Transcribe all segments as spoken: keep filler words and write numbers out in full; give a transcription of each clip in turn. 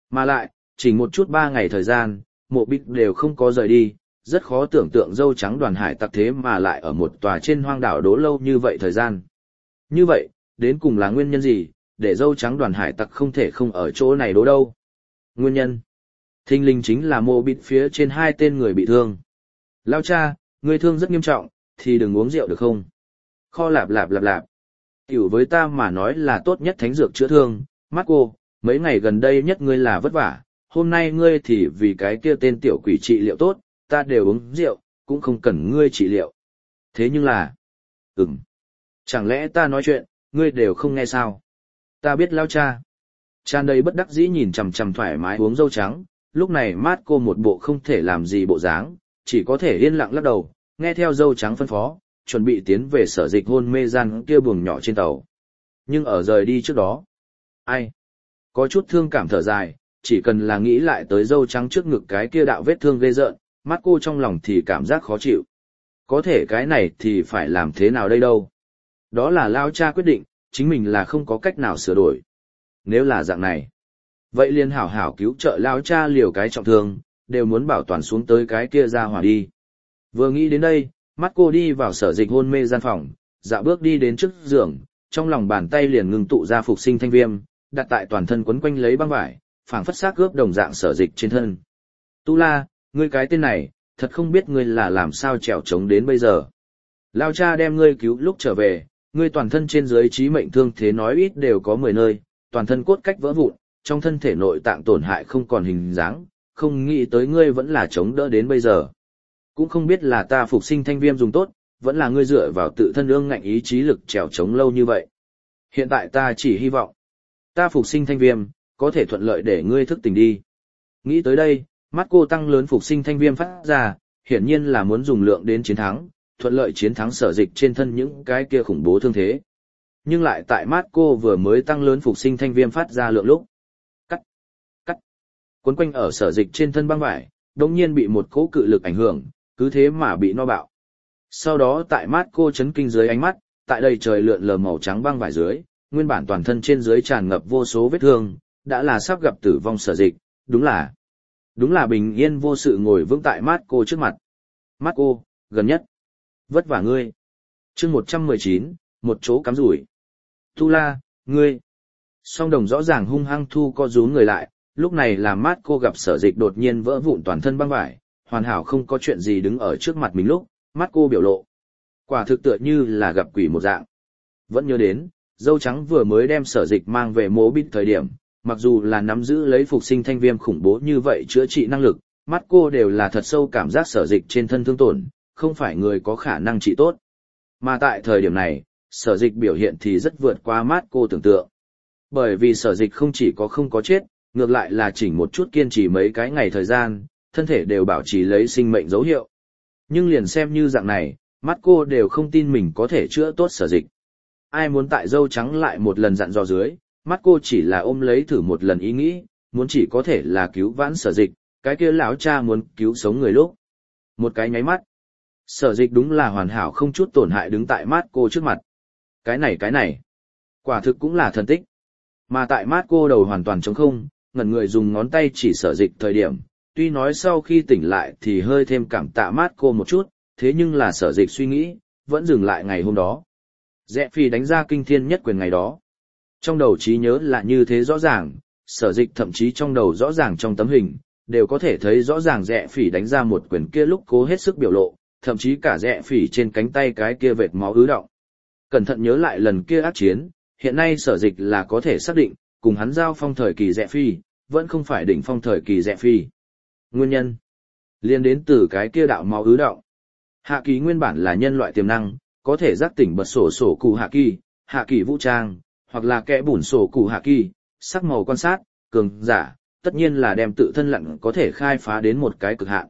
Mà lại, chỉ một chút ba ngày thời gian, mộ bít đều không có rời đi, rất khó tưởng tượng dâu trắng đoàn hải tặc thế mà lại ở một tòa trên hoang đảo đố lâu như vậy thời gian. Như vậy, đến cùng là nguyên nhân gì, để dâu trắng đoàn hải tặc không thể không ở chỗ này đố đâu? Nguyên nhân thình lình chính là mộ bít phía trên hai tên người bị thương. Lao cha, người thương rất nghiêm trọng, thì đừng uống rượu được không? Kho lạp lạp lạp lạp. Tiểu với ta mà nói là tốt nhất thánh dược chữa thương, Marco, mấy ngày gần đây nhất ngươi là vất vả, hôm nay ngươi thì vì cái kia tên tiểu quỷ trị liệu tốt, ta đều uống rượu, cũng không cần ngươi trị liệu. Thế nhưng là, ừm, chẳng lẽ ta nói chuyện, ngươi đều không nghe sao? Ta biết lao cha. Tràn đầy bất đắc dĩ nhìn chằm chằm thoải mái uống dâu trắng, lúc này Marco một bộ không thể làm gì bộ dáng, chỉ có thể yên lặng lắc đầu, nghe theo dâu trắng phân phó, chuẩn bị tiến về sở dịch hôn mê gian kia buồng nhỏ trên tàu. Nhưng ở rời đi trước đó, ai? Có chút thương cảm thở dài, chỉ cần là nghĩ lại tới dâu trắng trước ngực cái kia đạo vết thương ghê rợn, mắt cô trong lòng thì cảm giác khó chịu. Có thể cái này thì phải làm thế nào đây đâu? Đó là lao cha quyết định, chính mình là không có cách nào sửa đổi. Nếu là dạng này, vậy liền hảo hảo cứu trợ lao cha liều cái trọng thương, đều muốn bảo toàn xuống tới cái kia ra hỏa đi. Vừa nghĩ đến đây, mắt cô đi vào sở dịch hôn mê gian phòng, dạo bước đi đến trước giường, trong lòng bàn tay liền ngừng tụ ra phục sinh thanh viêm, đặt tại toàn thân quấn quanh lấy băng vải, phảng phất xác cướp đồng dạng sở dịch trên thân. Tu La, ngươi cái tên này, thật không biết ngươi là làm sao trèo trống đến bây giờ. Lao cha đem ngươi cứu lúc trở về, ngươi toàn thân trên dưới trí mệnh thương thế nói ít đều có mười nơi, toàn thân cốt cách vỡ vụn, trong thân thể nội tạng tổn hại không còn hình dáng, không nghĩ tới ngươi vẫn là chống đỡ đến bây giờ. Cũng không biết là ta phục sinh thanh viêm dùng tốt, vẫn là ngươi dựa vào tự thân ương ngạnh ý chí lực trèo trống lâu như vậy. Hiện tại ta chỉ hy vọng, ta phục sinh thanh viêm, có thể thuận lợi để ngươi thức tỉnh đi. Nghĩ tới đây, mắt cô tăng lớn phục sinh thanh viêm phát ra, hiển nhiên là muốn dùng lượng đến chiến thắng, thuận lợi chiến thắng sở dịch trên thân những cái kia khủng bố thương thế. Nhưng lại tại mắt cô vừa mới tăng lớn phục sinh thanh viêm phát ra lượng lúc. Cắt, cắt, quấn quanh ở sở dịch trên thân băng vải, đồng nhiên bị một cỗ cự lực ảnh hưởng, cứ thế mà bị no bạo. Sau đó tại mắt cô chấn kinh dưới ánh mắt, tại đây trời lượn lờ màu trắng băng vải dưới, nguyên bản toàn thân trên dưới tràn ngập vô số vết thương, đã là sắp gặp tử vong sở dịch, đúng là, đúng là bình yên vô sự ngồi vững tại mắt cô trước mặt. Mắt cô, gần nhất, vất vả ngươi. Chương một trăm mười chín, một chỗ cắm rủi. Tu La, ngươi. Song đồng rõ ràng hung hăng thu co rúm người lại, lúc này là mắt cô gặp sở dịch đột nhiên vỡ vụn toàn thân băng vải, hoàn hảo không có chuyện gì đứng ở trước mặt mình lúc, mắt cô biểu lộ. Quả thực tựa như là gặp quỷ một dạng. Vẫn nhớ đến, dâu trắng vừa mới đem sở dịch mang về mố bít thời điểm, mặc dù là nắm giữ lấy phục sinh thanh viêm khủng bố như vậy chữa trị năng lực, mắt cô đều là thật sâu cảm giác sở dịch trên thân thương tổn, không phải người có khả năng trị tốt. Mà tại thời điểm này, sở dịch biểu hiện thì rất vượt qua mắt cô tưởng tượng. Bởi vì sở dịch không chỉ có không có chết, ngược lại là chỉnh một chút kiên trì mấy cái ngày thời gian, thân thể đều bảo trì lấy sinh mệnh dấu hiệu. Nhưng liền xem như dạng này, mắt cô đều không tin mình có thể chữa tốt sở dịch. Ai muốn tại dâu trắng lại một lần dặn dò dưới, mắt cô chỉ là ôm lấy thử một lần ý nghĩ, muốn chỉ có thể là cứu vãn sở dịch, cái kia lão cha muốn cứu sống người lúc. Một cái nháy mắt, sở dịch đúng là hoàn hảo không chút tổn hại đứng tại mắt cô trước mặt. Cái này cái này, quả thực cũng là thần tích. Mà tại mắt cô đầu hoàn toàn trống không, ngẩn người dùng ngón tay chỉ sở dịch thời điểm, tuy nói sau khi tỉnh lại thì hơi thêm cảm tạ mắt cô một chút, thế nhưng là sở dịch suy nghĩ, vẫn dừng lại ngày hôm đó. Rẽ phi đánh ra kinh thiên nhất quyền ngày đó. Trong đầu trí nhớ là như thế rõ ràng, sở dịch thậm chí trong đầu rõ ràng trong tấm hình, đều có thể thấy rõ ràng rẽ phỉ đánh ra một quyền kia lúc cố hết sức biểu lộ, thậm chí cả rẽ phỉ trên cánh tay cái kia vệt máu ứ động. Cẩn thận nhớ lại lần kia ác chiến, hiện nay sở dịch là có thể xác định, cùng hắn giao phong thời kỳ rẽ phi, vẫn không phải đỉnh phong thời kỳ rẽ phi. Nguyên nhân liên đến từ cái kia đạo máu ứ động. Hạ kỳ nguyên bản là nhân loại tiềm năng, có thể giác tỉnh bật sổ sổ cụ hạ kỳ, hạ kỳ vũ trang, hoặc là kẽ bùn sổ cụ hạ kỳ, sắc màu quan sát, cường giả, tất nhiên là đem tự thân lặn có thể khai phá đến một cái cực hạn.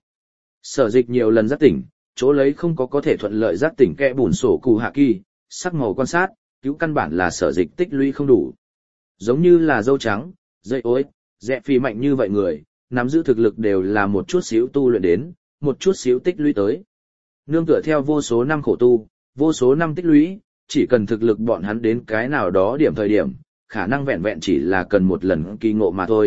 Sở dịch nhiều lần giác tỉnh, chỗ lấy không có có thể thuận lợi giác tỉnh kẽ bùn sổ cụ hạ kỳ, sắc màu quan sát, cứu căn bản là sở dịch tích lũy không đủ. Giống như là dâu trắng, dây ối, rẽ phi mạnh như vậy người, nắm giữ thực lực đều là một chút xíu tu luyện đến, một chút xíu tích lũy tới. Nương tựa theo vô số năm khổ tu, vô số năm tích lũy, chỉ cần thực lực bọn hắn đến cái nào đó điểm thời điểm, khả năng vẹn vẹn chỉ là cần một lần kỳ ngộ mà thôi,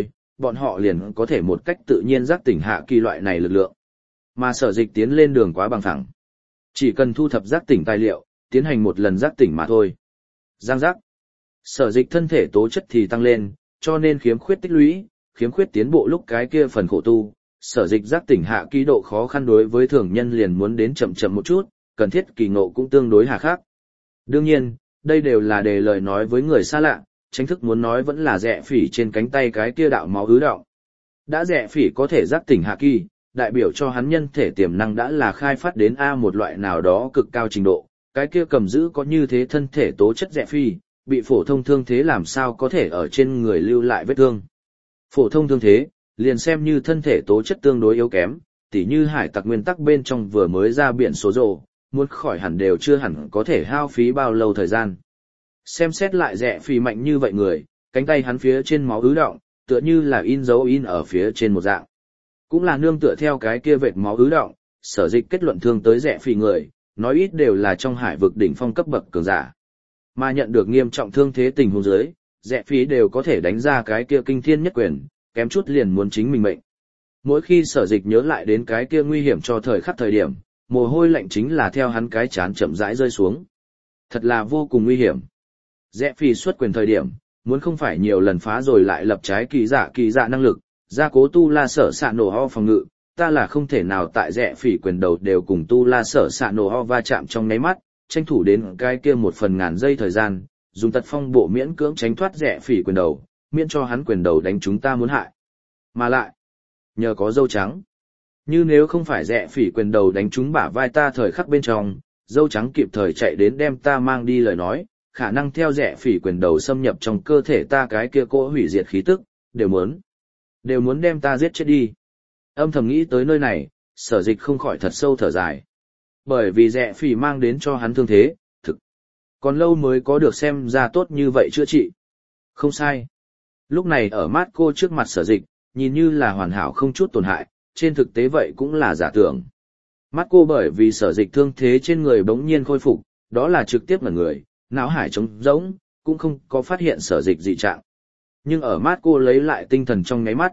bọn họ liền có thể một cách tự nhiên giác tỉnh hạ kỳ loại này lực lượng. Mà sở dịch tiến lên đường quá bằng phẳng. Chỉ cần thu thập giác tỉnh tài liệu, tiến hành một lần giác tỉnh mà thôi. Giang giác. Sở dịch thân thể tố chất thì tăng lên, cho nên khiếm khuyết tích lũy, khiếm khuyết tiến bộ lúc cái kia phần khổ tu. Sở dịch giác tỉnh hạ kỳ độ khó khăn đối với thường nhân liền muốn đến chậm chậm một chút, cần thiết kỳ ngộ cũng tương đối hà khắc. Đương nhiên, đây đều là đề lời nói với người xa lạ, chính thức muốn nói vẫn là Rẽ Phỉ trên cánh tay cái kia đạo máu ứ động. Đã Rẽ Phỉ có thể giác tỉnh hạ kỳ, đại biểu cho hắn nhân thể tiềm năng đã là khai phát đến A một loại nào đó cực cao trình độ, cái kia cầm giữ có như thế thân thể tố chất Rẽ Phỉ, bị phổ thông thương thế làm sao có thể ở trên người lưu lại vết thương. Phổ thông thương thế, liền xem như thân thể tố chất tương đối yếu kém, tỉ như hải tặc nguyên tắc bên trong vừa mới ra biển số rồ, muốn khỏi hẳn đều chưa hẳn có thể hao phí bao lâu thời gian. Xem xét lại Rẽ Phỉ mạnh như vậy người, cánh tay hắn phía trên máu ứ động, tựa như là in dấu in ở phía trên một dạng. Cũng là nương tựa theo cái kia vệt máu ứ động, sở dịch kết luận thương tới Rẽ Phỉ người, nói ít đều là trong hải vực đỉnh phong cấp bậc cường giả. Mà nhận được nghiêm trọng thương thế tình huống dưới, Rẽ Phỉ đều có thể đánh ra cái kia kinh thiên nhất quyền, kém chút liền muốn chính mình mệnh. Mỗi khi sở dịch nhớ lại đến cái kia nguy hiểm cho thời khắc thời điểm, mồ hôi lạnh chính là theo hắn cái chán chậm rãi rơi xuống. Thật là vô cùng nguy hiểm. Rẽ Phỉ xuất quyền thời điểm, muốn không phải nhiều lần phá rồi lại lập trái kỳ dạ kỳ dạ năng lực, gia cố tu la sở xạ nổ ho phòng ngự, ta là không thể nào tại Rẽ Phỉ quyền đầu đều cùng tu la sở xạ nổ ho va chạm trong nháy mắt, tranh thủ đến cái kia một phần ngàn giây thời gian, dùng tật phong bộ miễn cưỡng tránh thoát Rẽ Phỉ quyền đầu, miễn cho hắn quyền đầu đánh chúng ta muốn hại. Mà lại, nhờ có dâu trắng. Như nếu không phải Rẽ Phỉ quyền đầu đánh trúng bả vai ta thời khắc bên trong, dâu trắng kịp thời chạy đến đem ta mang đi lời nói, khả năng theo Rẽ Phỉ quyền đầu xâm nhập trong cơ thể ta cái kia cỗ hủy diệt khí tức, đều muốn. Đều muốn đem ta giết chết đi. Âm thầm nghĩ tới nơi này, sở dịch không khỏi thật sâu thở dài. Bởi vì Rẽ Phỉ mang đến cho hắn thương thế, thực. Còn lâu mới có được xem ra tốt như vậy chữa trị. Không sai. Lúc này ở mắt cô trước mặt sở dịch, nhìn như là hoàn hảo không chút tổn hại, trên thực tế vậy cũng là giả tưởng. Mắt cô bởi vì sở dịch thương thế trên người bỗng nhiên khôi phục, đó là trực tiếp ngẩn người, não hải trống rỗng, cũng không có phát hiện sở dịch dị trạng. Nhưng ở mắt cô lấy lại tinh thần trong ngáy mắt.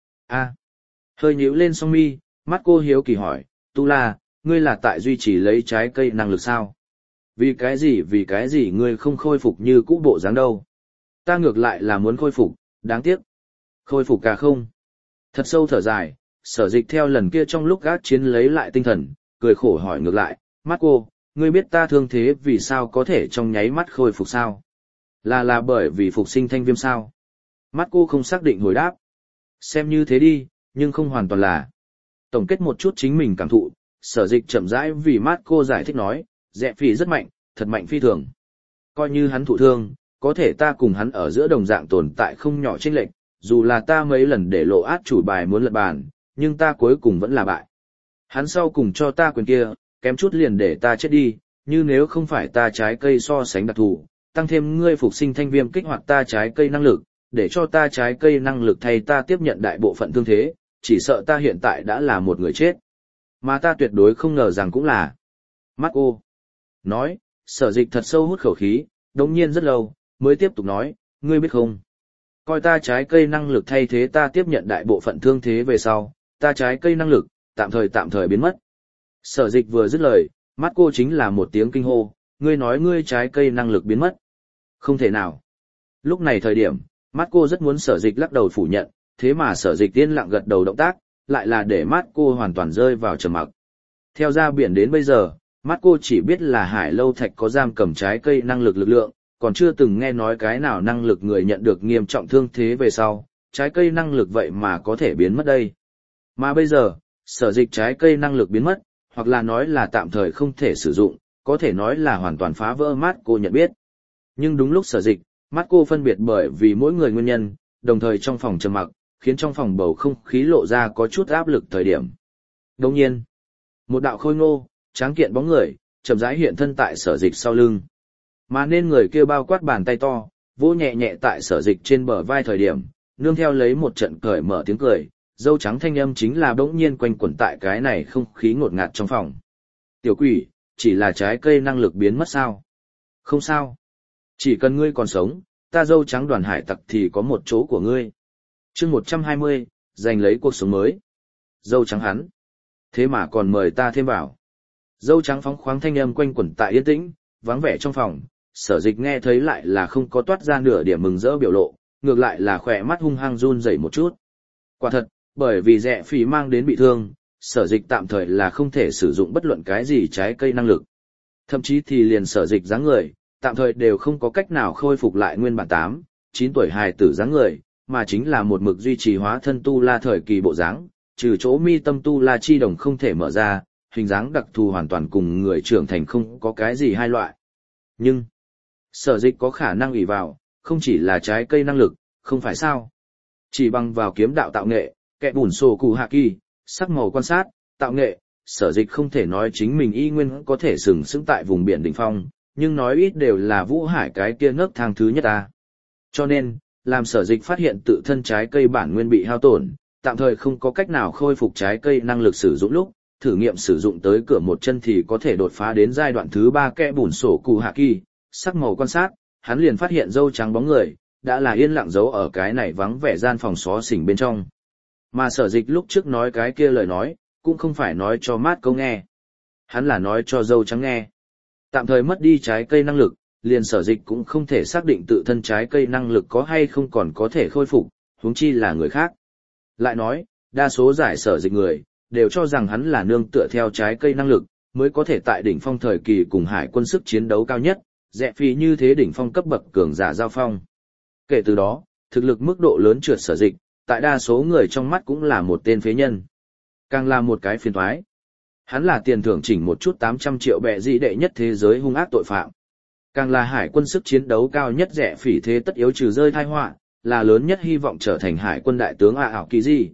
A. Hơi nhíu lên song mi, mắt cô hiếu kỳ hỏi, Tu La, ngươi là tại duy trì lấy trái cây năng lực sao? Vì cái gì vì cái gì ngươi không khôi phục như cũ bộ dáng đâu? Ta ngược lại là muốn khôi phục, đáng tiếc. Khôi phục cả không? Thật sâu thở dài, sở dịch theo lần kia trong lúc gác chiến lấy lại tinh thần, cười khổ hỏi ngược lại, mắt cô, ngươi biết ta thương thế vì sao có thể trong nháy mắt khôi phục sao? Là là bởi vì phục sinh thanh viêm sao? Mắt cô không xác định hồi đáp. Xem như thế đi, nhưng không hoàn toàn là. Tổng kết một chút chính mình cảm thụ, sở dịch chậm rãi vì mắt cô giải thích nói, Rẽ Phỉ rất mạnh, thật mạnh phi thường. Coi như hắn thụ thương, có thể ta cùng hắn ở giữa đồng dạng tồn tại không nhỏ chênh lệch, dù là ta mấy lần để lộ át chủ bài muốn lật bàn, nhưng ta cuối cùng vẫn là bại. Hắn sau cùng cho ta quyền kia, kém chút liền để ta chết đi, như nếu không phải ta trái cây so sánh đặc thù, tăng thêm ngươi phục sinh thanh viêm kích hoạt ta trái cây năng lực, để cho ta trái cây năng lực thay ta tiếp nhận đại bộ phận thương thế, chỉ sợ ta hiện tại đã là một người chết. Mà ta tuyệt đối không ngờ rằng cũng là. Mắt cô. Nói, sở dịch thật sâu hút khẩu khí, đồng nhiên rất lâu, mới tiếp tục nói, ngươi biết không? Coi ta trái cây năng lực thay thế ta tiếp nhận đại bộ phận thương thế về sau, ta trái cây năng lực, tạm thời tạm thời biến mất. Sở dịch vừa dứt lời, mắt cô chính là một tiếng kinh hô, ngươi nói ngươi trái cây năng lực biến mất. Không thể nào. Lúc này thời điểm, mắt cô rất muốn sở dịch lắc đầu phủ nhận, thế mà sở dịch tiên lặng gật đầu động tác, lại là để mắt cô hoàn toàn rơi vào trầm mặc. Theo ra biển đến bây giờ, mắt cô chỉ biết là Hải Lâu Thạch có giam cầm trái cây năng lực lực lượng, còn chưa từng nghe nói cái nào năng lực người nhận được nghiêm trọng thương thế về sau, trái cây năng lực vậy mà có thể biến mất đây. Mà bây giờ, sở dịch trái cây năng lực biến mất, hoặc là nói là tạm thời không thể sử dụng, có thể nói là hoàn toàn phá vỡ mắt cô nhận biết. Nhưng đúng lúc sở dịch, mắt cô phân biệt bởi vì mỗi người nguyên nhân, đồng thời trong phòng trầm mặc, khiến trong phòng bầu không khí lộ ra có chút áp lực thời điểm. Đồng nhiên, một đạo khôi ngô, tráng kiện bóng người, chậm rãi hiện thân tại sở dịch sau lưng. Mà nên người kia bao quát bàn tay to, vỗ nhẹ nhẹ tại sở dịch trên bờ vai thời điểm, nương theo lấy một trận cởi mở tiếng cười, dâu trắng thanh âm chính là bỗng nhiên quanh quẩn tại cái này không khí ngột ngạt trong phòng. Tiểu quỷ, chỉ là trái cây năng lực biến mất sao? Không sao. Chỉ cần ngươi còn sống, ta dâu trắng đoàn hải tặc thì có một chỗ của ngươi. chương một trăm hai mươi, giành lấy cuộc sống mới. Dâu trắng hắn. Thế mà còn mời ta thêm vào. Dâu trắng phóng khoáng thanh âm quanh quẩn tại yên tĩnh, vắng vẻ trong phòng, Sở Dịch nghe thấy lại là không có toát ra nửa điểm mừng rỡ biểu lộ, ngược lại là khỏe mắt hung hăng run rẩy một chút. Quả thật, bởi vì Rẽ Phỉ mang đến bị thương, Sở Dịch tạm thời là không thể sử dụng bất luận cái gì trái cây năng lực. Thậm chí thì liền Sở Dịch dáng người, tạm thời đều không có cách nào khôi phục lại nguyên bản tám, chín tuổi hài tử dáng người, mà chính là một mực duy trì hóa thân tu la thời kỳ bộ dáng, trừ chỗ mi tâm tu la chi đồng không thể mở ra, hình dáng đặc thù hoàn toàn cùng người trưởng thành không có cái gì hai loại. Nhưng, Sở Dịch có khả năng ủy vào, không chỉ là trái cây năng lực, không phải sao. Chỉ bằng vào kiếm đạo tạo nghệ, kẻ bùn sổ cụ hạ kỳ, sắc màu quan sát, tạo nghệ, Sở Dịch không thể nói chính mình y nguyên có thể sừng sững tại vùng biển đỉnh phong, nhưng nói ít đều là Vũ Hải cái kia nấc thang thứ nhất ta. Cho nên, làm Sở Dịch phát hiện tự thân trái cây bản nguyên bị hao tổn, tạm thời không có cách nào khôi phục trái cây năng lực sử dụng lúc, thử nghiệm sử dụng tới cửa một chân thì có thể đột phá đến giai đoạn thứ ba kẽ bùn sổ cụ hạ kỳ, sắc màu quan sát, hắn liền phát hiện dâu trắng bóng người, đã là yên lặng giấu ở cái này vắng vẻ gian phòng xó xỉnh bên trong. Mà Sở Dịch lúc trước nói cái kia lời nói, cũng không phải nói cho mát câu nghe. Hắn là nói cho dâu trắng nghe. Tạm thời mất đi trái cây năng lực, liền Sở Dịch cũng không thể xác định tự thân trái cây năng lực có hay không còn có thể khôi phục, huống chi là người khác. Lại nói, đa số giải Sở Dịch người, đều cho rằng hắn là nương tựa theo trái cây năng lực, mới có thể tại đỉnh phong thời kỳ cùng hải quân sức chiến đấu cao nhất, Rẽ Phỉ như thế đỉnh phong cấp bậc cường giả giao phong. Kể từ đó, thực lực mức độ lớn trượt Sở Dịch, tại đa số người trong mắt cũng là một tên phế nhân. Càng là một cái phiền toái. Hắn là tiền thưởng chỉnh một chút tám trăm triệu bệ dị đệ nhất thế giới hung ác tội phạm. Càng là hải quân sức chiến đấu cao nhất Rẽ Phỉ thế tất yếu trừ rơi tai họa, là lớn nhất hy vọng trở thành hải quân đại tướng ạ ảo kỳ gì,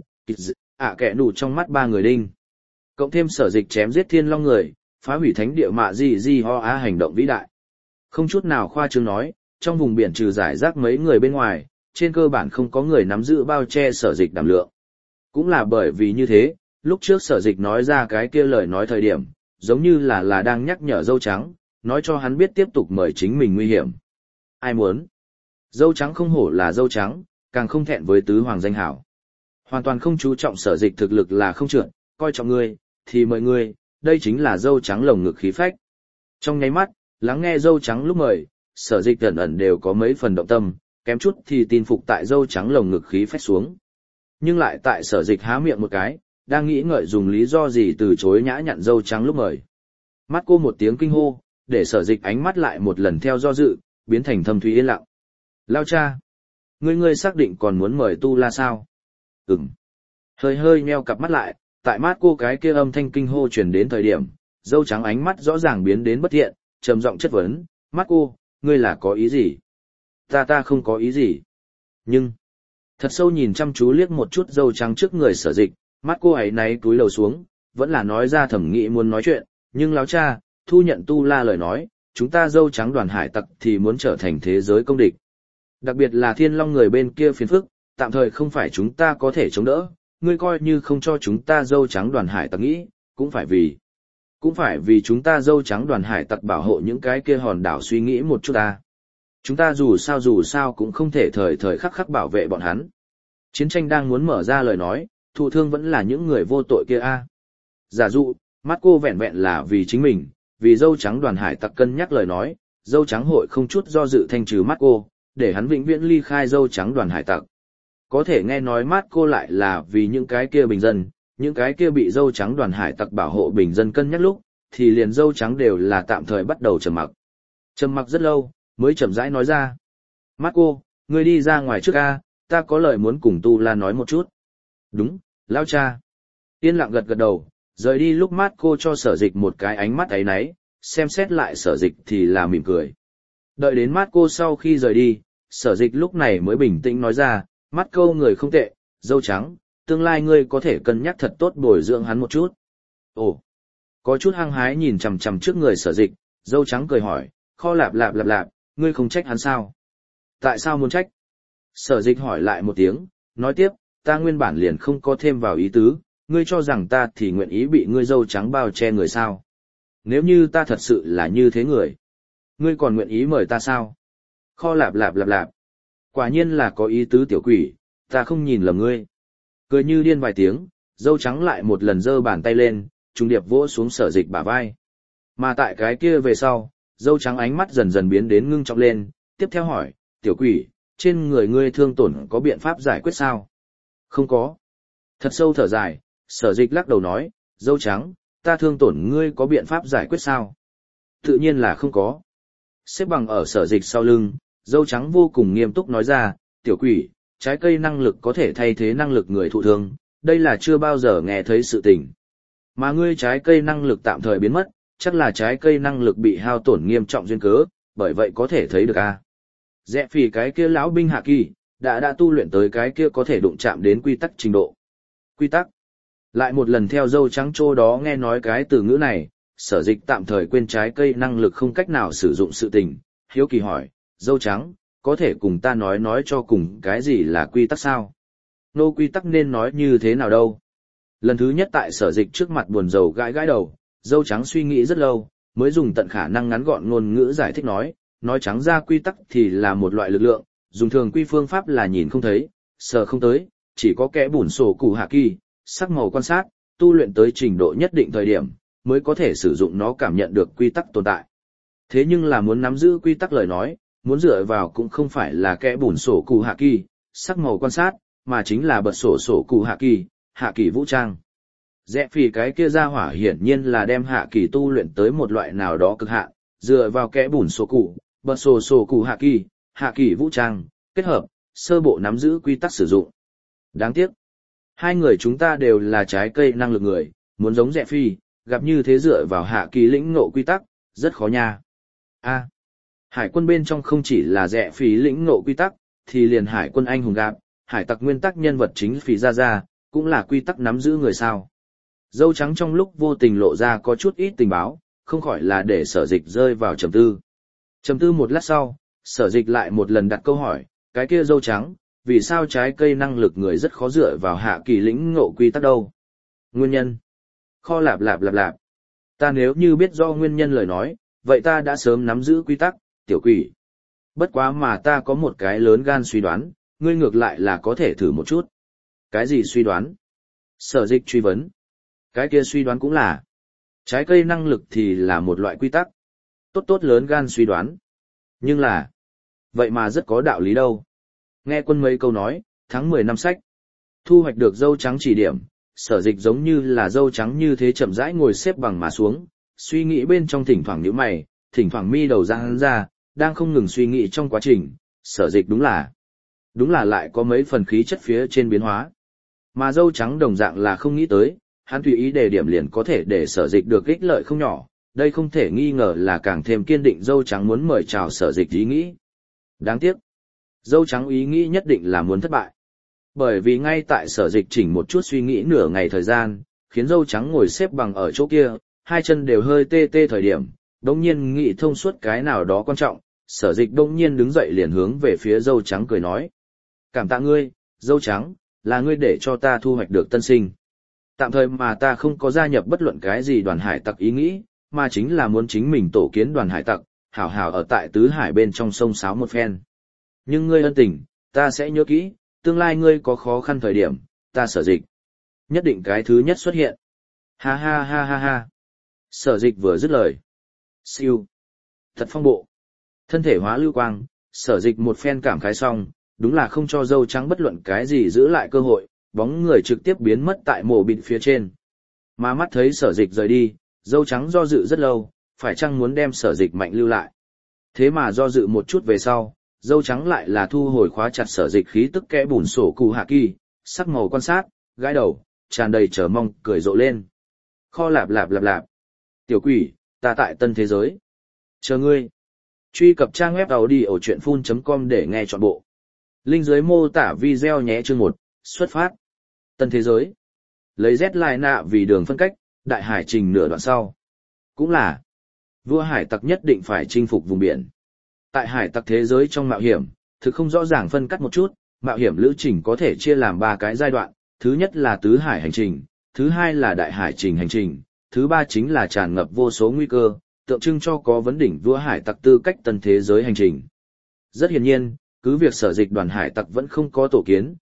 ạ kẻ nụ trong mắt ba người đinh. Cộng thêm Sở Dịch chém giết thiên long người, phá hủy thánh địa mạ gì gì ho á hành động vĩ đại. Không chút nào khoa trương nói, trong vùng biển trừ giải rác mấy người bên ngoài, trên cơ bản không có người nắm giữ bao che Sở Dịch đảm lượng. Cũng là bởi vì như thế, lúc trước Sở Dịch nói ra cái kia lời nói thời điểm, giống như là là đang nhắc nhở dâu trắng, nói cho hắn biết tiếp tục mời chính mình nguy hiểm. Ai muốn? Dâu trắng không hổ là dâu trắng, càng không thẹn với tứ hoàng danh hảo. Hoàn toàn không chú trọng Sở Dịch thực lực là không trượt, coi trọng ngươi, thì mời ngươi, đây chính là dâu trắng lồng ngực khí phách. Trong nháy mắt, lắng nghe dâu trắng lúc mời, Sở Dịch ẩn ẩn đều có mấy phần động tâm, kém chút thì tin phục tại dâu trắng lồng ngực khí phách xuống. Nhưng lại tại Sở Dịch há miệng một cái, đang nghĩ ngợi dùng lý do gì từ chối nhã nhặn dâu trắng lúc mời. Mắt cô một tiếng kinh hô, để Sở Dịch ánh mắt lại một lần theo do dự, biến thành thâm thúy yên lặng. Lao cha! Ngươi ngươi xác định còn muốn mời tu la sao? Ừm. Hơi hơi nheo cặp mắt lại, tại mắt cô cái kia âm thanh kinh hô truyền đến thời điểm, dâu trắng ánh mắt rõ ràng biến đến bất thiện, trầm giọng chất vấn, mắt cô, ngươi là có ý gì? Ta ta không có ý gì. Nhưng, thật sâu nhìn chăm chú liếc một chút dâu trắng trước người Sở Dịch, mắt cô ấy náy cúi đầu xuống, vẫn là nói ra thẩm nghĩ muốn nói chuyện, nhưng lão cha, thu nhận tu la lời nói, chúng ta dâu trắng đoàn hải tặc thì muốn trở thành thế giới công địch. Đặc biệt là thiên long người bên kia phiền phức, tạm thời không phải chúng ta có thể chống đỡ, ngươi coi như không cho chúng ta dâu trắng đoàn hải tặc nghĩ, cũng phải vì, cũng phải vì chúng ta dâu trắng đoàn hải tặc bảo hộ những cái kia hòn đảo suy nghĩ một chút ta. Chúng ta dù sao dù sao cũng không thể thời thời khắc khắc bảo vệ bọn hắn. Chiến tranh đang muốn mở ra lời nói, thụ thương vẫn là những người vô tội kia a. Giả dụ, mắt cô vẹn vẹn là vì chính mình, vì dâu trắng đoàn hải tặc cân nhắc lời nói, dâu trắng hội không chút do dự thanh trừ mắt cô, để hắn vĩnh viễn ly khai dâu trắng đoàn hải tặc. Có thể nghe nói mắt cô lại là vì những cái kia bình dân, những cái kia bị dâu trắng đoàn hải tặc bảo hộ bình dân cân nhắc lúc, thì liền dâu trắng đều là tạm thời bắt đầu trầm mặc. Trầm mặc rất lâu, mới chậm rãi nói ra. Mắt cô, ngươi đi ra ngoài trước a, ta có lời muốn cùng tu la nói một chút. Đúng, lao cha. Yên lặng gật gật đầu, rời đi lúc mắt cô cho Sở Dịch một cái ánh mắt ấy náy, xem xét lại Sở Dịch thì là mỉm cười. Đợi đến mắt cô sau khi rời đi, Sở Dịch lúc này mới bình tĩnh nói ra, mắt câu người không tệ, dâu trắng, tương lai ngươi có thể cân nhắc thật tốt bồi dưỡng hắn một chút. Ồ, có chút hăng hái nhìn chằm chằm trước người Sở Dịch, dâu trắng cười hỏi, kho lạp lạp lạp lạp, ngươi không trách hắn sao? Tại sao muốn trách? Sở Dịch hỏi lại một tiếng, nói tiếp, ta nguyên bản liền không có thêm vào ý tứ, ngươi cho rằng ta thì nguyện ý bị ngươi dâu trắng bao che người sao? Nếu như ta thật sự là như thế người, ngươi còn nguyện ý mời ta sao? Kho lạp lạp lạp lạp. Quả nhiên là có ý tứ tiểu quỷ, Ta không nhìn lầm ngươi. Cười như điên vài tiếng, dâu trắng lại một lần giơ bàn tay lên, trùng điệp vỗ xuống Sở Dịch bả vai. Mà tại cái kia về sau, dâu trắng ánh mắt dần dần biến đến ngưng trọng lên, tiếp theo hỏi, tiểu quỷ, trên người ngươi thương tổn có biện pháp giải quyết sao? Không có. Thật sâu thở dài, Sở Dịch lắc đầu nói, dâu trắng, ta thương tổn ngươi có biện pháp giải quyết sao? Tự nhiên là không có. Xếp bằng ở Sở Dịch sau lưng, dâu trắng vô cùng nghiêm túc nói ra, tiểu quỷ, trái cây năng lực có thể thay thế năng lực người thụ thương, đây là chưa bao giờ nghe thấy sự tình. Mà ngươi trái cây năng lực tạm thời biến mất, chắc là trái cây năng lực bị hao tổn nghiêm trọng duyên cớ, bởi vậy có thể thấy được a. À. Rẽ phì cái kia lão binh hạ kỳ, đã đã tu luyện tới cái kia có thể đụng chạm đến quy tắc trình độ. Quy tắc. Lại một lần theo dâu trắng trô đó nghe nói cái từ ngữ này, Sở Dịch tạm thời quên trái cây năng lực không cách nào sử dụng sự tình, hiếu kỳ hỏi, dâu trắng, có thể cùng ta nói nói cho cùng cái gì là quy tắc sao? Nô quy tắc nên nói như thế nào đâu? Lần thứ nhất tại Sở Dịch trước mặt buồn rầu gãi gãi đầu, dâu trắng suy nghĩ rất lâu, mới dùng tận khả năng ngắn gọn ngôn ngữ giải thích nói, nói trắng ra quy tắc thì là một loại lực lượng, dùng thường quy phương pháp là nhìn không thấy, sờ không tới, chỉ có kẽ bùn sổ cụ hạ kỳ, sắc màu quan sát, tu luyện tới trình độ nhất định thời điểm, mới có thể sử dụng nó cảm nhận được quy tắc tồn tại. Thế nhưng là muốn nắm giữ quy tắc lời nói, muốn dựa vào cũng không phải là kẽ bùn sổ cụ hạ kỳ, sắc màu quan sát, mà chính là bật sổ sổ cụ hạ kỳ, hạ kỳ vũ trang. Rẽ phì cái kia ra hỏa hiển nhiên là đem hạ kỳ tu luyện tới một loại nào đó cực hạn, dựa vào kẽ bùn sổ cụ, bật sổ sổ cụ hạ kỳ, hạ kỳ vũ trang, kết hợp, sơ bộ nắm giữ quy tắc sử dụng. Đáng tiếc, hai người chúng ta đều là trái cây năng lực người, muốn giống Rẽ phi, gặp như thế dựa vào hạ kỳ lĩnh ngộ quy tắc, rất khó nha. A. Hải quân bên trong không chỉ là Rẽ phi lĩnh ngộ quy tắc, thì liền hải quân anh hùng gặp, hải tặc nguyên tắc nhân vật chính Phỉ Gia Gia, cũng là quy tắc nắm giữ người sao. Dâu trắng trong lúc vô tình lộ ra có chút ít tình báo, không khỏi là để Sở Dịch rơi vào trầm tư. Trầm tư một lát sau, Sở Dịch lại một lần đặt câu hỏi, cái kia dâu trắng, vì sao trái cây năng lực người rất khó dựa vào hạ kỳ lĩnh ngộ quy tắc đâu? Nguyên nhân. Kho lạp lạp lạp lạp. Ta nếu như biết do nguyên nhân lời nói, vậy ta đã sớm nắm giữ quy tắc, tiểu quỷ. Bất quá mà ta có một cái lớn gan suy đoán, ngươi ngược lại là có thể thử một chút. Cái gì suy đoán? Sở Dịch truy vấn. Cái kia suy đoán cũng là, trái cây năng lực thì là một loại quy tắc. Tốt tốt lớn gan suy đoán. Nhưng là, vậy mà rất có đạo lý đâu. Nghe quân mấy câu nói, tháng mười năm sách. Thu hoạch được dâu trắng chỉ điểm, Sở Dịch giống như là dâu trắng như thế chậm rãi ngồi xếp bằng mà xuống, suy nghĩ bên trong thỉnh thoảng nhíu mày, thỉnh thoảng mi đầu ra hắn ra, đang không ngừng suy nghĩ trong quá trình, Sở Dịch đúng là, đúng là lại có mấy phần khí chất phía trên biến hóa. Mà dâu trắng đồng dạng là không nghĩ tới, hắn tùy ý đề điểm liền có thể để Sở Dịch được ích lợi không nhỏ, đây không thể nghi ngờ là càng thêm kiên định dâu trắng muốn mời chào Sở Dịch ý nghĩ. Đáng tiếc, dâu trắng ý nghĩ nhất định là muốn thất bại. Bởi vì ngay tại Sở Dịch chỉnh một chút suy nghĩ nửa ngày thời gian, khiến dâu trắng ngồi xếp bằng ở chỗ kia, hai chân đều hơi tê tê thời điểm, đống nhiên nghĩ thông suốt cái nào đó quan trọng, Sở Dịch đống nhiên đứng dậy liền hướng về phía dâu trắng cười nói. Cảm tạ ngươi, dâu trắng, là ngươi để cho ta thu hoạch được tân sinh. Tạm thời mà ta không có gia nhập bất luận cái gì đoàn hải tặc ý nghĩ, mà chính là muốn chính mình tổ kiến đoàn hải tặc, hảo hảo ở tại tứ hải bên trong sông sáo một phen. Nhưng ngươi ân tình, ta sẽ nhớ kỹ, tương lai ngươi có khó khăn thời điểm, ta Sở Dịch nhất định cái thứ nhất xuất hiện. Ha ha ha ha ha. Sở Dịch vừa dứt lời. Siêu. Thật phong bộ. Thân thể hóa lưu quang, Sở Dịch một phen cảm khái xong, đúng là không cho dâu trắng bất luận cái gì giữ lại cơ hội, bóng người trực tiếp biến mất tại mộ bịt phía trên. Mà mắt thấy Sở Dịch rời đi, dâu trắng do dự rất lâu, phải chăng muốn đem Sở Dịch mạnh lưu lại. Thế mà do dự một chút về sau, dâu trắng lại là thu hồi khóa chặt Sở Dịch khí tức kẽ bùn sổ cụ hạ kỳ, sắc màu quan sát, gãi đầu, tràn đầy chờ mong, cười rộ lên. Kho lạp lạp lạp lạp. Tiểu quỷ, ta tại tân thế giới. Chờ ngươi. Truy cập trang web audiochuyenphun chấm com để nghe trọn bộ. Link dưới mô tả video nhé. Chương một, xuất phát. Tân thế giới. Lấy Z lại nạ vì đường phân cách, đại hải trình nửa đoạn sau. Cũng là, vua hải tặc nhất định phải chinh phục vùng biển. Tại hải tặc thế giới trong mạo hiểm, thực không rõ ràng phân cắt một chút, mạo hiểm lữ trình có thể chia làm ba cái giai đoạn, thứ nhất là tứ hải hành trình, thứ hai là đại hải trình hành trình, thứ ba chính là tràn ngập vô số nguy cơ, tượng trưng cho có vấn đỉnh vua hải tặc tư cách tân thế giới hành trình. Rất hiển nhiên, cứ việc Sở Dịch đoàn hải tặc vẫn không có tổ kiến,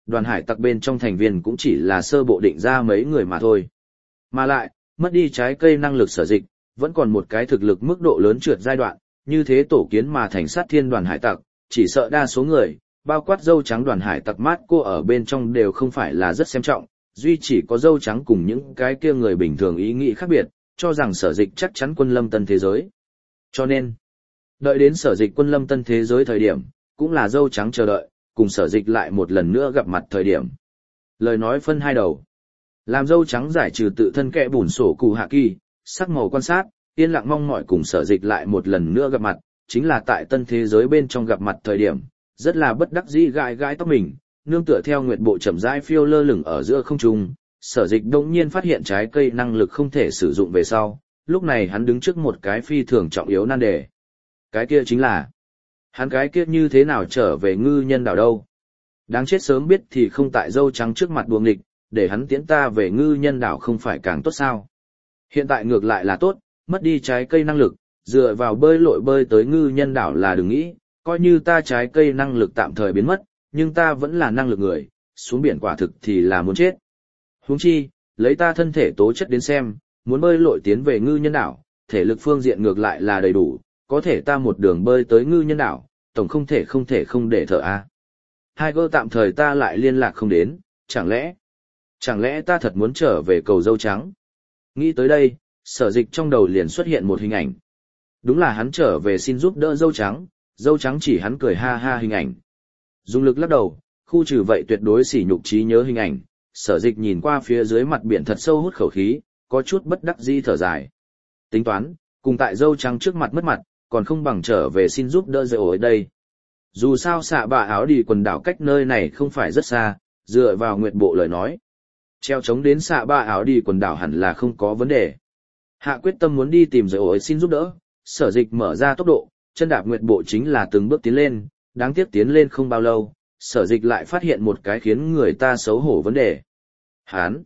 đoàn hải tặc bên trong thành viên cũng chỉ là sơ bộ định ra mấy người mà thôi. Mà lại, mất đi trái cây năng lực sở dịch, vẫn còn một cái thực lực mức độ lớn trượt giai đoạn, như thế tổ kiến mà thành sát thiên đoàn hải tặc, chỉ sợ đa số người, bao quát dâu trắng đoàn hải tặc mát cô ở bên trong đều không phải là rất xem trọng, duy chỉ có dâu trắng cùng những cái kia người bình thường ý nghĩ khác biệt, cho rằng sở dịch chắc chắn quân lâm tân thế giới. Cho nên, đợi đến sở dịch quân lâm tân thế giới thời điểm, cũng là dâu trắng chờ đợi, cùng sở dịch lại một lần nữa gặp mặt thời điểm. Lời nói phân hai đầu. Làm dâu trắng giải trừ tự thân kẽ bùn sổ cụ hạ kỳ, sắc màu quan sát, yên lặng mong mỏi cùng sở dịch lại một lần nữa gặp mặt, chính là tại tân thế giới bên trong gặp mặt thời điểm, rất là bất đắc dĩ gãi gãi tóc mình, nương tựa theo nguyệt bộ chậm rãi phiêu lơ lửng ở giữa không trung, sở dịch đột nhiên phát hiện trái cây năng lực không thể sử dụng về sau, lúc này hắn đứng trước một cái phi thường trọng yếu nan đề. Cái kia chính là, hắn cái kia như thế nào trở về ngư nhân đảo đâu? Đáng chết sớm biết thì không tại dâu trắng trước mặt đuông nghịch, để hắn tiễn ta về ngư nhân đảo không phải càng tốt sao? Hiện tại ngược lại là tốt, mất đi trái cây năng lực, dựa vào bơi lội bơi tới ngư nhân đảo là đừng nghĩ, coi như ta trái cây năng lực tạm thời biến mất, nhưng ta vẫn là năng lực người, xuống biển quả thực thì là muốn chết. Huống chi, lấy ta thân thể tố chất đến xem, muốn bơi lội tiến về ngư nhân đảo, thể lực phương diện ngược lại là đầy đủ, có thể ta một đường bơi tới ngư nhân đảo, tổng không thể không thể không để thở a. Hai gơ tạm thời ta lại liên lạc không đến, chẳng lẽ, chẳng lẽ ta thật muốn trở về cầu dâu trắng? Nghĩ tới đây, sở dịch trong đầu liền xuất hiện một hình ảnh. Đúng là hắn trở về xin giúp đỡ dâu trắng, dâu trắng chỉ hắn cười ha ha hình ảnh. Dùng lực lắc đầu, khu trừ vậy tuyệt đối sỉ nhục trí nhớ hình ảnh, sở dịch nhìn qua phía dưới mặt biển thật sâu hút khẩu khí, có chút bất đắc dĩ thở dài. Tính toán, cùng tại dâu trắng trước mặt mất mặt, còn không bằng trở về xin giúp đỡ dâu ở đây. Dù sao xạ bạ áo đi quần đảo cách nơi này không phải rất xa, dựa vào nguyệt bộ lời nói. Treo trống đến xạ bạ áo đi quần đảo hẳn là không có vấn đề. Hạ quyết tâm muốn đi tìm dâu ở xin giúp đỡ, sở dịch mở ra tốc độ, chân đạp nguyệt bộ chính là từng bước tiến lên, đáng tiếc tiến lên không bao lâu, sở dịch lại phát hiện một cái khiến người ta xấu hổ vấn đề. Hán.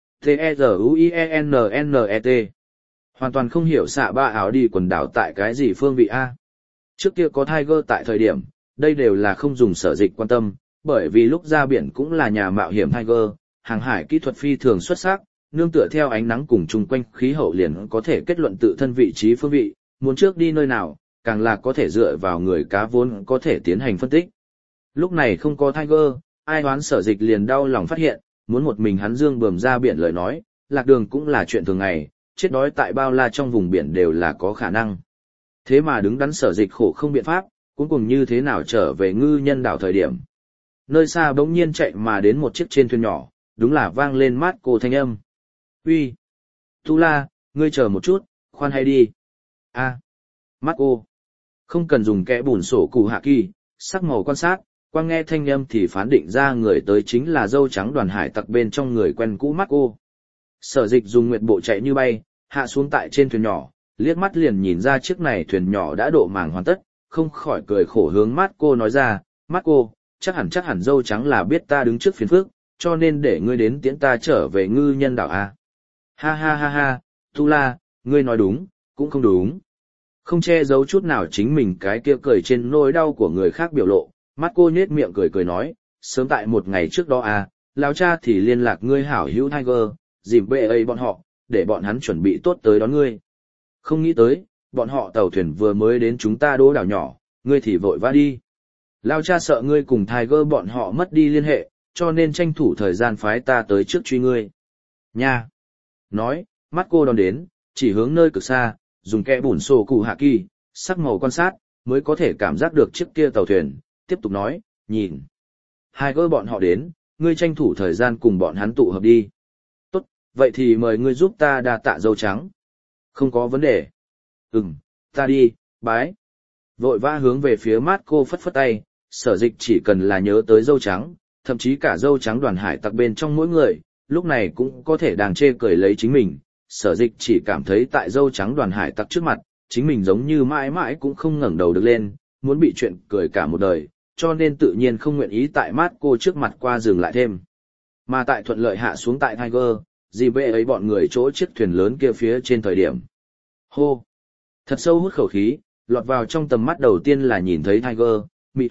T-E-Z-U-I-E-N-N-E-T. Hoàn toàn không hiểu xạ ba áo đi quần đảo tại cái gì phương vị A. Trước kia có Tiger tại thời điểm, đây đều là không dùng sở dịch quan tâm, bởi vì lúc ra biển cũng là nhà mạo hiểm Tiger, hàng hải kỹ thuật phi thường xuất sắc, nương tựa theo ánh nắng cùng chung quanh khí hậu liền có thể kết luận tự thân vị trí phương vị, muốn trước đi nơi nào, càng là có thể dựa vào người cá vốn có thể tiến hành phân tích. Lúc này không có Tiger, ai đoán sở dịch liền đau lòng phát hiện, muốn một mình hắn dương bườm ra biển lời nói, lạc đường cũng là chuyện thường ngày, chết đói tại bao la trong vùng biển đều là có khả năng. Thế mà đứng đắn sở dịch khổ không biện pháp, cuối cùng như thế nào trở về ngư nhân đảo thời điểm. Nơi xa bỗng nhiên chạy mà đến một chiếc trên thuyền nhỏ, đúng là vang lên mát cô thanh âm. Uy, Tu La, ngươi chờ một chút, khoan hay đi. A, à, mắt cô. Không cần dùng kẽ bùn sổ cụ hạ kỳ, sắc màu quan sát, quang nghe thanh âm thì phán định ra người tới chính là dâu trắng đoàn hải tặc bên trong người quen cũ mắt cô. Sở dịch dùng nguyệt bộ chạy như bay, hạ xuống tại trên thuyền nhỏ, liếc mắt liền nhìn ra chiếc này thuyền nhỏ đã độ màng hoàn tất, không khỏi cười khổ hướng mắt cô nói ra, mắt cô, chắc hẳn chắc hẳn dâu trắng là biết ta đứng trước phiền phức, cho nên để ngươi đến tiễn ta trở về ngư nhân đảo A. Ha ha ha ha, Tu La, ngươi nói đúng, cũng không đúng. Không che giấu chút nào chính mình cái kia cười trên nỗi đau của người khác biểu lộ, mắt cô nhếch miệng cười cười nói, sớm tại một ngày trước đó à, lão cha thì liên lạc ngươi hảo hữu Tiger, dìm bệ ấy bọn họ, để bọn hắn chuẩn bị tốt tới đón ngươi. Không nghĩ tới, bọn họ tàu thuyền vừa mới đến chúng ta đỗ đảo nhỏ, ngươi thì vội vã đi. Lão cha sợ ngươi cùng Tiger bọn họ mất đi liên hệ, cho nên tranh thủ thời gian phái ta tới trước truy ngươi. Nha! Nói, mắt cô đón đến, chỉ hướng nơi cực xa, dùng kẽ bùn sổ cụ hạ kỳ, sắc màu quan sát, mới có thể cảm giác được chiếc kia tàu thuyền, tiếp tục nói, nhìn. Hai gỡ bọn họ đến, ngươi tranh thủ thời gian cùng bọn hắn tụ hợp đi. Tốt, vậy thì mời ngươi giúp ta đa tạ dâu trắng. Không có vấn đề. Ừm, ta đi, bái. Vội vã hướng về phía mát cô phất phất tay, sở dịch chỉ cần là nhớ tới dâu trắng, thậm chí cả dâu trắng đoàn hải tặc bên trong mỗi người, lúc này cũng có thể đang chê cười lấy chính mình. Sở dịch chỉ cảm thấy tại dâu trắng đoàn hải tặc trước mặt, chính mình giống như mãi mãi cũng không ngẩng đầu được lên, muốn bị chuyện cười cả một đời, cho nên tự nhiên không nguyện ý tại mát cô trước mặt qua dừng lại thêm. Mà tại thuận lợi hạ xuống tại Tiger, dì bệ ấy bọn người chỗ chiếc thuyền lớn kia phía trên thời điểm. Hô! Thật sâu hút khẩu khí, lọt vào trong tầm mắt đầu tiên là nhìn thấy Tiger, Mị Hạc,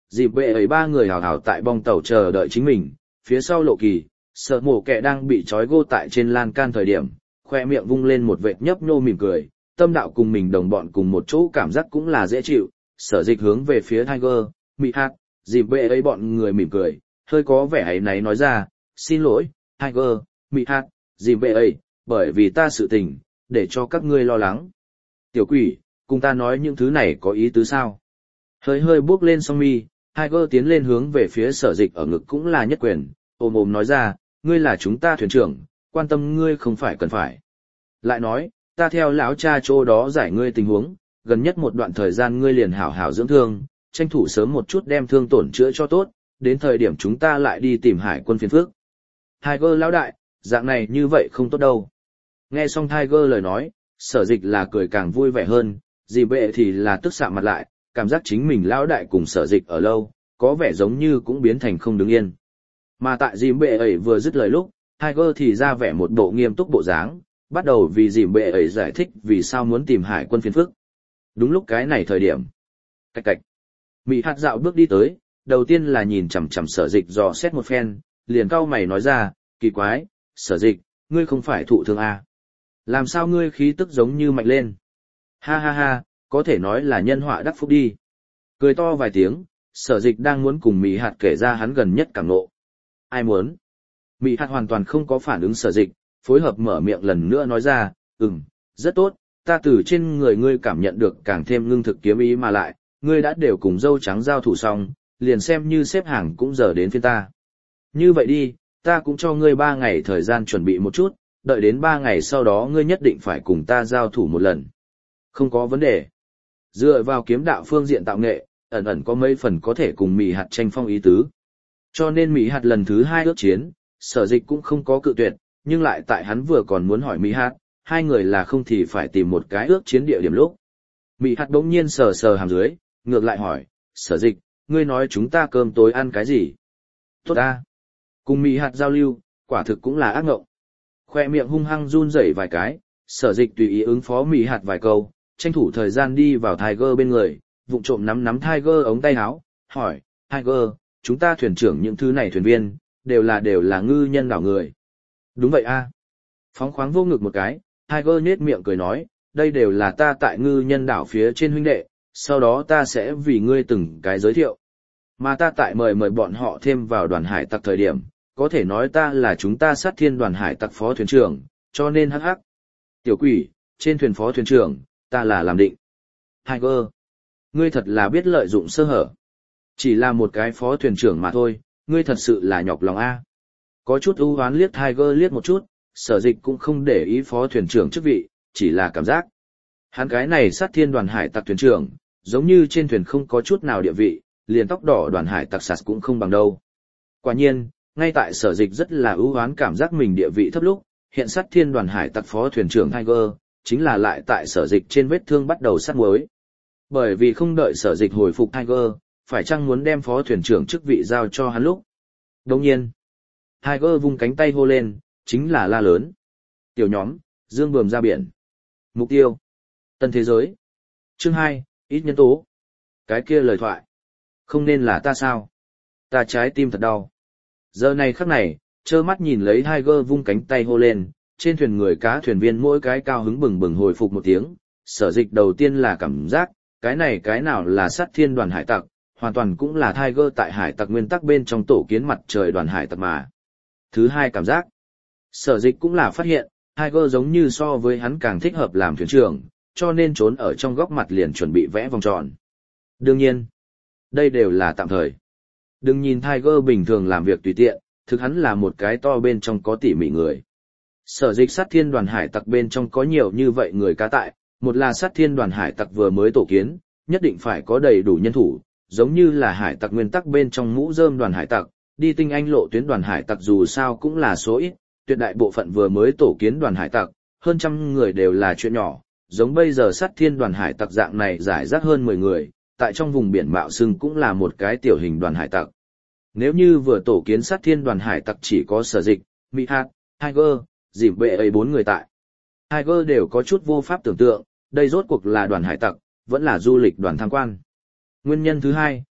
dịp bệ ấy ba người hào hào tại bong tàu chờ đợi chính mình, phía sau lộ kỳ, sợ mổ kẹ đang bị trói gô tại trên lan can thời điểm, khoe miệng vung lên một vệt nhấp nhô mỉm cười, tâm đạo cùng mình đồng bọn cùng một chỗ cảm giác cũng là dễ chịu, sở dịch hướng về phía Tiger, mị hạt, dịp bệ ấy bọn người mỉm cười, hơi có vẻ ấy náy nói ra, xin lỗi, Tiger, mị hạt, dịp bệ ấy, bởi vì ta sự tình, để cho các ngươi lo lắng. Tiểu quỷ, cùng ta nói những thứ này có ý tứ sao? Hơi hơi bước lên song mi, Tiger tiến lên hướng về phía sở dịch ở ngực cũng là nhất quyền, ôm ôm nói ra, ngươi là chúng ta thuyền trưởng, quan tâm ngươi không phải cần phải. Lại nói, ta theo lão cha chỗ đó giải ngươi tình huống, gần nhất một đoạn thời gian ngươi liền hảo hảo dưỡng thương, tranh thủ sớm một chút đem thương tổn chữa cho tốt, đến thời điểm chúng ta lại đi tìm hải quân phiền phước. Tiger lão đại, dạng này như vậy không tốt đâu. Nghe xong Tiger lời nói, sở dịch là cười càng vui vẻ hơn, dì bệ thì là tức sạm mặt lại, cảm giác chính mình lão đại cùng sở dịch ở lâu, có vẻ giống như cũng biến thành không đứng yên. Mà tại dì bệ ấy vừa dứt lời lúc, Tiger thì ra vẻ một bộ nghiêm túc bộ dáng, bắt đầu vì dì bệ ấy giải thích vì sao muốn tìm hải quân phiền phức. Đúng lúc cái này thời điểm. Cạch cạch. Mị hạt dạo bước đi tới, đầu tiên là nhìn chằm chằm sở dịch dò xét một phen, liền cau mày nói ra, kỳ quái, sở dịch, ngươi không phải thụ thương à? Làm sao ngươi khí tức giống như mạnh lên? Ha ha ha, có thể nói là nhân họa đắc phúc đi. Cười to vài tiếng, sở dịch đang muốn cùng Mị hạt kể ra hắn gần nhất cảm ngộ. Ai muốn? Mị hạt hoàn toàn không có phản ứng sở dịch, phối hợp mở miệng lần nữa nói ra, ừm, rất tốt, ta từ trên người ngươi cảm nhận được càng thêm ngưng thực kiếm ý mà lại, ngươi đã đều cùng dâu trắng giao thủ xong, liền xem như xếp hàng cũng giờ đến phiên ta. Như vậy đi, ta cũng cho ngươi ba ngày thời gian chuẩn bị một chút, đợi đến ba ngày sau đó ngươi nhất định phải cùng ta giao thủ một lần. Không có vấn đề. Dựa vào kiếm đạo phương diện tạo nghệ, ẩn ẩn có mấy phần có thể cùng Mị hạt tranh phong ý tứ. Cho nên Mị hạt lần thứ hai ước chiến, sở dịch cũng không có cự tuyệt, nhưng lại tại hắn vừa còn muốn hỏi Mị hạt, hai người là không thì phải tìm một cái ước chiến địa điểm lúc. Mị hạt đống nhiên sờ sờ hàm dưới, ngược lại hỏi, sở dịch, ngươi nói chúng ta cơm tối ăn cái gì? Tốt ta. Cùng Mị hạt giao lưu, quả thực cũng là ác ngộng. Khoe miệng hung hăng run rẩy vài cái, sở dịch tùy ý ứng phó Mị hạt vài câu, tranh thủ thời gian đi vào Tiger bên người, vụng trộm nắm nắm Tiger ống tay áo, hỏi, Tiger, chúng ta thuyền trưởng những thứ này thuyền viên, đều là đều là ngư nhân đảo người. Đúng vậy a. Phóng khoáng vô ngực một cái, Tiger nhếch miệng cười nói, đây đều là ta tại ngư nhân đảo phía trên huynh đệ, sau đó ta sẽ vì ngươi từng cái giới thiệu. Mà ta tại mời mời bọn họ thêm vào đoàn hải tặc thời điểm, có thể nói ta là chúng ta sát thiên đoàn hải tặc phó thuyền trưởng, cho nên hắc hắc. Tiểu quỷ, trên thuyền phó thuyền trưởng, ta là làm định. Tiger, ngươi thật là biết lợi dụng sơ hở. Chỉ là một cái phó thuyền trưởng mà thôi, ngươi thật sự là nhọc lòng a. Có chút ưu hoán liếc Tiger liếc một chút, sở dịch cũng không để ý phó thuyền trưởng chức vị, chỉ là cảm giác. Hắn cái này sát thiên đoàn hải tặc thuyền trưởng, giống như trên thuyền không có chút nào địa vị, liền tóc đỏ đoàn hải tặc sạt cũng không bằng đâu. Quả nhiên, ngay tại sở dịch rất là ưu hoán cảm giác mình địa vị thấp lúc, hiện sát thiên đoàn hải tặc phó thuyền trưởng Tiger, chính là lại tại sở dịch trên vết thương bắt đầu sát muối. Bởi vì không đợi sở dịch hồi phục Tiger, phải chăng muốn đem phó thuyền trưởng chức vị giao cho hắn lúc. Đồng nhiên, Tiger vung cánh tay hô lên, chính là la lớn. Tiểu nhóm, dương bườm ra biển. Mục tiêu, tân thế giới. Chương hai, ít nhân tố. Cái kia lời thoại. Không nên là ta sao? Ta trái tim thật đau. Giờ này khắc này, trơ mắt nhìn lấy Tiger vung cánh tay hô lên, trên thuyền người cá thuyền viên mỗi cái cao hứng bừng bừng hồi phục một tiếng. Sở dịch đầu tiên là cảm giác, cái này cái nào là sát thiên đoàn hải tặc, hoàn toàn cũng là Tiger tại hải tặc nguyên tắc bên trong tổ kiến mặt trời đoàn hải tặc mà. Thứ hai cảm giác, sở dịch cũng là phát hiện, Tiger giống như so với hắn càng thích hợp làm thuyền trưởng, cho nên trốn ở trong góc mặt liền chuẩn bị vẽ vòng tròn. Đương nhiên, đây đều là tạm thời. Đừng nhìn Tiger bình thường làm việc tùy tiện, thực hắn là một cái to bên trong có tỉ mỉ người. Sở dịch sát thiên đoàn hải tặc bên trong có nhiều như vậy người cá tại, một là sát thiên đoàn hải tặc vừa mới tổ kiến, nhất định phải có đầy đủ nhân thủ, giống như là hải tặc nguyên tắc bên trong mũ rơm đoàn hải tặc, đi tinh anh lộ tuyến đoàn hải tặc dù sao cũng là số ít, tuyệt đại bộ phận vừa mới tổ kiến đoàn hải tặc, hơn trăm người đều là chuyện nhỏ, giống bây giờ sát thiên đoàn hải tặc dạng này giải rác hơn mười người, tại trong vùng biển mạo xưng cũng là một cái tiểu hình đoàn hải tặc. Nếu như vừa tổ kiến sát thiên đoàn hải tặc chỉ có sở dịch, Mị hạt, Tiger, dìm bệ ấy bốn người tại. Tiger đều có chút vô pháp tưởng tượng, đây rốt cuộc là đoàn hải tặc, vẫn là du lịch đoàn tham quan. Nguyên nhân thứ hai,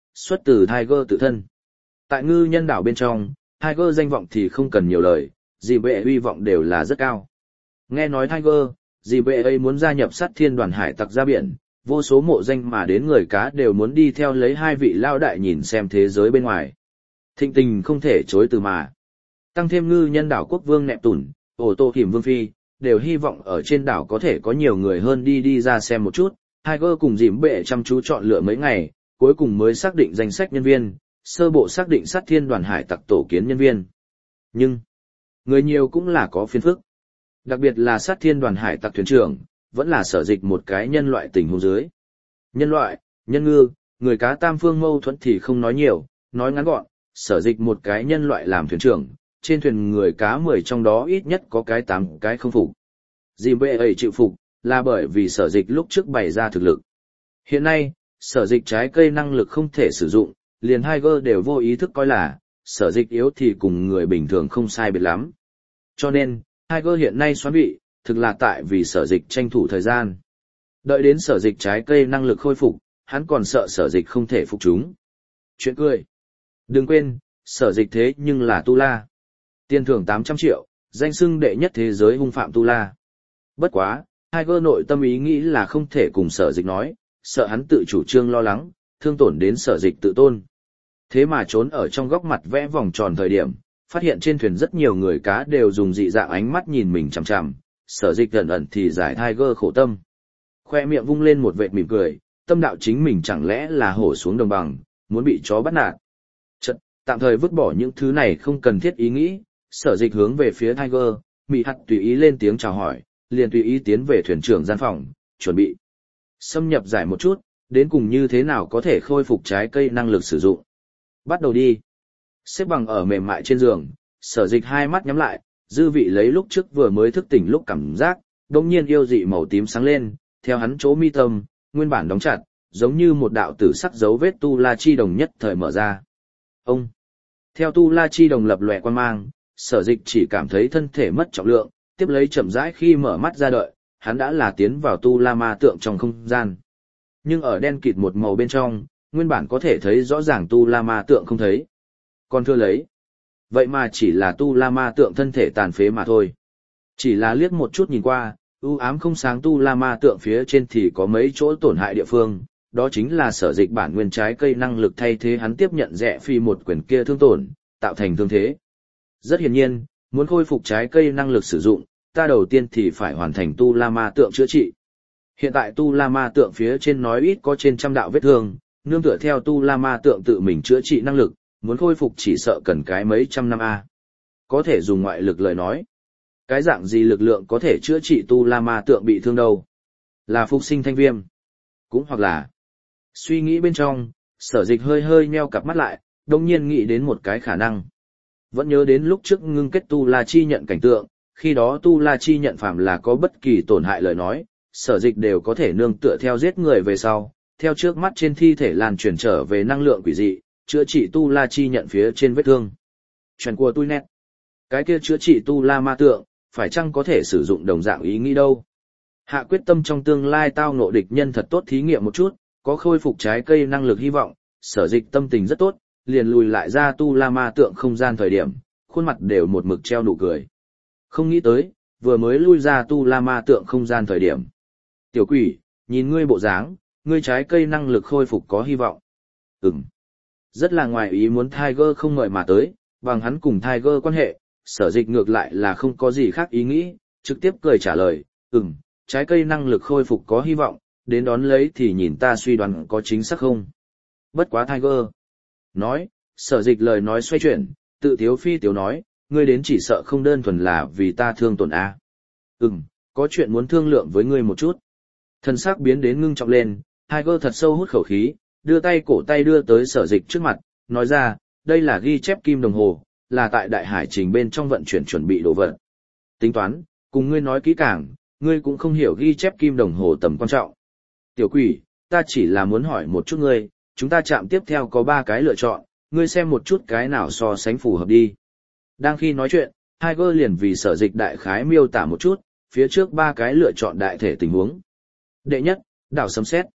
xuất từ Tiger tự thân. Tại ngư nhân đảo bên trong, Tiger danh vọng thì không cần nhiều lời, dì bệ uy vọng đều là rất cao. Nghe nói Tiger, dì bệ ấy muốn gia nhập sát thiên đoàn hải tặc ra biển, vô số mộ danh mà đến người cá đều muốn đi theo lấy hai vị lao đại nhìn xem thế giới bên ngoài. Thịnh tình không thể chối từ mà. Tăng thêm ngư nhân đảo quốc vương nẹp tủn, ổ tô hiểm vương phi, đều hy vọng ở trên đảo có thể có nhiều người hơn đi đi ra xem một chút. Tiger cùng dìm bệ chăm chú chọn lựa mấy ngày, cuối cùng mới xác định danh sách nhân viên, sơ bộ xác định sát thiên đoàn hải tặc tổ kiến nhân viên. Nhưng, người nhiều cũng là có phiền phức. Đặc biệt là sát thiên đoàn hải tặc thuyền trưởng, vẫn là sở dịch một cái nhân loại tình huống dưới. Nhân loại, nhân ngư, người cá tam phương mâu thuẫn thì không nói nhiều, nói ngắn gọn, sở dịch một cái nhân loại làm thuyền trưởng, trên thuyền người cá mười trong đó ít nhất có cái tám cái không phục. Dìm bệ ấy chịu phục, là bởi vì sở dịch lúc trước bày ra thực lực. Hiện nay, sở dịch trái cây năng lực không thể sử dụng, liền Tiger đều vô ý thức coi là, sở dịch yếu thì cùng người bình thường không sai biệt lắm. Cho nên, Tiger hiện nay xoắn bị, thực là tại vì sở dịch tranh thủ thời gian. Đợi đến sở dịch trái cây năng lực khôi phục, hắn còn sợ sở dịch không thể phục chúng. Chuyện cười. Đừng quên, sở dịch thế nhưng là Tu La. Tiền thưởng tám trăm triệu, danh xưng đệ nhất thế giới hung phạm Tu La. Bất quá, Tiger nội tâm ý nghĩ là không thể cùng sở dịch nói, sợ hắn tự chủ trương lo lắng, thương tổn đến sở dịch tự tôn. Thế mà trốn ở trong góc mặt vẽ vòng tròn thời điểm, phát hiện trên thuyền rất nhiều người cá đều dùng dị dạng ánh mắt nhìn mình chằm chằm, sở dịch gần ẩn thì giải Tiger khổ tâm. Khoe miệng vung lên một vệt mỉm cười, tâm đạo chính mình chẳng lẽ là hổ xuống đồng bằng, muốn bị chó bắt nạt. Chật, tạm thời vứt bỏ những thứ này không cần thiết ý nghĩ, sở dịch hướng về phía Tiger, mị hạt tùy ý lên tiếng chào hỏi, liền tùy ý tiến về thuyền trưởng gian phòng, chuẩn bị xâm nhập giải một chút, đến cùng như thế nào có thể khôi phục trái cây năng lực sử dụng. Bắt đầu đi. Xếp bằng ở mềm mại trên giường, sở dịch hai mắt nhắm lại, dư vị lấy lúc trước vừa mới thức tỉnh lúc cảm giác, đồng nhiên yêu dị màu tím sáng lên, theo hắn chỗ mi tâm, nguyên bản đóng chặt, giống như một đạo tử sắc dấu vết tu la chi đồng nhất thời mở ra. Ông! Theo tu la chi đồng lập lòe quan mang, sở dịch chỉ cảm thấy thân thể mất trọng lượng, tiếp lấy chậm rãi khi mở mắt ra đợi, hắn đã là tiến vào tu la ma tượng trong không gian. Nhưng ở đen kịt một màu bên trong, nguyên bản có thể thấy rõ ràng tu la ma tượng không thấy. Còn thưa lấy. Vậy mà chỉ là tu la ma tượng thân thể tàn phế mà thôi. Chỉ là liếc một chút nhìn qua, u ám không sáng tu la ma tượng phía trên thì có mấy chỗ tổn hại địa phương, đó chính là sở dịch bản nguyên trái cây năng lực thay thế hắn tiếp nhận rẽ phi một quyển kia thương tổn, tạo thành thương thế. Rất hiển nhiên, muốn khôi phục trái cây năng lực sử dụng, ta đầu tiên thì phải hoàn thành tu la ma tượng chữa trị. Hiện tại tu la ma tượng phía trên nói ít có trên trăm đạo vết thương, nương tựa theo tu la ma tượng tự mình chữa trị năng lực, muốn khôi phục chỉ sợ cần cái mấy trăm năm a. Có thể dùng ngoại lực lời nói. Cái dạng gì lực lượng có thể chữa trị tu la ma tượng bị thương đâu? Là phục sinh thanh viêm. Cũng hoặc là... Suy nghĩ bên trong, sở dịch hơi hơi nheo cặp mắt lại, đồng nhiên nghĩ đến một cái khả năng. Vẫn nhớ đến lúc trước ngưng kết tu la chi nhận cảnh tượng, khi đó tu la chi nhận phạm là có bất kỳ tổn hại lời nói, sở dịch đều có thể nương tựa theo giết người về sau, theo trước mắt trên thi thể lan truyền trở về năng lượng quỷ dị, chữa trị tu la chi nhận phía trên vết thương. Chuyện của tôi nét. Cái kia chữa trị tu la ma tượng, phải chăng có thể sử dụng đồng dạng ý nghĩ đâu? Hạ quyết tâm trong tương lai tao ngộ địch nhân thật tốt thí nghiệm một chút, có khôi phục trái cây năng lực hy vọng, sở dịch tâm tình rất tốt, liền lùi lại ra tu la ma tượng không gian thời điểm, khuôn mặt đều một mực treo nụ cười. Không nghĩ tới, vừa mới lui ra tu la ma tượng không gian thời điểm. Tiểu quỷ, nhìn ngươi bộ dáng, ngươi trái cây năng lực khôi phục có hy vọng. Ừm. Rất là ngoài ý muốn Tiger không ngợi mà tới, bằng hắn cùng Tiger quan hệ, sở dịch ngược lại là không có gì khác ý nghĩ, trực tiếp cười trả lời, ừm, trái cây năng lực khôi phục có hy vọng, đến đón lấy thì nhìn ta suy đoán có chính xác không. Bất quá Tiger. Nói, sở dịch lời nói xoay chuyển, tự tiếu phi tiếu nói, ngươi đến chỉ sợ không đơn thuần là vì ta thương tổn a. Ừm, có chuyện muốn thương lượng với ngươi một chút. Thần sắc biến đến ngưng trọng lên, Tiger thật sâu hút khẩu khí, đưa tay cổ tay đưa tới sở dịch trước mặt, nói ra, đây là ghi chép kim đồng hồ, là tại đại hải trình bên trong vận chuyển chuẩn bị đồ vật. Tính toán, cùng ngươi nói kỹ càng, ngươi cũng không hiểu ghi chép kim đồng hồ tầm quan trọng. Tiểu quỷ, ta chỉ là muốn hỏi một chút ngươi, chúng ta chạm tiếp theo có ba cái lựa chọn, ngươi xem một chút cái nào so sánh phù hợp đi. Đang khi nói chuyện, Tiger liền vì sở dịch đại khái miêu tả một chút, phía trước ba cái lựa chọn đại thể tình huống. Đệ nhất, đảo sấm sét.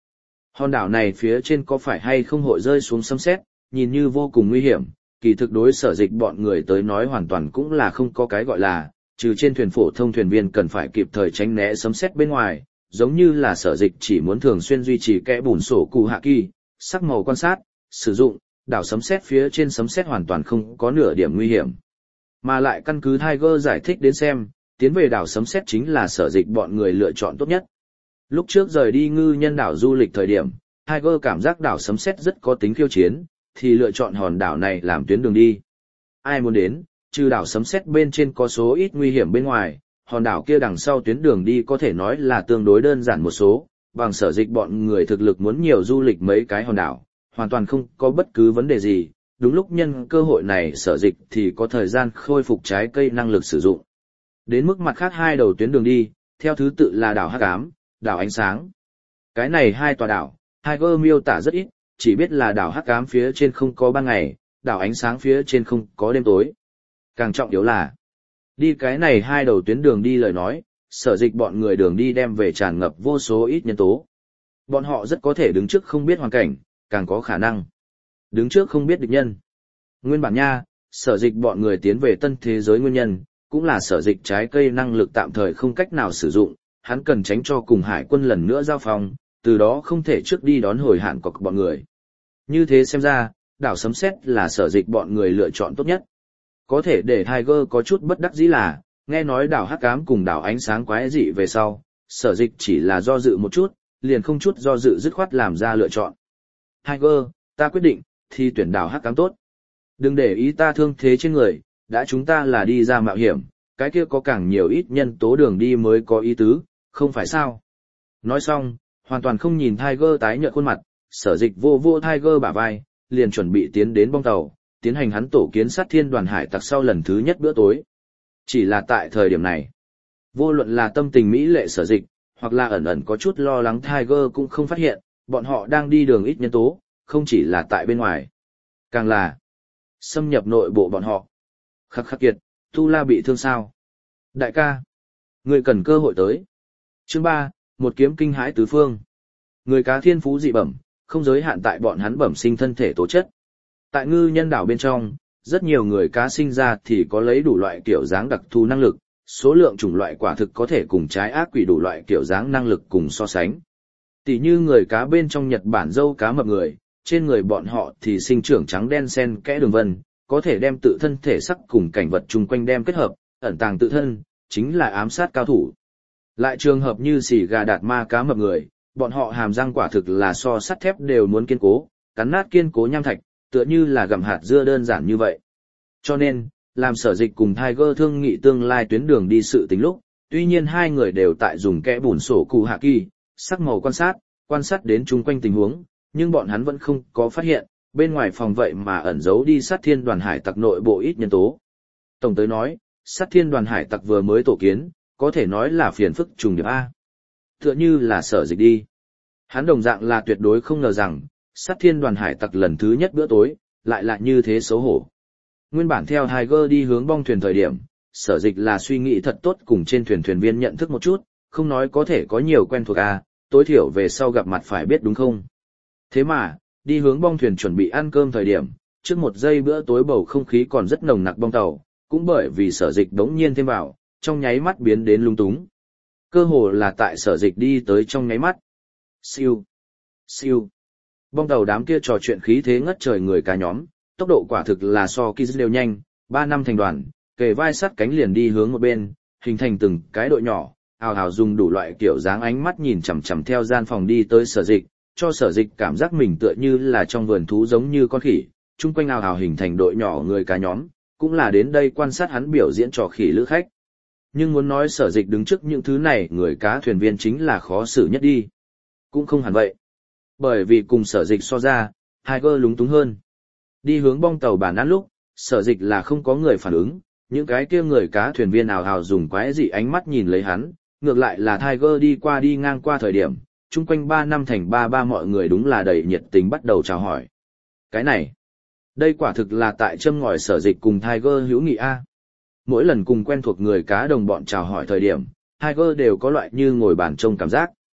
Hòn đảo này phía trên có phải hay không hội rơi xuống sấm sét, nhìn như vô cùng nguy hiểm, kỳ thực đối Sở Dịch bọn người tới nói hoàn toàn cũng là không có cái gọi là, trừ trên thuyền phổ thông thuyền viên cần phải kịp thời tránh né sấm sét bên ngoài, giống như là Sở Dịch chỉ muốn thường xuyên duy trì kẽ bùn sổ cụ hạ kỳ, sắc màu quan sát, sử dụng, đảo sấm sét phía trên sấm sét hoàn toàn không có nửa điểm nguy hiểm. Mà lại căn cứ Tiger giải thích đến xem, tiến về đảo sấm sét chính là Sở Dịch bọn người lựa chọn tốt nhất. Lúc trước rời đi ngư nhân đảo du lịch thời điểm, Tiger cảm giác đảo sấm sét rất có tính khiêu chiến, thì lựa chọn hòn đảo này làm tuyến đường đi. Ai muốn đến, trừ đảo sấm sét bên trên có số ít nguy hiểm bên ngoài, hòn đảo kia đằng sau tuyến đường đi có thể nói là tương đối đơn giản một số, bằng Sở Dịch bọn người thực lực muốn nhiều du lịch mấy cái hòn đảo, hoàn toàn không có bất cứ vấn đề gì, đúng lúc nhân cơ hội này Sở Dịch thì có thời gian khôi phục trái cây năng lực sử dụng. Đến mức mặt khác hai đầu tuyến đường đi, theo thứ tự là đảo Hắc Ám, đảo Ánh Sáng. Cái này hai tòa đảo, Tiger miêu tả rất ít, chỉ biết là đảo Hắc Ám phía trên không có ban ngày, đảo Ánh Sáng phía trên không có đêm tối. Càng trọng yếu là, đi cái này hai đầu tuyến đường đi lời nói, Sở Dịch bọn người đường đi đem về tràn ngập vô số ít nhân tố. Bọn họ rất có thể đứng trước không biết hoàn cảnh, càng có khả năng đứng trước không biết địch nhân. Nguyên bản nha, Sở Dịch bọn người tiến về tân thế giới nguyên nhân, cũng là Sở Dịch trái cây năng lực tạm thời không cách nào sử dụng, hắn cần tránh cho cùng hải quân lần nữa giao phòng, từ đó không thể trước đi đón hồi hạn của bọn người. Như thế xem ra, đảo sấm sét là Sở Dịch bọn người lựa chọn tốt nhất. Có thể để Tiger có chút bất đắc dĩ là, nghe nói đảo Hắc Ám cùng đảo Ánh Sáng quái dị về sau, Sở Dịch chỉ là do dự một chút, liền không chút do dự dứt khoát làm ra lựa chọn. Tiger, ta quyết định, thì tuyển đảo Hắc Ám tốt. Đừng để ý ta thương thế trên người, đã chúng ta là đi ra mạo hiểm, cái kia có càng nhiều ít nhân tố đường đi mới có ý tứ, không phải sao? Nói xong, hoàn toàn không nhìn Tiger tái nhợt khuôn mặt, Sở Dịch vô vô Tiger bả vai, liền chuẩn bị tiến đến bong tàu, tiến hành hắn tổ kiến sát thiên đoàn hải tặc sau lần thứ nhất bữa tối. Chỉ là tại thời điểm này, vô luận là tâm tình mỹ lệ Sở Dịch, hoặc là ẩn ẩn có chút lo lắng Tiger cũng không phát hiện, bọn họ đang đi đường ít nhân tố, không chỉ là tại bên ngoài, càng là xâm nhập nội bộ bọn họ. Khắc khắc kiệt, Tu La bị thương sao? Đại ca, người cần cơ hội tới. Chương ba, một kiếm kinh hãi tứ phương. Người cá thiên phú dị bẩm, không giới hạn tại bọn hắn bẩm sinh thân thể tố chất. Tại ngư nhân đảo bên trong, rất nhiều người cá sinh ra thì có lấy đủ loại kiểu dáng đặc thù năng lực, số lượng chủng loại quả thực có thể cùng trái ác quỷ đủ loại kiểu dáng năng lực cùng so sánh. Tỷ như người cá bên trong Nhật Bản dâu cá mập người, trên người bọn họ thì sinh trưởng trắng đen xen kẽ đường vân, có thể đem tự thân thể sắc cùng cảnh vật chung quanh đem kết hợp, ẩn tàng tự thân, chính là ám sát cao thủ. Lại trường hợp như xỉ gà đạt ma cá mập người, bọn họ hàm răng quả thực là so sắt thép đều muốn kiên cố, cắn nát kiên cố nham thạch, tựa như là gặm hạt dưa đơn giản như vậy. Cho nên, làm Sở Dịch cùng Tiger thương nghị tương lai tuyến đường đi sự tính lúc, tuy nhiên hai người đều tại dùng kẽ bùn sổ cụ hạ kỳ, sắc màu quan sát, quan sát đến chung quanh tình huống, nhưng bọn hắn vẫn không có phát hiện, bên ngoài phòng vậy mà ẩn giấu đi sát thiên đoàn hải tặc nội bộ ít nhân tố. Tổng tới nói, sát thiên đoàn hải tặc vừa mới tổ kiến, có thể nói là phiền phức trùng điệp A. Tựa như là Sở Dịch đi. Hắn đồng dạng là tuyệt đối không ngờ rằng, sát thiên đoàn hải tặc lần thứ nhất bữa tối, lại là như thế xấu hổ. Nguyên bản theo Tiger đi hướng bong thuyền thời điểm, Sở Dịch là suy nghĩ thật tốt cùng trên thuyền thuyền viên nhận thức một chút, không nói có thể có nhiều quen thuộc A, tối thiểu về sau gặp mặt phải biết đúng không? Thế mà, đi hướng bong thuyền chuẩn bị ăn cơm thời điểm, trước một giây bữa tối bầu không khí còn rất nồng nặc bong tàu, cũng bởi vì Sở Dịch đống nhiên thêm vào, trong nháy mắt biến đến lung túng. Cơ hồ là tại Sở Dịch đi tới trong nháy mắt. Siêu, siêu. Bong tàu đám kia trò chuyện khí thế ngất trời người cả nhóm, tốc độ quả thực là so Kiz đều nhanh, ba năm thành đoàn, kề vai sát cánh liền đi hướng một bên, hình thành từng cái đội nhỏ, ào ào dùng đủ loại kiểu dáng ánh mắt nhìn chằm chằm theo gian phòng đi tới Sở Dịch, cho Sở Dịch cảm giác mình tựa như là trong vườn thú giống như con khỉ, chung quanh ào ào hình thành đội nhỏ người cá nhóm, cũng là đến đây quan sát hắn biểu diễn trò khỉ lữ khách. Nhưng muốn nói Sở Dịch đứng trước những thứ này người cá thuyền viên chính là khó xử nhất đi. Cũng không hẳn vậy. Bởi vì cùng Sở Dịch so ra, Tiger lúng túng hơn. Đi hướng bong tàu bản ăn lúc, Sở Dịch là không có người phản ứng, những cái kia người cá thuyền viên ào ào dùng quái dị ánh mắt nhìn lấy hắn, ngược lại là Tiger đi qua đi ngang qua thời điểm, chung quanh ba năm thành ba ba mọi người đúng là đầy nhiệt tình bắt đầu chào hỏi. Cái này, đây quả thực là tại châm ngòi Sở Dịch cùng Tiger hữu nghị A. Mỗi lần cùng quen thuộc người cá đồng bọn chào hỏi thời điểm, Tiger đều có loại như ngồi bàn trông cảm giác.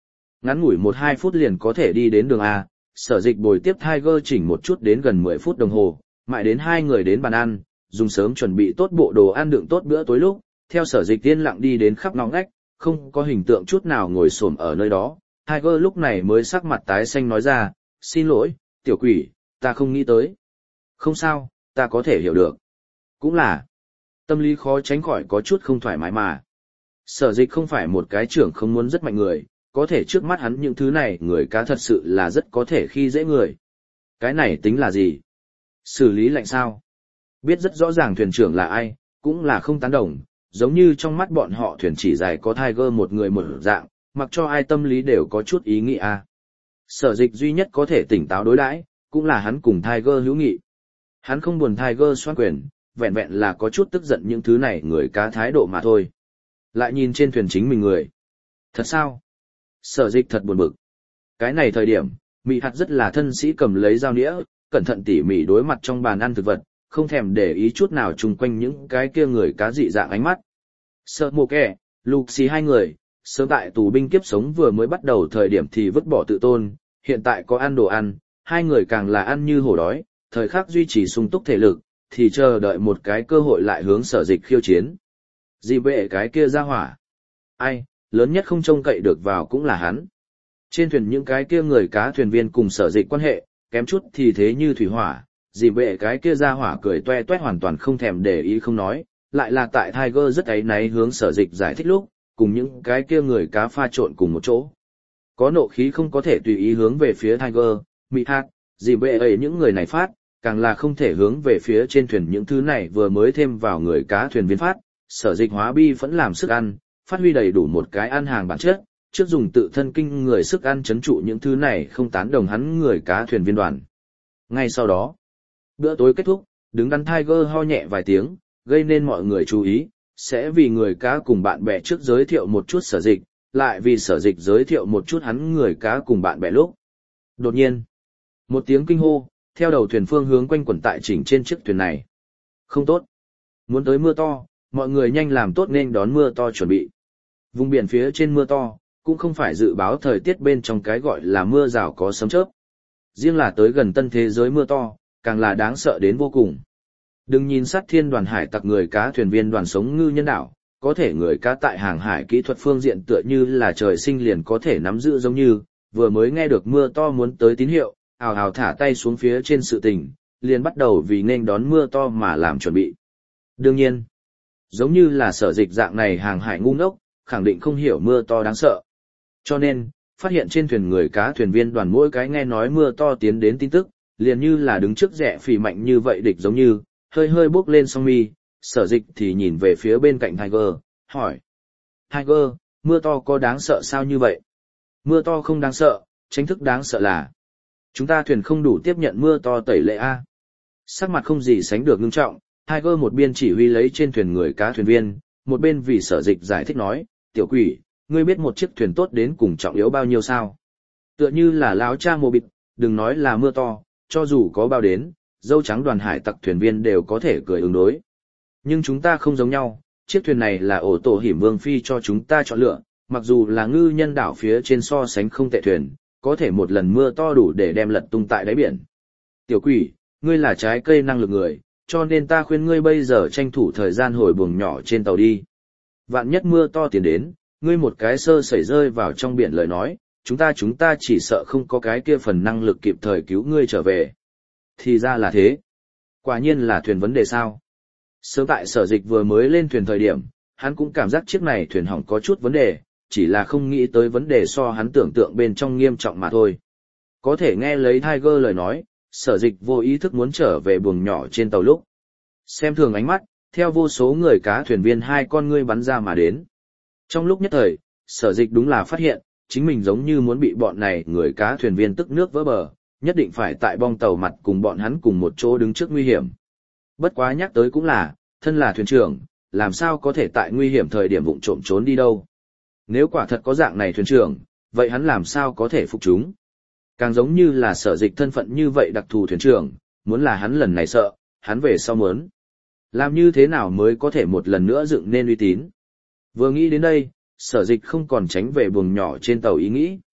ngắn ngủi một hai phút liền có thể đi đến đường A, Sở Dịch bồi tiếp Tiger chỉnh một chút đến gần mười phút đồng hồ, mãi đến hai người đến bàn ăn, dùng sớm chuẩn bị tốt bộ đồ ăn đựng tốt bữa tối lúc, theo Sở Dịch yên lặng đi đến khắp ngõ ngách, không có hình tượng chút nào ngồi xổm ở nơi đó. Tiger lúc này mới sắc mặt tái xanh nói ra, xin lỗi, tiểu quỷ, ta không nghĩ tới. Không sao, ta có thể hiểu được. Cũng là, tâm lý khó tránh khỏi có chút không thoải mái mà. Sở Dịch không phải một cái trưởng không muốn rất mạnh người, có thể trước mắt hắn những thứ này người cá thật sự là rất có thể khi dễ người. Cái này tính là gì? Xử lý lạnh sao? Biết rất rõ ràng thuyền trưởng là ai, cũng là không tán đồng, giống như trong mắt bọn họ thuyền chỉ dài có Tiger một người một dạng, mặc cho ai tâm lý đều có chút ý nghĩa a. Sở Dịch duy nhất có thể tỉnh táo đối đãi, cũng là hắn cùng Tiger hữu nghị. Hắn không buồn Tiger xoan quyền, vẹn vẹn là có chút tức giận những thứ này người cá thái độ mà thôi. Lại nhìn trên thuyền chính mình người. Thật sao? Sở Dịch thật buồn bực. Cái này thời điểm, Mị Hạt rất là thân sĩ cầm lấy dao nĩa, cẩn thận tỉ mỉ đối mặt trong bàn ăn thực vật, không thèm để ý chút nào chung quanh những cái kia người cá dị dạng ánh mắt. Sợ mồ kẻ, lục xì hai người, sớm tại tù binh kiếp sống vừa mới bắt đầu thời điểm thì vứt bỏ tự tôn, hiện tại có ăn đồ ăn, hai người càng là ăn như hổ đói, thời khắc duy trì sung túc thể lực, thì chờ đợi một cái cơ hội lại hướng Sở Dịch khiêu chiến. Dị bệ cái kia ra hỏa. Ai, lớn nhất không trông cậy được vào cũng là hắn. Trên thuyền những cái kia người cá thuyền viên cùng Sở Dịch quan hệ, kém chút thì thế như thủy hỏa, dị bệ cái kia ra hỏa cười toe toét hoàn toàn không thèm để ý không nói, lại là tại Tiger rất áy náy hướng Sở Dịch giải thích lúc, cùng những cái kia người cá pha trộn cùng một chỗ. Có nộ khí không có thể tùy ý hướng về phía Tiger, Mị Hạt, dị bệ ấy những người này phát, càng là không thể hướng về phía trên thuyền những thứ này vừa mới thêm vào người cá thuyền viên phát. Sở Dịch hóa bi vẫn làm sức ăn, phát huy đầy đủ một cái ăn hàng bản chất, trước dùng tự thân kinh người sức ăn chấn trụ những thứ này không tán đồng hắn người cá thuyền viên đoàn. Ngay sau đó, bữa tối kết thúc, đứng đắn Tiger ho nhẹ vài tiếng, gây nên mọi người chú ý, sẽ vì người cá cùng bạn bè trước giới thiệu một chút Sở Dịch, lại vì Sở Dịch giới thiệu một chút hắn người cá cùng bạn bè lúc. Đột nhiên, một tiếng kinh hô, theo đầu thuyền phương hướng quanh quẩn tại chỉnh trên chiếc thuyền này. Không tốt, muốn tới mưa to, mọi người nhanh làm tốt nên đón mưa to chuẩn bị. Vùng biển phía trên mưa to, cũng không phải dự báo thời tiết bên trong cái gọi là mưa rào có sấm chớp. Riêng là tới gần tân thế giới mưa to, càng là đáng sợ đến vô cùng. Đừng nhìn sát thiên đoàn hải tặc người cá thuyền viên đoàn sống ngư nhân đảo, có thể người cá tại hàng hải kỹ thuật phương diện tựa như là trời sinh liền có thể nắm giữ giống như, vừa mới nghe được mưa to muốn tới tín hiệu, ào ào thả tay xuống phía trên sự tình, liền bắt đầu vì nên đón mưa to mà làm chuẩn bị. Đương nhiên, giống như là Sở Dịch dạng này hàng hải ngu ngốc, khẳng định không hiểu mưa to đáng sợ. Cho nên, phát hiện trên thuyền người cá thuyền viên đoàn mỗi cái nghe nói mưa to tiến đến tin tức, liền như là đứng trước rẽ phì mạnh như vậy địch giống như, hơi hơi bước lên song mi, Sở Dịch thì nhìn về phía bên cạnh Tiger, hỏi. Tiger, mưa to có đáng sợ sao như vậy? Mưa to không đáng sợ, chính thức đáng sợ là chúng ta thuyền không đủ tiếp nhận mưa to tẩy lệ A. Sắc mặt không gì sánh được ngưng trọng, Tiger một bên chỉ huy lấy trên thuyền người cá thuyền viên, một bên vì Sở Dịch giải thích nói, tiểu quỷ, ngươi biết một chiếc thuyền tốt đến cùng trọng yếu bao nhiêu sao? Tựa như là láo cha mồ bịt, đừng nói là mưa to, cho dù có bao đến, dâu trắng đoàn hải tặc thuyền viên đều có thể cười ứng đối. Nhưng chúng ta không giống nhau, chiếc thuyền này là ổ tổ hiểm vương phi cho chúng ta chọn lựa, mặc dù là ngư nhân đảo phía trên so sánh không tệ thuyền, có thể một lần mưa to đủ để đem lật tung tại đáy biển. Tiểu quỷ, ngươi là trái cây năng lực người, cho nên ta khuyên ngươi bây giờ tranh thủ thời gian hồi buồng nhỏ trên tàu đi. Vạn nhất mưa to tiến đến, ngươi một cái sơ sẩy rơi vào trong biển lời nói, chúng ta chúng ta chỉ sợ không có cái kia phần năng lực kịp thời cứu ngươi trở về. Thì ra là thế. Quả nhiên là thuyền vấn đề sao. Sớm tại Sở Dịch vừa mới lên thuyền thời điểm, hắn cũng cảm giác chiếc này thuyền hỏng có chút vấn đề, chỉ là không nghĩ tới vấn đề so hắn tưởng tượng bên trong nghiêm trọng mà thôi. Có thể nghe lấy Tiger lời nói, Sở Dịch vô ý thức muốn trở về buồng nhỏ trên tàu lúc. Xem thường ánh mắt, theo vô số người cá thuyền viên hai con ngươi bắn ra mà đến. Trong lúc nhất thời, Sở Dịch đúng là phát hiện, chính mình giống như muốn bị bọn này người cá thuyền viên tức nước vỡ bờ, nhất định phải tại bong tàu mặt cùng bọn hắn cùng một chỗ đứng trước nguy hiểm. Bất quá nhắc tới cũng là, thân là thuyền trưởng, làm sao có thể tại nguy hiểm thời điểm vụng trộm trốn đi đâu. Nếu quả thật có dạng này thuyền trưởng, vậy hắn làm sao có thể phục chúng? Càng giống như là Sở Dịch thân phận như vậy đặc thù thuyền trưởng, muốn là hắn lần này sợ, hắn về sau muốn. Làm như thế nào mới có thể một lần nữa dựng nên uy tín? Vừa nghĩ đến đây, Sở Dịch không còn tránh về buồng nhỏ trên tàu ý nghĩ.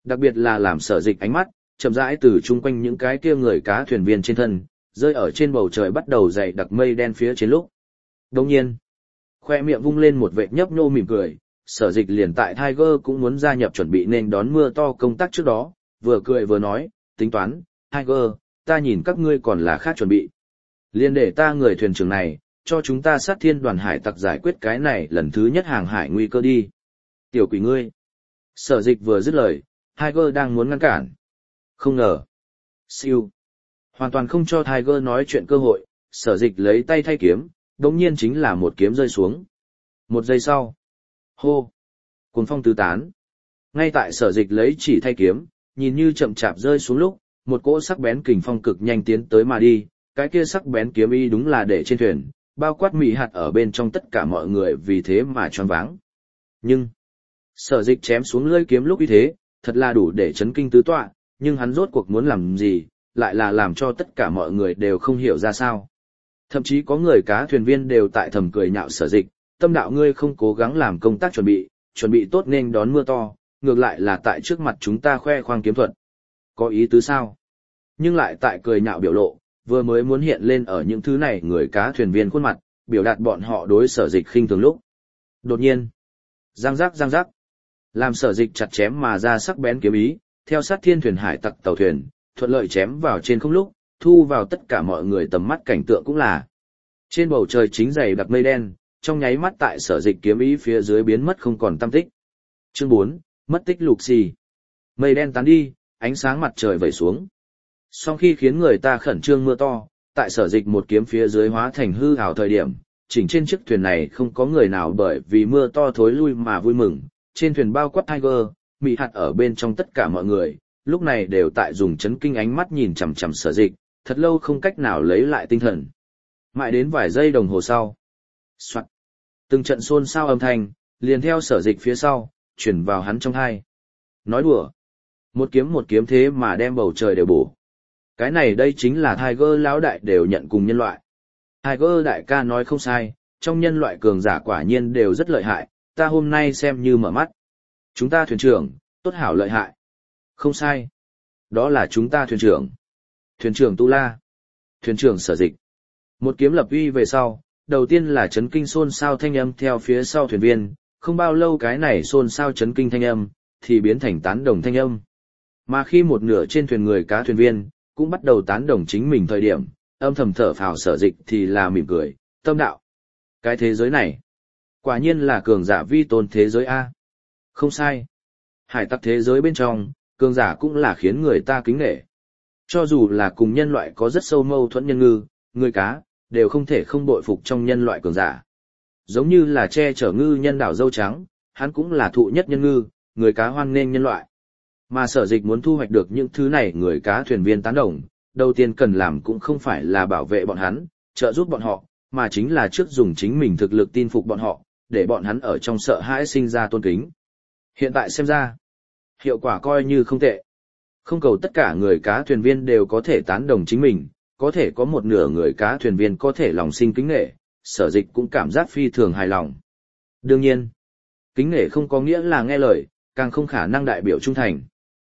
Đặc biệt là làm Sở Dịch ánh mắt, chậm rãi từ chung quanh những cái kia người cá thuyền viên trên thân, rơi ở trên bầu trời bắt đầu dày đặc mây đen phía trên lúc. Đồng nhiên, khoe miệng vung lên một vệt nhấp nhô mỉm cười, Sở Dịch liền tại Tiger cũng muốn gia nhập chuẩn bị nên đón mưa to công tác trước đó, vừa cười vừa nói, tính toán, Tiger, ta nhìn các ngươi còn là khác chuẩn bị. Liên để ta người thuyền trưởng này, cho chúng ta sát thiên đoàn hải tặc giải quyết cái này lần thứ nhất hàng hải nguy cơ đi. Tiểu quỷ ngươi. Sở Dịch vừa dứt lời, Tiger đang muốn ngăn cản. Không ngờ. Siêu. Hoàn toàn không cho Tiger nói chuyện cơ hội, Sở Dịch lấy tay thay kiếm, đồng nhiên chính là một kiếm rơi xuống. Một giây sau. Hô. Cuồng phong tứ tán. Ngay tại Sở Dịch lấy chỉ thay kiếm, nhìn như chậm chạp rơi xuống lúc, một cỗ sắc bén kình phong cực nhanh tiến tới mà đi, cái kia sắc bén kiếm y đúng là để trên thuyền, bao quát mị hạt ở bên trong tất cả mọi người vì thế mà choáng váng. Nhưng, Sở Dịch chém xuống lưỡi kiếm lúc như thế, thật là đủ để chấn kinh tứ tọa, nhưng hắn rốt cuộc muốn làm gì, lại là làm cho tất cả mọi người đều không hiểu ra sao. Thậm chí có người cá thuyền viên đều tại thầm cười nhạo Sở Dịch, tâm đạo ngươi không cố gắng làm công tác chuẩn bị, chuẩn bị tốt nên đón mưa to, ngược lại là tại trước mặt chúng ta khoe khoang kiếm thuật. Có ý tứ sao? Nhưng lại tại cười nhạo biểu lộ, vừa mới muốn hiện lên ở những thứ này người cá thuyền viên khuôn mặt, biểu đạt bọn họ đối Sở Dịch khinh thường lúc. Đột nhiên, giang giác giang giác, làm Sở Dịch chặt chém mà ra sắc bén kiếm ý, theo sát thiên thuyền hải tặc tàu thuyền, thuận lợi chém vào trên không lúc, thu vào tất cả mọi người tầm mắt cảnh tượng cũng là. Trên bầu trời chính dày đặc mây đen, trong nháy mắt tại Sở Dịch kiếm ý phía dưới biến mất không còn tăm tích. Chương bốn, mất tích lục xì. Mây đen tán đi, ánh sáng mặt trời vẩy xuống. Sau khi khiến người ta khẩn trương mưa to, tại Sở Dịch một kiếm phía dưới hóa thành hư ảo thời điểm, chỉnh trên chiếc thuyền này không có người nào bởi vì mưa to thối lui mà vui mừng, trên thuyền bao quát Tiger, mị hạt ở bên trong tất cả mọi người, lúc này đều tại dùng chấn kinh ánh mắt nhìn chằm chằm Sở Dịch, thật lâu không cách nào lấy lại tinh thần. Mãi đến vài giây đồng hồ sau, soạt, từng trận xôn xao âm thanh, liền theo Sở Dịch phía sau, chuyển vào hắn trong tai. Nói đùa, một kiếm một kiếm thế mà đem bầu trời đều bổ. Cái này đây chính là Tiger lão đại đều nhận cùng nhân loại. Tiger đại ca nói không sai, trong nhân loại cường giả quả nhiên đều rất lợi hại, ta hôm nay xem như mở mắt. Chúng ta thuyền trưởng, tốt hảo lợi hại. Không sai. Đó là chúng ta thuyền trưởng. Thuyền trưởng Tu La. Thuyền trưởng Sở Dịch. Một kiếm lập uy về sau, đầu tiên là chấn kinh xôn xao thanh âm theo phía sau thuyền viên, không bao lâu cái này xôn xao chấn kinh thanh âm, thì biến thành tán đồng thanh âm. Mà khi một nửa trên thuyền người cá thuyền viên, cũng bắt đầu tán đồng chính mình thời điểm, âm thầm thở phào Sở Dịch thì là mỉm cười, tâm đạo. Cái thế giới này, quả nhiên là cường giả vi tôn thế giới A. Không sai. Hải tặc thế giới bên trong, cường giả cũng là khiến người ta kính nể. Cho dù là cùng nhân loại có rất sâu mâu thuẫn nhân ngư, người cá, đều không thể không bội phục trong nhân loại cường giả. Giống như là che chở ngư nhân đảo dâu trắng, hắn cũng là thụ nhất nhân ngư, người cá hoan nghênh nhân loại. Mà Sở Dịch muốn thu hoạch được những thứ này người cá thuyền viên tán đồng, đầu tiên cần làm cũng không phải là bảo vệ bọn hắn, trợ giúp bọn họ, mà chính là trước dùng chính mình thực lực tin phục bọn họ, để bọn hắn ở trong sợ hãi sinh ra tôn kính. Hiện tại xem ra, hiệu quả coi như không tệ. Không cầu tất cả người cá thuyền viên đều có thể tán đồng chính mình, có thể có một nửa người cá thuyền viên có thể lòng sinh kính nể, Sở Dịch cũng cảm giác phi thường hài lòng. Đương nhiên, kính nể không có nghĩa là nghe lời, càng không khả năng đại biểu trung thành.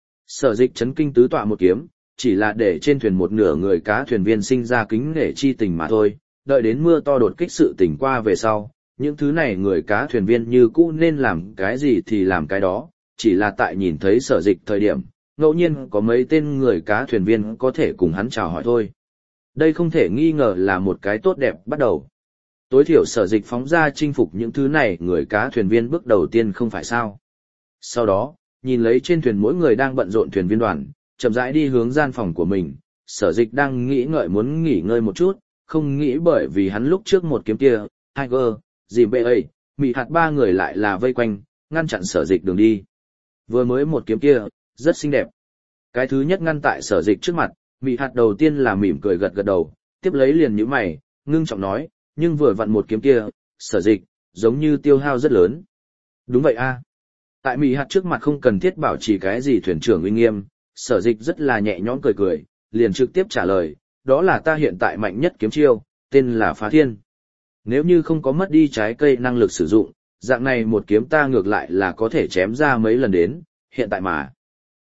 Sở Dịch chấn kinh tứ tọa một kiếm, chỉ là để trên thuyền một nửa người cá thuyền viên sinh ra kính nể chi tình mà thôi, đợi đến mưa to đột kích sự tình qua về sau, những thứ này người cá thuyền viên như cũ nên làm cái gì thì làm cái đó, chỉ là tại nhìn thấy Sở Dịch thời điểm, ngẫu nhiên có mấy tên người cá thuyền viên có thể cùng hắn chào hỏi thôi. Đây không thể nghi ngờ là một cái tốt đẹp bắt đầu. Tối thiểu Sở Dịch phóng ra chinh phục những thứ này người cá thuyền viên bước đầu tiên không phải sao. Sau đó, nhìn lấy trên thuyền mỗi người đang bận rộn thuyền viên đoàn, chậm rãi đi hướng gian phòng của mình, Sở Dịch đang nghĩ ngợi muốn nghỉ ngơi một chút, không nghĩ bởi vì hắn lúc trước một kiếm kia, Tiger, dìm bê ấy, mị hạt ba người lại là vây quanh, ngăn chặn Sở Dịch đường đi. Vừa mới một kiếm kia, rất xinh đẹp. Cái thứ nhất ngăn tại Sở Dịch trước mặt, mị hạt đầu tiên là mỉm cười gật gật đầu, tiếp lấy liền nhíu mày, ngưng trọng nói, nhưng vừa vặn một kiếm kia, Sở Dịch, giống như tiêu hao rất lớn. Đúng vậy a. Tại mị hạt trước mặt không cần thiết bảo trì cái gì thuyền trưởng uy nghiêm, Sở Dịch rất là nhẹ nhõm cười cười, liền trực tiếp trả lời, đó là ta hiện tại mạnh nhất kiếm chiêu, tên là Phá Thiên. Nếu như không có mất đi trái cây năng lực sử dụng, dạng này một kiếm ta ngược lại là có thể chém ra mấy lần đến, hiện tại mà.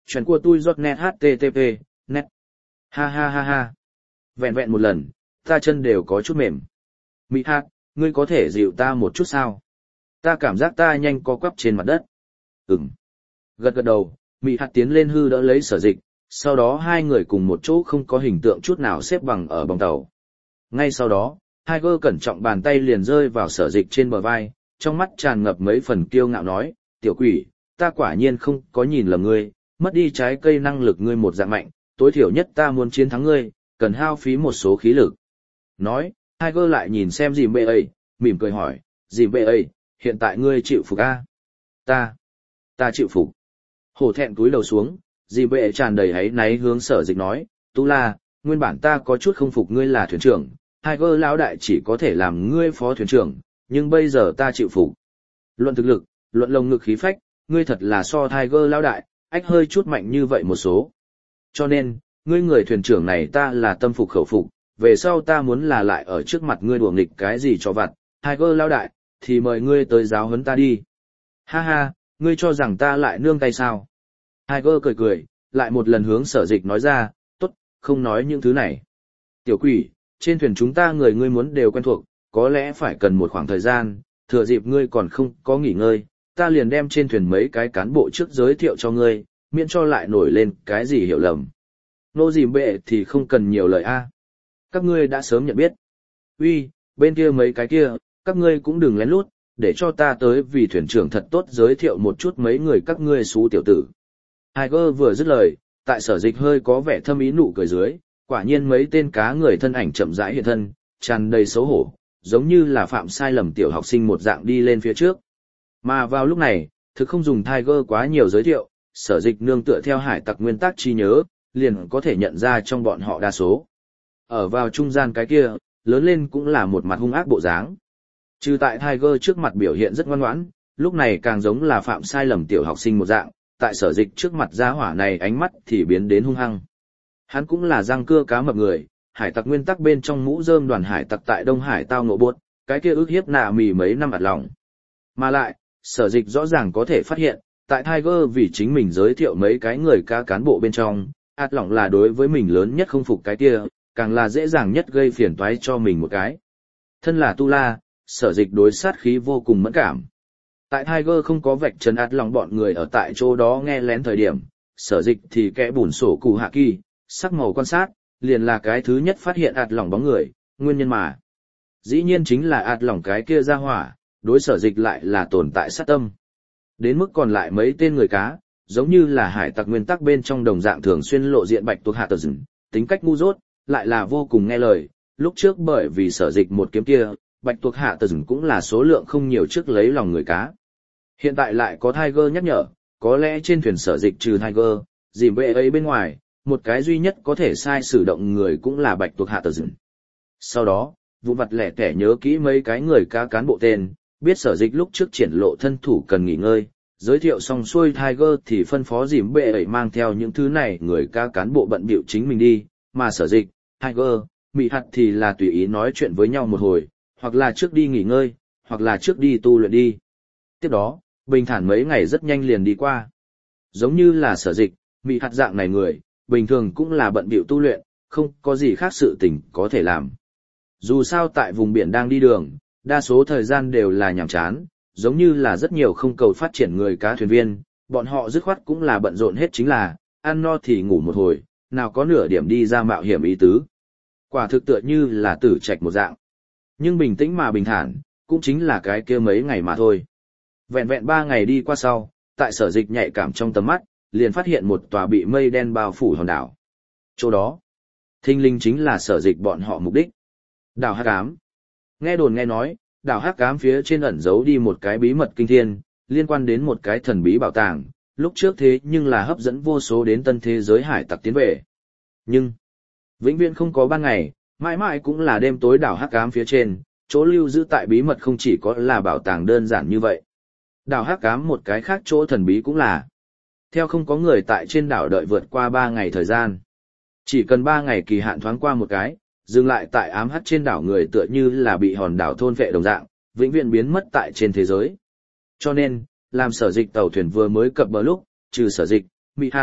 Chuyện của tôi giọt net http, net. Ha ha ha ha. Vẹn vẹn một lần, ta chân đều có chút mềm. Mỹ hạt, ngươi có thể dịu ta một chút sao? Ta cảm giác ta nhanh co quắp trên mặt đất. Ừm. Gật gật đầu, Mỹ hạt tiến lên hư đỡ lấy Sở Dịch, sau đó hai người cùng một chỗ không có hình tượng chút nào xếp bằng ở bong tàu. Ngay sau đó, Tiger cẩn trọng bàn tay liền rơi vào Sở Dịch trên bờ vai, trong mắt tràn ngập mấy phần kiêu ngạo nói, tiểu quỷ, ta quả nhiên không có nhìn lầm ngươi, mất đi trái cây năng lực ngươi một dạng mạnh, tối thiểu nhất ta muốn chiến thắng ngươi, cần hao phí một số khí lực. Nói, Tiger lại nhìn xem dìm bệ ấy, mỉm cười hỏi, dìm bệ ấy, hiện tại ngươi chịu phục a? Ta, ta chịu phục. Hổ thẹn cúi đầu xuống, dìm bệ tràn đầy áy náy hướng Sở Dịch nói, Tu La, nguyên bản ta có chút không phục ngươi là thuyền trưởng, Tiger lão đại chỉ có thể làm ngươi phó thuyền trưởng, nhưng bây giờ ta chịu phục. Luận thực lực, luận lồng ngực khí phách, ngươi thật là so Tiger lão đại, ách hơi chút mạnh như vậy một số. Cho nên, ngươi người thuyền trưởng này ta là tâm phục khẩu phục, về sau ta muốn là lại ở trước mặt ngươi đùa nghịch cái gì cho vặt, Tiger lão đại, thì mời ngươi tới giáo huấn ta đi. Ha ha, ngươi cho rằng ta lại nương tay sao? Tiger cười cười, lại một lần hướng Sở Dịch nói ra, tốt, không nói những thứ này. Tiểu quỷ, trên thuyền chúng ta người ngươi muốn đều quen thuộc, có lẽ phải cần một khoảng thời gian, thừa dịp ngươi còn không có nghỉ ngơi, ta liền đem trên thuyền mấy cái cán bộ trước giới thiệu cho ngươi, miễn cho lại nổi lên cái gì hiểu lầm. Nô dìm bệ thì không cần nhiều lời a. Các ngươi đã sớm nhận biết. Uy, bên kia mấy cái kia, các ngươi cũng đừng lén lút, để cho ta tới vì thuyền trưởng thật tốt giới thiệu một chút mấy người các ngươi xú tiểu tử. Tiger vừa dứt lời, tại Sở Dịch hơi có vẻ thâm ý nụ cười dưới, quả nhiên mấy tên cá người thân ảnh chậm rãi hiện thân, tràn đầy xấu hổ, giống như là phạm sai lầm tiểu học sinh một dạng đi lên phía trước. Mà vào lúc này, thực không dùng Tiger quá nhiều giới thiệu, Sở Dịch nương tựa theo hải tặc nguyên tắc trí nhớ, liền có thể nhận ra trong bọn họ đa số. Ở vào trung gian cái kia, lớn lên cũng là một mặt hung ác bộ dáng. Trừ tại Tiger trước mặt biểu hiện rất ngoan ngoãn, lúc này càng giống là phạm sai lầm tiểu học sinh một dạng, tại Sở Dịch trước mặt gia hỏa này ánh mắt thì biến đến hung hăng. Hắn cũng là răng cưa cá mập người, hải tặc nguyên tắc bên trong mũ rơm đoàn hải tặc tại Đông Hải tao ngộ buốt, cái kia ước hiếp nạ mì mấy năm ạt lòng. Mà lại, Sở Dịch rõ ràng có thể phát hiện, tại Tiger vì chính mình giới thiệu mấy cái người cá cán bộ bên trong, ạt lòng là đối với mình lớn nhất không phục cái kia, càng là dễ dàng nhất gây phiền toái cho mình một cái. Thân là Tu La, Sở Dịch đối sát khí vô cùng mẫn cảm. Tại Tiger không có vạch trần ạt lòng bọn người ở tại chỗ đó nghe lén thời điểm, Sở Dịch thì kẽ bùn sổ cụ hạ kỳ, sắc màu quan sát, liền là cái thứ nhất phát hiện ạt lòng bóng người, nguyên nhân mà. Dĩ nhiên chính là ạt lòng cái kia ra hỏa, đối Sở Dịch lại là tồn tại sát tâm. Đến mức còn lại mấy tên người cá, giống như là hải tặc nguyên tắc bên trong đồng dạng thường xuyên lộ diện bạch tuộc hạ tờ dừng, tính cách ngu dốt, lại là vô cùng nghe lời, lúc trước bởi vì Sở Dịch một kiếm kia, bạch tuộc hạ tờ dừng cũng là số lượng không nhiều trước lấy lòng người cá. Hiện tại lại có Tiger nhắc nhở, có lẽ trên thuyền Sở Dịch trừ Tiger, dìm bệ ấy bên ngoài, một cái duy nhất có thể sai sử động người cũng là bạch tuộc hạ tờ dừng. Sau đó, vụ vặt lẻ tẻ nhớ kỹ mấy cái người cá cán bộ tên, biết Sở Dịch lúc trước triển lộ thân thủ cần nghỉ ngơi, giới thiệu xong xuôi Tiger thì phân phó dìm bệ ấy mang theo những thứ này người cá cán bộ bận bịu chính mình đi, mà Sở Dịch, Tiger, Mị Hạt thì là tùy ý nói chuyện với nhau một hồi, hoặc là trước đi nghỉ ngơi, hoặc là trước đi tu luyện đi. Tiếp đó, bình thản mấy ngày rất nhanh liền đi qua. Giống như là Sở Dịch, Mị Hạt dạng này người, bình thường cũng là bận bịu tu luyện, không có gì khác sự tình có thể làm. Dù sao tại vùng biển đang đi đường, đa số thời gian đều là nhàm chán, giống như là rất nhiều không cầu phát triển người cá thuyền viên, bọn họ dứt khoát cũng là bận rộn hết chính là, ăn no thì ngủ một hồi, nào có nửa điểm đi ra mạo hiểm ý tứ. Quả thực tựa như là tử trạch một dạng. Nhưng bình tĩnh mà bình thản, cũng chính là cái kia mấy ngày mà thôi. Vẹn vẹn ba ngày đi qua sau, tại Sở Dịch nhạy cảm trong tầm mắt, liền phát hiện một tòa bị mây đen bao phủ hòn đảo. Chỗ đó, thinh linh chính là Sở Dịch bọn họ mục đích. Đảo Hắc Ám. Nghe đồn nghe nói, đảo Hắc Ám phía trên ẩn giấu đi một cái bí mật kinh thiên, liên quan đến một cái thần bí bảo tàng, lúc trước thế nhưng là hấp dẫn vô số đến tân thế giới hải tặc tiến về. Nhưng, vĩnh viễn không có ban ngày, mãi mãi cũng là đêm tối đảo Hắc Ám phía trên, chỗ lưu giữ tại bí mật không chỉ có là bảo tàng đơn giản như vậy. Đảo Hắc Ám một cái khác chỗ thần bí cũng là, theo không có người tại trên đảo đợi vượt qua ba ngày thời gian. Chỉ cần ba ngày kỳ hạn thoáng qua một cái, dừng lại tại ám hắc trên đảo người tựa như là bị hòn đảo thôn vệ đồng dạng, vĩnh viễn biến mất tại trên thế giới. Cho nên, làm Sở Dịch tàu thuyền vừa mới cập bờ lúc, trừ Sở Dịch, Mị Hạt,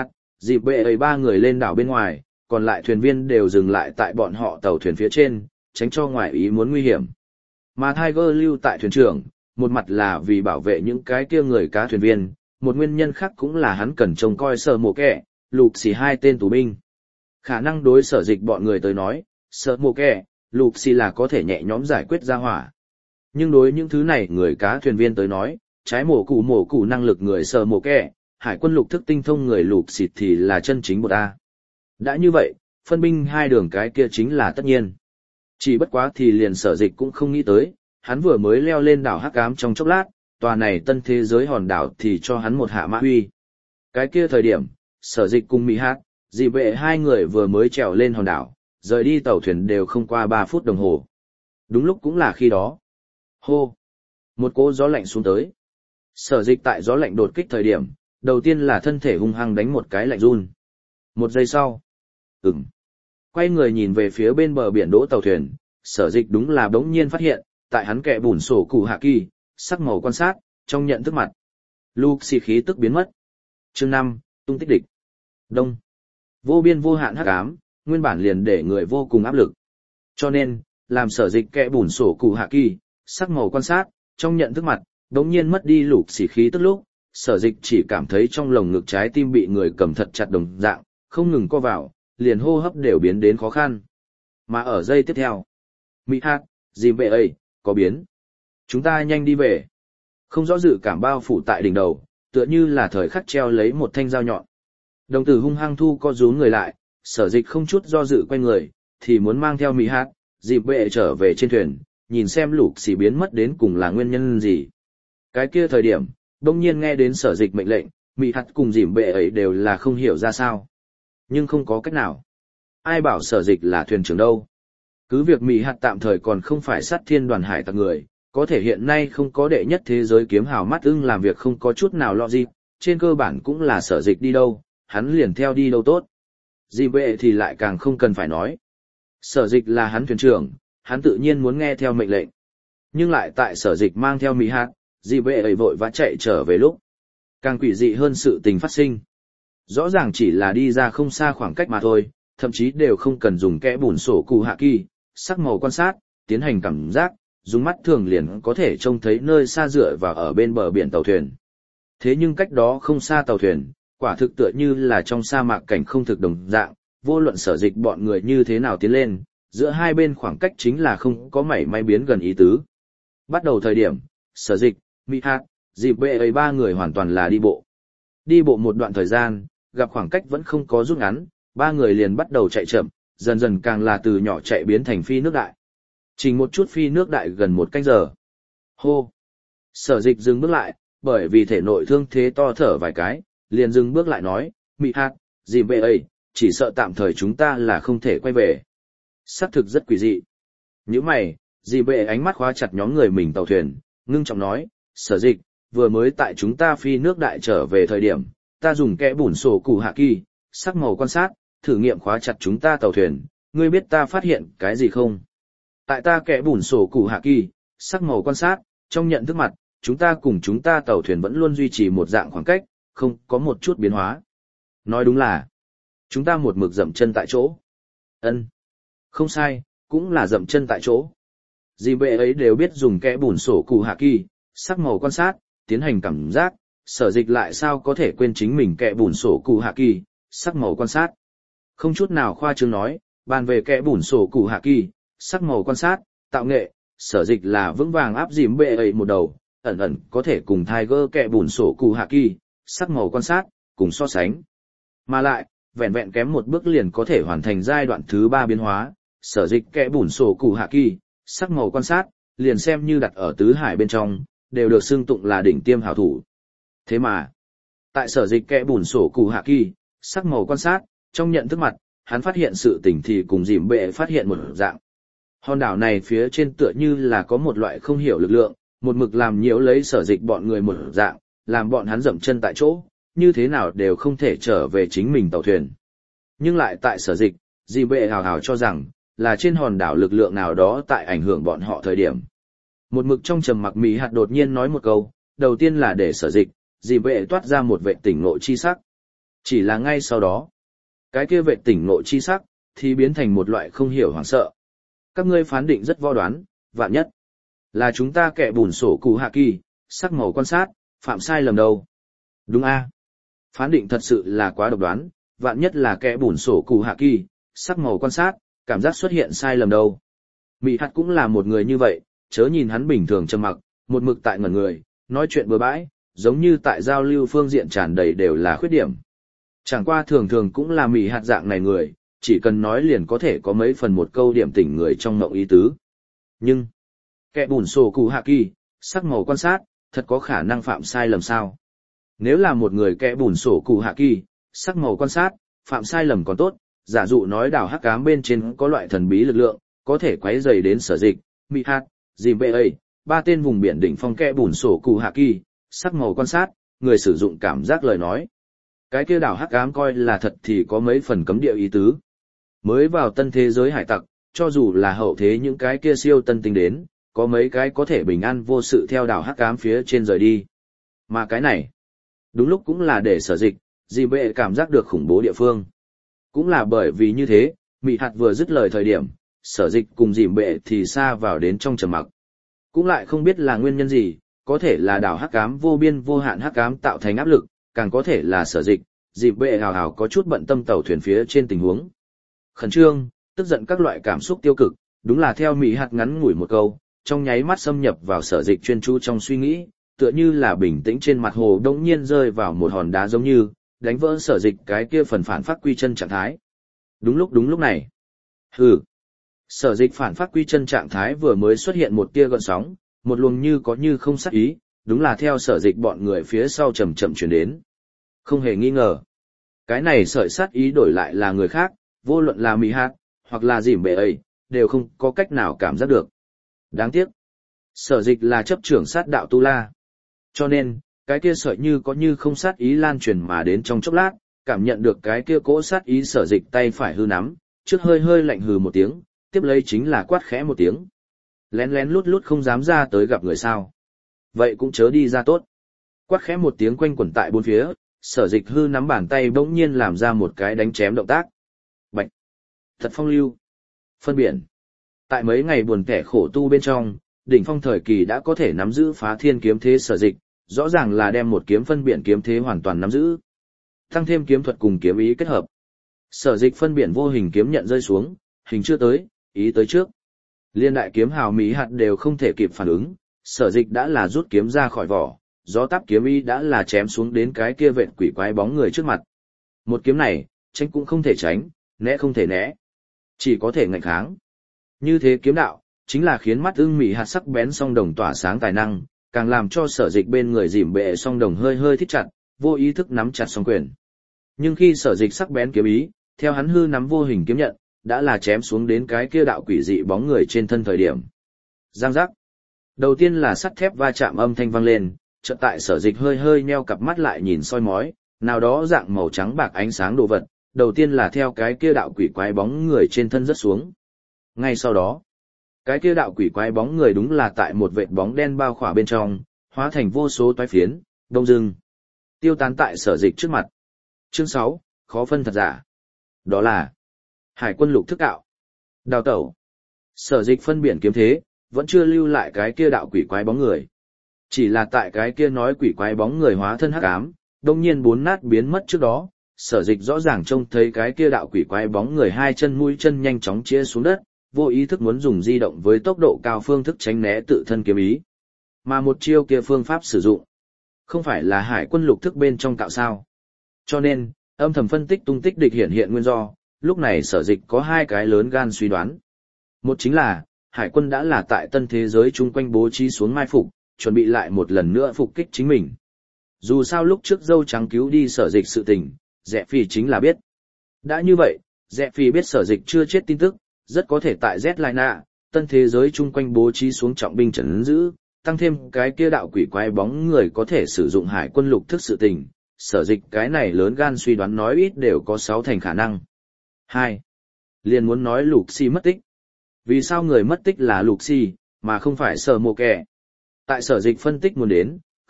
dịp bệ ấy ba người lên đảo bên ngoài, còn lại thuyền viên đều dừng lại tại bọn họ tàu thuyền phía trên, tránh cho ngoài ý muốn nguy hiểm. Mà Tiger lưu tại thuyền trưởng, một mặt là vì bảo vệ những cái kia người cá thuyền viên, một nguyên nhân khác cũng là hắn cần trông coi Sở Mộ Kẻ, Lục Xì hai tên tù binh. Khả năng đối Sở Dịch bọn người tới nói, Sở Mộ Kẻ, Lục Xì là có thể nhẹ nhõm giải quyết ra hỏa. Nhưng đối những thứ này người cá thuyền viên tới nói, trái mổ cụ mổ cụ năng lực người Sở Mộ Kẻ, hải quân lục thức tinh thông người Lục Xì thì là chân chính một A. Đã như vậy, phân binh hai đường cái kia chính là tất nhiên. Chỉ bất quá thì liền Sở Dịch cũng không nghĩ tới, hắn vừa mới leo lên đảo Hắc Ám trong chốc lát, tòa này tân thế giới hòn đảo thì cho hắn một hạ mã huy. Cái kia thời điểm, Sở Dịch cùng Mỹ Hát, dì bệ hai người vừa mới trèo lên hòn đảo, rời đi tàu thuyền đều không qua ba phút đồng hồ. Đúng lúc cũng là khi đó. Hô! Một cỗ gió lạnh xuống tới. Sở Dịch tại gió lạnh đột kích thời điểm, đầu tiên là thân thể hung hăng đánh một cái lạnh run. Một giây sau. Ừm. Quay người nhìn về phía bên bờ biển đỗ tàu thuyền, Sở Dịch đúng là bỗng nhiên phát hiện, tại hắn kẹ bùn sổ cụ hạ kỳ, sắc màu quan sát, trong nhận thức mặt. Lục xì khí tức biến mất. Chương năm, tung tích địch. Đông. Vô biên vô hạn hắc ám, nguyên bản liền để người vô cùng áp lực. Cho nên, làm Sở Dịch kẹ bùn sổ cụ hạ kỳ, sắc màu quan sát, trong nhận thức mặt, đống nhiên mất đi lục xì khí tức lúc, Sở Dịch chỉ cảm thấy trong lồng ngực trái tim bị người cầm thật chặt đồng dạng, không ngừng co vào, liền hô hấp đều biến đến khó khăn. Mà ở giây tiếp theo, Mỹ Hát, dìm bệ ấy, có biến. Chúng ta nhanh đi về. Không rõ dự cảm bao phủ tại đỉnh đầu, tựa như là thời khắc treo lấy một thanh dao nhọn. Đồng tử hung hăng thu co rúm người lại, Sở Dịch không chút do dự quay người, thì muốn mang theo Mỹ Hát, dìm bệ trở về trên thuyền, nhìn xem lục xì biến mất đến cùng là nguyên nhân gì. Cái kia thời điểm, đông nhiên nghe đến Sở Dịch mệnh lệnh, Mỹ Hát cùng dìm bệ ấy đều là không hiểu ra sao. Nhưng không có cách nào. Ai bảo Sở Dịch là thuyền trưởng đâu. Cứ việc Mỹ Hát tạm thời còn không phải sát thiên đoàn hải tặc người, có thể hiện nay không có đệ nhất thế giới kiếm hào mắt ưng làm việc không có chút nào lo gì, trên cơ bản cũng là Sở Dịch đi đâu, hắn liền theo đi đâu tốt. Dìm bệ thì lại càng không cần phải nói. Sở Dịch là hắn thuyền trưởng, hắn tự nhiên muốn nghe theo mệnh lệnh. Nhưng lại tại Sở Dịch mang theo Mỹ Hát, dìm bệ ấy vội vã chạy trở về lúc. Càng quỷ dị hơn sự tình phát sinh. Rõ ràng chỉ là đi ra không xa khoảng cách mà thôi, thậm chí đều không cần dùng kẽ bùn sổ cụ hạ kỳ, sắc màu quan sát, tiến hành cảm giác, dùng mắt thường liền có thể trông thấy nơi xa dựa và ở bên bờ biển tàu thuyền. Thế nhưng cách đó không xa tàu thuyền, quả thực tựa như là trong sa mạc cảnh không thực đồng dạng, vô luận Sở Dịch bọn người như thế nào tiến lên, giữa hai bên khoảng cách chính là không có mảy may biến gần ý tứ. Bắt đầu thời điểm, Sở Dịch, Mỹ Hát, dịp bệ ấy ba người hoàn toàn là đi bộ. Đi bộ một đoạn thời gian, gặp khoảng cách vẫn không có rút ngắn, ba người liền bắt đầu chạy chậm, dần dần càng là từ nhỏ chạy biến thành phi nước đại. Chỉ một chút phi nước đại gần một canh giờ. Hô! Sở Dịch dừng bước lại, bởi vì thể nội thương thế to thở vài cái, liền dừng bước lại nói, Mỹ Hát, dìm bệ ấy, chỉ sợ tạm thời chúng ta là không thể quay về. Xác thực rất quỷ dị. Những mày, dìm bệ ánh mắt khóa chặt nhóm người mình tàu thuyền, ngưng trọng nói, Sở Dịch, vừa mới tại chúng ta phi nước đại trở về thời điểm, ta dùng kẽ bùn sổ cụ hạ kỳ, sắc màu quan sát, thử nghiệm khóa chặt chúng ta tàu thuyền, ngươi biết ta phát hiện cái gì không? Tại ta kẽ bùn sổ cụ hạ kỳ, sắc màu quan sát, trong nhận thức mặt, chúng ta cùng chúng ta tàu thuyền vẫn luôn duy trì một dạng khoảng cách, không có một chút biến hóa. Nói đúng là, chúng ta một mực dậm chân tại chỗ. Ân, không sai, cũng là dậm chân tại chỗ. Dì bệ ấy đều biết dùng kẽ bùn sổ cụ hạ kỳ, sắc màu quan sát, tiến hành cảm giác, Sở Dịch lại sao có thể quên chính mình kẽ bùn sổ cụ hạ kỳ, sắc màu quan sát. Không chút nào khoa trương nói, bàn về kẽ bùn sổ cụ hạ kỳ, sắc màu quan sát, tạo nghệ, Sở Dịch là vững vàng áp dìm bệ ấy một đầu, ẩn ẩn có thể cùng Tiger kẽ bùn sổ cụ hạ kỳ, sắc màu quan sát, cùng so sánh. Mà lại, vẹn vẹn kém một bước liền có thể hoàn thành giai đoạn thứ ba biến hóa, Sở Dịch kẽ bùn sổ cụ hạ kỳ, sắc màu quan sát, liền xem như đặt ở tứ hải bên trong, đều được xưng tụng là đỉnh tiêm hảo thủ. Thế mà, tại Sở Dịch kẽ bùn sổ cụ hạ kỳ, sắc màu quan sát, trong nhận thức mặt, hắn phát hiện sự tình thì cùng dìm bệ phát hiện một dạng. Hòn đảo này phía trên tựa như là có một loại không hiểu lực lượng, một mực làm nhiễu lấy Sở Dịch bọn người một dạng, làm bọn hắn dậm chân tại chỗ, như thế nào đều không thể trở về chính mình tàu thuyền. Nhưng lại tại Sở Dịch, dìm bệ hào hào cho rằng, là trên hòn đảo lực lượng nào đó tại ảnh hưởng bọn họ thời điểm. Một mực trong trầm mặc Mỹ Hạt đột nhiên nói một câu, đầu tiên là để Sở Dịch, dìm bệ toát ra một vệ tỉnh ngộ chi sắc. Chỉ là ngay sau đó, cái kia vệ tỉnh ngộ chi sắc, thì biến thành một loại không hiểu hoảng sợ. Các ngươi phán định rất vo đoán, vạn nhất là chúng ta kẻ bùn sổ cụ hạ kỳ, sắc màu quan sát, phạm sai lầm đâu. Đúng a Phán định thật sự là quá độc đoán, vạn nhất là kẻ bùn sổ cụ hạ kỳ, sắc màu quan sát, cảm giác xuất hiện sai lầm đâu. Mị hạt cũng là một người như vậy, chớ nhìn hắn bình thường trầm mặc, một mực tại ngẩn người, nói chuyện bừa bãi, giống như tại giao lưu phương diện tràn đầy đều là khuyết điểm. Chẳng qua thường thường cũng là mị hạt dạng này người, chỉ cần nói liền có thể có mấy phần một câu điểm tỉnh người trong mộng ý tứ. Nhưng, kẻ bùn sổ cụ hạ kỳ, sắc màu quan sát, thật có khả năng phạm sai lầm sao? Nếu là một người kẻ bùn sổ cụ hạ kỳ, sắc màu quan sát, phạm sai lầm còn tốt, giả dụ nói đảo hắc ám bên trên có loại thần bí lực lượng, có thể quấy rầy đến sở dịch, mị hạt, dìm bệ ấy, ba tên vùng biển đỉnh phong kẻ bùn sổ cụ hạ kỳ, sắc màu quan sát, người sử dụng cảm giác lời nói. Cái kia đảo hắc ám coi là thật thì có mấy phần cấm địa ý tứ. Mới vào tân thế giới hải tặc, cho dù là hậu thế những cái kia siêu tân tinh đến, có mấy cái có thể bình an vô sự theo đảo hắc ám phía trên rời đi. Mà cái này, đúng lúc cũng là để sở dịch, dì bệ cảm giác được khủng bố địa phương. Cũng là bởi vì như thế, mị hạt vừa dứt lời thời điểm, sở dịch cùng dì bệ thì xa vào đến trong trầm mặc. Cũng lại không biết là nguyên nhân gì, có thể là đảo hắc ám vô biên vô hạn hắc ám tạo thành áp lực, càng có thể là sở dịch, dì bệ hào hào có chút bận tâm tàu thuyền phía trên tình huống. Khẩn trương, tức giận các loại cảm xúc tiêu cực, đúng là theo mị hạt ngắn ngủi một câu, trong nháy mắt xâm nhập vào sở dịch chuyên chú trong suy nghĩ, tựa như là bình tĩnh trên mặt hồ đống nhiên rơi vào một hòn đá giống như, đánh vỡ sở dịch cái kia phần phản phát quy chân trạng thái. Đúng lúc đúng lúc này. Hừ. Sở dịch phản phát quy chân trạng thái vừa mới xuất hiện một tia gợn sóng, một luồng như có như không sát ý, đúng là theo sở dịch bọn người phía sau chậm chậm chuyển đến. Không hề nghi ngờ. Cái này sợi sát ý đổi lại là người khác, vô luận là mị hạt, hoặc là dìm bệ ấy, đều không có cách nào cảm giác được. Đáng tiếc. Sở dịch là chấp trưởng sát đạo tu la. Cho nên, cái kia sợi như có như không sát ý lan truyền mà đến trong chốc lát, cảm nhận được cái kia cỗ sát ý sở dịch tay phải hư nắm, trước hơi hơi lạnh hừ một tiếng, tiếp lấy chính là quát khẽ một tiếng. Lén lén lút lút không dám ra tới gặp người sao. Vậy cũng chớ đi ra tốt. Quát khẽ một tiếng quanh quẩn tại bốn phía, sở dịch hư nắm bàn tay bỗng nhiên làm ra một cái đánh chém động tác. Bạch! Thật phong lưu! Phân biển! Tại mấy ngày buồn kẻ khổ tu bên trong, đỉnh phong thời kỳ đã có thể nắm giữ phá thiên kiếm thế sở dịch, rõ ràng là đem một kiếm phân biển kiếm thế hoàn toàn nắm giữ. Tăng thêm kiếm thuật cùng kiếm ý kết hợp. Sở dịch phân biển vô hình kiếm nhận rơi xuống, hình chưa tới, ý tới trước. Liên đại kiếm hào mỹ hạt đều không thể kịp phản ứng, sở dịch đã là rút kiếm ra khỏi vỏ, gió táp kiếm ý đã là chém xuống đến cái kia vệt quỷ quái bóng người trước mặt. Một kiếm này, tránh cũng không thể tránh, né không thể né. Chỉ có thể ngạnh kháng. Như thế kiếm đạo, chính là khiến mắt ưng mị hạt sắc bén song đồng tỏa sáng tài năng, càng làm cho sở dịch bên người dìm bệ song đồng hơi hơi thích chặt, vô ý thức nắm chặt song quyền. Nhưng khi sở dịch sắc bén kiếm ý, theo hắn hư nắm vô hình kiếm nhận, đã là chém xuống đến cái kia đạo quỷ dị bóng người trên thân thời điểm. Giang giác. Đầu tiên là sắt thép va chạm âm thanh vang lên, chợt tại sở dịch hơi hơi nheo cặp mắt lại nhìn soi mói, nào đó dạng màu trắng bạc ánh sáng đồ vật, đầu tiên là theo cái kia đạo quỷ quái bóng người trên thân rớt xuống. Ngay sau đó, cái kia đạo quỷ quái bóng người đúng là tại một vệt bóng đen bao khỏa bên trong, hóa thành vô số toái phiến, đông dưng, tiêu tán tại sở dịch trước mặt. Chương sáu, khó phân thật giả. Đó là Hải quân lục thức đạo. Đào tẩu. Sở dịch phân biển kiếm thế, vẫn chưa lưu lại cái kia đạo quỷ quái bóng người. Chỉ là tại cái kia nói quỷ quái bóng người hóa thân hắc ám, đông nhiên bốn nát biến mất trước đó, sở dịch rõ ràng trông thấy cái kia đạo quỷ quái bóng người hai chân mũi chân nhanh chóng chia xuống đất, vô ý thức muốn dùng di động với tốc độ cao phương thức tránh né tự thân kiếm ý. Mà một chiêu kia phương pháp sử dụng, không phải là hải quân lục thức bên trong cạo sao. Cho nên, âm thầm phân tích tung tích địch hiện hiện nguyên do, lúc này sở dịch có hai cái lớn gan suy đoán. Một chính là, hải quân đã là tại tân thế giới chung quanh bố trí xuống mai phục, chuẩn bị lại một lần nữa phục kích chính mình. Dù sao lúc trước dâu trắng cứu đi sở dịch sự tình, Rẽ Phi chính là biết. Đã như vậy, Rẽ Phi biết sở dịch chưa chết tin tức, rất có thể tại Z-Lina, tân thế giới chung quanh bố trí xuống trọng binh trấn giữ, tăng thêm cái kia đạo quỷ quái bóng người có thể sử dụng hải quân lục thức sự tình, sở dịch cái này lớn gan suy đoán nói ít đều có sáu thành khả năng. Hai, liền muốn nói Lục Si mất tích. Vì sao người mất tích là Lục Si, mà không phải Sở Mộ Kẻ? Tại sở dịch phân tích muốn đến,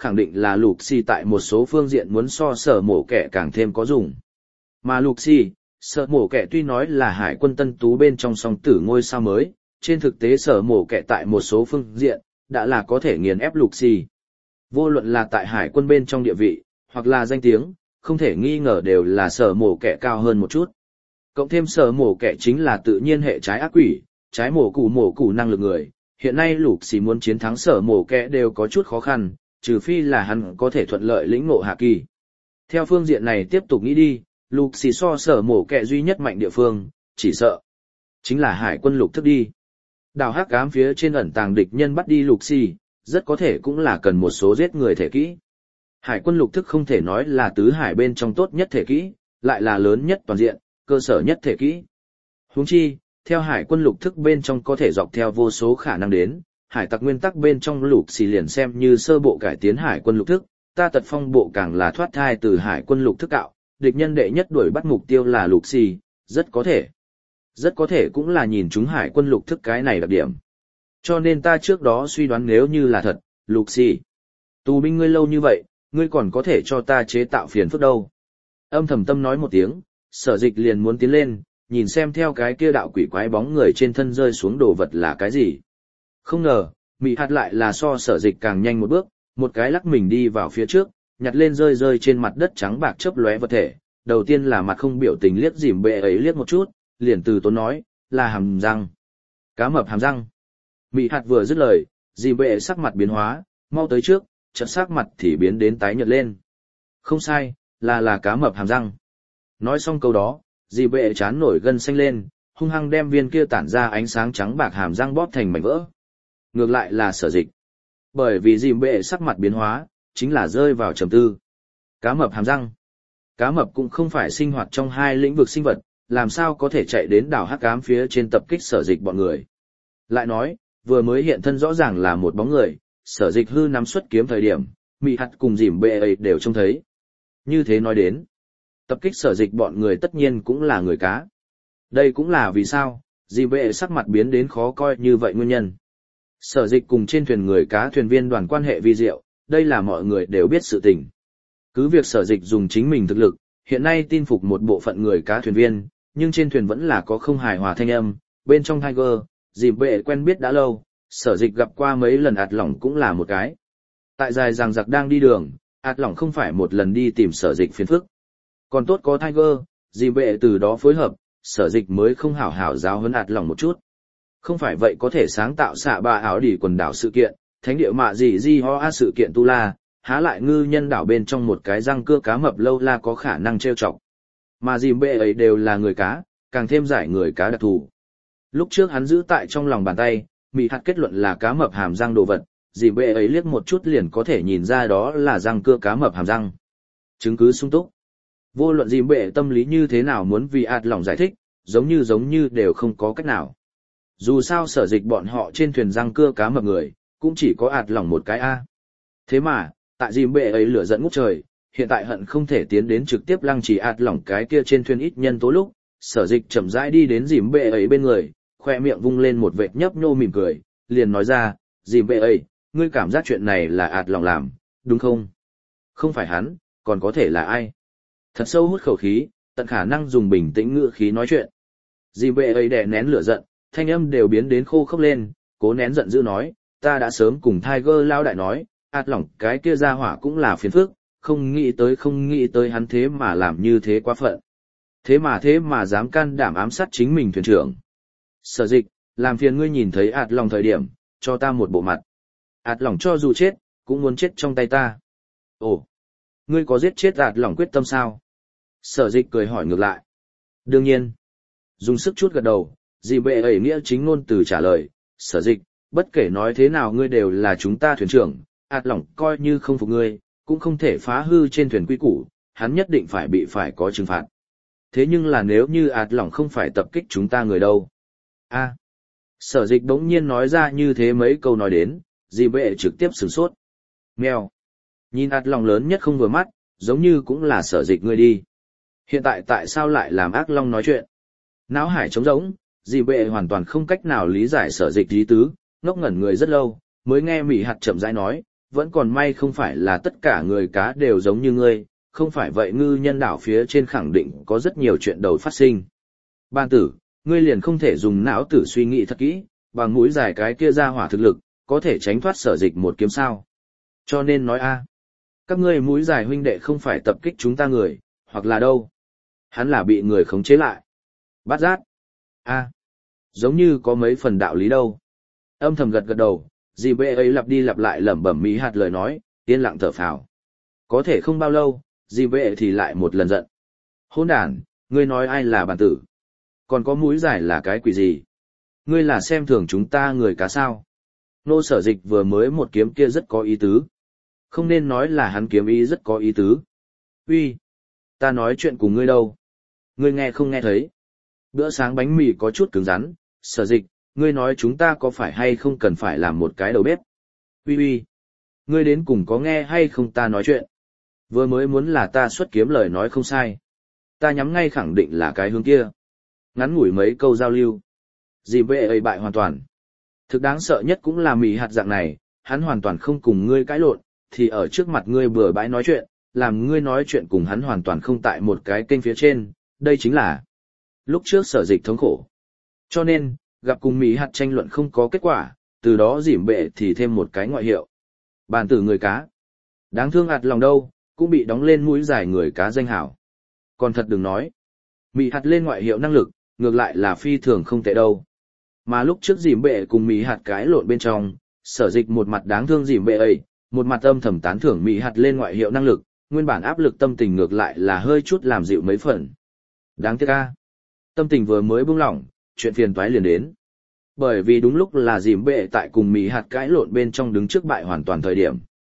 khẳng định là lục xì tại một số phương diện muốn so sở mổ kẻ càng thêm có dùng. Mà lục xì, sở mổ kẻ tuy nói là hải quân tân tú bên trong song tử ngôi sao mới, trên thực tế sở mổ kẻ tại một số phương diện, đã là có thể nghiền ép lục xì. Vô luận là tại hải quân bên trong địa vị, hoặc là danh tiếng, không thể nghi ngờ đều là sở mổ kẻ cao hơn một chút. Cộng thêm sở mổ kẻ chính là tự nhiên hệ trái ác quỷ, trái mổ củ mổ củ năng lực người, hiện nay lục xì muốn chiến thắng sở mổ kẻ đều có chút khó khăn, trừ phi là hắn có thể thuận lợi lĩnh ngộ hạ kỳ. Theo phương diện này tiếp tục nghĩ đi, lục xì so sở mổ kẻ duy nhất mạnh địa phương, chỉ sợ chính là hải quân lục thức đi. Đào hắc ám phía trên ẩn tàng địch nhân bắt đi lục xì, rất có thể cũng là cần một số giết người thể kỹ. Hải quân lục thức không thể nói là tứ hải bên trong tốt nhất thể kỹ, lại là lớn nhất toàn diện, cơ sở nhất thể kỹ. Huống chi, theo hải quân lục thức bên trong có thể dọc theo vô số khả năng đến, hải tặc nguyên tắc bên trong lục xì liền xem như sơ bộ cải tiến hải quân lục thức, ta tật phong bộ càng là thoát thai từ hải quân lục thức cạo, địch nhân đệ nhất đuổi bắt mục tiêu là lục xì, rất có thể. Rất có thể cũng là nhìn chúng hải quân lục thức cái này đặc điểm. Cho nên ta trước đó suy đoán nếu như là thật, lục xì. Tù binh ngươi lâu như vậy, ngươi còn có thể cho ta chế tạo phiền phức đâu. Âm thầm tâm nói một tiếng, sở dịch liền muốn tiến lên, nhìn xem theo cái kia đạo quỷ quái bóng người trên thân rơi xuống đồ vật là cái gì. Không ngờ, mị hạt lại là so sở dịch càng nhanh một bước, một cái lắc mình đi vào phía trước, nhặt lên rơi rơi trên mặt đất trắng bạc chớp lóe vật thể. Đầu tiên là mặt không biểu tình liếc dìm bệ ấy liếc một chút, liền từ tốn nói, là hàm răng. Cá mập hàm răng. Mị hạt vừa dứt lời, dìm bệ sắc mặt biến hóa, mau tới trước, chợt sắc mặt thì biến đến tái nhợt lên. Không sai, là là cá mập hàm răng. Nói xong câu đó, dì bệ chán nổi gân xanh lên, hung hăng đem viên kia tản ra ánh sáng trắng bạc hàm răng bóp thành mảnh vỡ. Ngược lại là sở dịch. Bởi vì dì bệ sắc mặt biến hóa, chính là rơi vào trầm tư. Cá mập hàm răng. Cá mập cũng không phải sinh hoạt trong hai lĩnh vực sinh vật, làm sao có thể chạy đến đảo hắc ám phía trên tập kích sở dịch bọn người. Lại nói, vừa mới hiện thân rõ ràng là một bóng người, sở dịch hư nắm xuất kiếm thời điểm, mị hạt cùng dìm bệ ấy đều trông thấy. Như thế nói đến, tập kích sở dịch bọn người tất nhiên cũng là người cá. Đây cũng là vì sao, dìm bệ sắc mặt biến đến khó coi như vậy nguyên nhân. Sở dịch cùng trên thuyền người cá thuyền viên đoàn quan hệ vi diệu, đây là mọi người đều biết sự tình. Cứ việc sở dịch dùng chính mình thực lực, hiện nay tin phục một bộ phận người cá thuyền viên, nhưng trên thuyền vẫn là có không hài hòa thanh âm, bên trong Tiger, dìm bệ quen biết đã lâu, sở dịch gặp qua mấy lần ạt lỏng cũng là một cái. Tại dài rằng giặc đang đi đường, ạt lỏng không phải một lần đi tìm sở dịch phiền phức. Còn tốt có Tiger, dìm bệ từ đó phối hợp, sở dịch mới không hảo hảo giáo huấn ạt lỏng một chút. Không phải vậy có thể sáng tạo xạ ba áo đỉ quần đảo sự kiện, thánh địa mạ gì di ho a sự kiện tu la, há lại ngư nhân đảo bên trong một cái răng cưa cá mập lâu la có khả năng trêu chọc. Mà dìm bệ ấy đều là người cá, càng thêm giải người cá đặc thù. Lúc trước hắn giữ tại trong lòng bàn tay, mị hạt kết luận là cá mập hàm răng đồ vật, dìm bệ ấy liếc một chút liền có thể nhìn ra đó là răng cưa cá mập hàm răng. Chứng cứ sung túc. Vô luận dìm bệ tâm lý như thế nào muốn vì ạt lỏng giải thích, giống như giống như đều không có cách nào. Dù sao sở dịch bọn họ trên thuyền răng cưa cá mập người, cũng chỉ có ạt lỏng một cái A. Thế mà, tại dìm bệ ấy lửa giận ngút trời, hiện tại hận không thể tiến đến trực tiếp lăng trì ạt lỏng cái kia trên thuyền ít nhân tố lúc, sở dịch chậm rãi đi đến dìm bệ ấy bên người, khoe miệng vung lên một vệt nhấp nhô mỉm cười, liền nói ra, dìm bệ ấy, ngươi cảm giác chuyện này là ạt lỏng làm, đúng không? Không phải hắn, còn có thể là ai? Thật sâu hút khẩu khí, tận khả năng dùng bình tĩnh ngữ khí nói chuyện. Dìm bệ ấy đè nén lửa giận, thanh âm đều biến đến khô khốc lên, cố nén giận dữ nói, ta đã sớm cùng Tiger lao đại nói, ạt lỏng cái kia ra hỏa cũng là phiền phức, không nghĩ tới không nghĩ tới hắn thế mà làm như thế quá phận. Thế mà thế mà dám can đảm ám sát chính mình thuyền trưởng. Sở dịch, làm phiền ngươi nhìn thấy ạt lỏng thời điểm, cho ta một bộ mặt. Ạt lỏng cho dù chết, cũng muốn chết trong tay ta. Ồ, ngươi có giết chết ạt lỏng quyết tâm sao? Sở dịch cười hỏi ngược lại. Đương nhiên. Dùng sức chút gật đầu, dì bệ ấy nghĩa chính ngôn từ trả lời, sở dịch, bất kể nói thế nào ngươi đều là chúng ta thuyền trưởng, ạt lỏng coi như không phục ngươi, cũng không thể phá hư trên thuyền quy củ, hắn nhất định phải bị phải có trừng phạt. Thế nhưng là nếu như ạt lỏng không phải tập kích chúng ta người đâu. A. Sở dịch đống nhiên nói ra như thế mấy câu nói đến, dì bệ trực tiếp sửng sốt. Mèo. Nhìn ạt lỏng lớn nhất không vừa mắt, giống như cũng là sở dịch ngươi đi. Hiện tại tại sao lại làm ác long nói chuyện? Náo hải trống rỗng, dì bệ hoàn toàn không cách nào lý giải sở dịch ý tứ, ngốc ngẩn người rất lâu, mới nghe mị hạt chậm rãi nói, vẫn còn may không phải là tất cả người cá đều giống như ngươi, không phải vậy ngư nhân đảo phía trên khẳng định có rất nhiều chuyện đầu phát sinh. Ban tử, ngươi liền không thể dùng não tử suy nghĩ thật kỹ, bằng mũi dài cái kia ra hỏa thực lực, có thể tránh thoát Sở Dịch một kiếm sao. Cho nên nói a, các ngươi mũi dài huynh đệ không phải tập kích chúng ta người, hoặc là đâu. Hắn là bị người khống chế lại. Bát giác. A, giống như có mấy phần đạo lý đâu. Âm thầm gật gật đầu, dì bệ ấy lặp đi lặp lại lẩm bẩm mỹ hạt lời nói, yên lặng thở phào. Có thể không bao lâu, dì bệ thì lại một lần giận. Hôn đàn, ngươi nói ai là bản tử? Còn có mũi dài là cái quỷ gì? Ngươi là xem thường chúng ta người cá sao? Nô Sở Dịch vừa mới một kiếm kia rất có ý tứ. Không nên nói là hắn kiếm ý rất có ý tứ. Uy, ta nói chuyện cùng ngươi đâu? Ngươi nghe không nghe thấy? Bữa sáng bánh mì có chút cứng rắn, Sở Dịch, ngươi nói chúng ta có phải hay không cần phải làm một cái đầu bếp? Uy uy, ngươi đến cùng có nghe hay không ta nói chuyện? Vừa mới muốn là ta xuất kiếm lời nói không sai. Ta nhắm ngay khẳng định là cái hướng kia. Ngắn ngủi mấy câu giao lưu. Dì vệ ấy bại hoàn toàn. Thực đáng sợ nhất cũng là mì hạt dạng này, hắn hoàn toàn không cùng ngươi cãi lộn, thì ở trước mặt ngươi bừa bãi nói chuyện, làm ngươi nói chuyện cùng hắn hoàn toàn không tại một cái kênh phía trên, đây chính là lúc trước Sở Dịch thống khổ. Cho nên, gặp cùng mì hạt tranh luận không có kết quả, từ đó dìm bệ thì thêm một cái ngoại hiệu. Bàn tử người cá. Đáng thương ạt lòng đâu, cũng bị đóng lên mũi dài người cá danh hảo. Còn thật đừng nói. Mì hạt lên ngoại hiệu năng lực, ngược lại là phi thường không tệ đâu. Mà lúc trước dìm bệ cùng mì hạt cái lộn bên trong, Sở Dịch một mặt đáng thương dìm bệ ấy, một mặt âm thầm tán thưởng mì hạt lên ngoại hiệu năng lực, nguyên bản áp lực tâm tình ngược lại là hơi chút làm dịu mấy phần. Đáng tiếc a, tâm tình vừa mới buông lỏng, chuyện phiền toái liền đến. Bởi vì đúng lúc là dìm bệ tại cùng mì hạt cãi lộn bên trong đứng trước bại hoàn toàn thời điểm.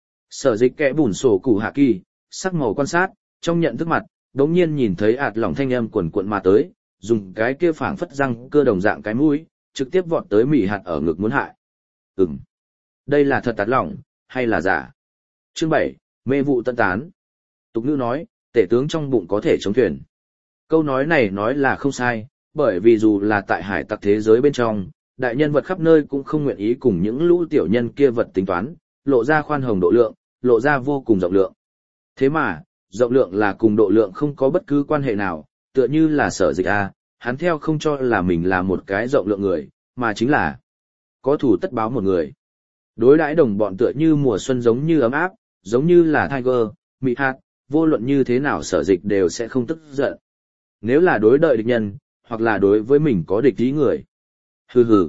Sở Dịch kẽ bùn sổ củ hạ kỳ, sắc màu quan sát, trong nhận thức mặt, đống nhiên nhìn thấy ạt lỏng thanh âm quần cuộn mà tới, dùng cái kia phảng phất răng cơ đồng dạng cái mũi, trực tiếp vọt tới mì hạt ở ngực muốn hại. Ừm, đây là thật ạt lỏng, hay là giả? Chương bảy, mê vụ tân tán. Tục ngữ nói, tể tướng trong bụng có thể chống thuyền. Câu nói này nói là không sai, bởi vì dù là tại hải tặc thế giới bên trong, đại nhân vật khắp nơi cũng không nguyện ý cùng những lũ tiểu nhân kia vật tính toán, lộ ra khoan hồng độ lượng, lộ ra vô cùng rộng lượng. Thế mà, rộng lượng là cùng độ lượng không có bất cứ quan hệ nào, tựa như là Sở Dịch a, hắn theo không cho là mình là một cái rộng lượng người, mà chính là có thủ tất báo một người. Đối đãi đồng bọn tựa như mùa xuân giống như ấm áp, giống như là Tiger, Mị Hạt, vô luận như thế nào Sở Dịch đều sẽ không tức giận. Nếu là đối đợi địch nhân, hoặc là đối với mình có địch ý người. Hừ hừ.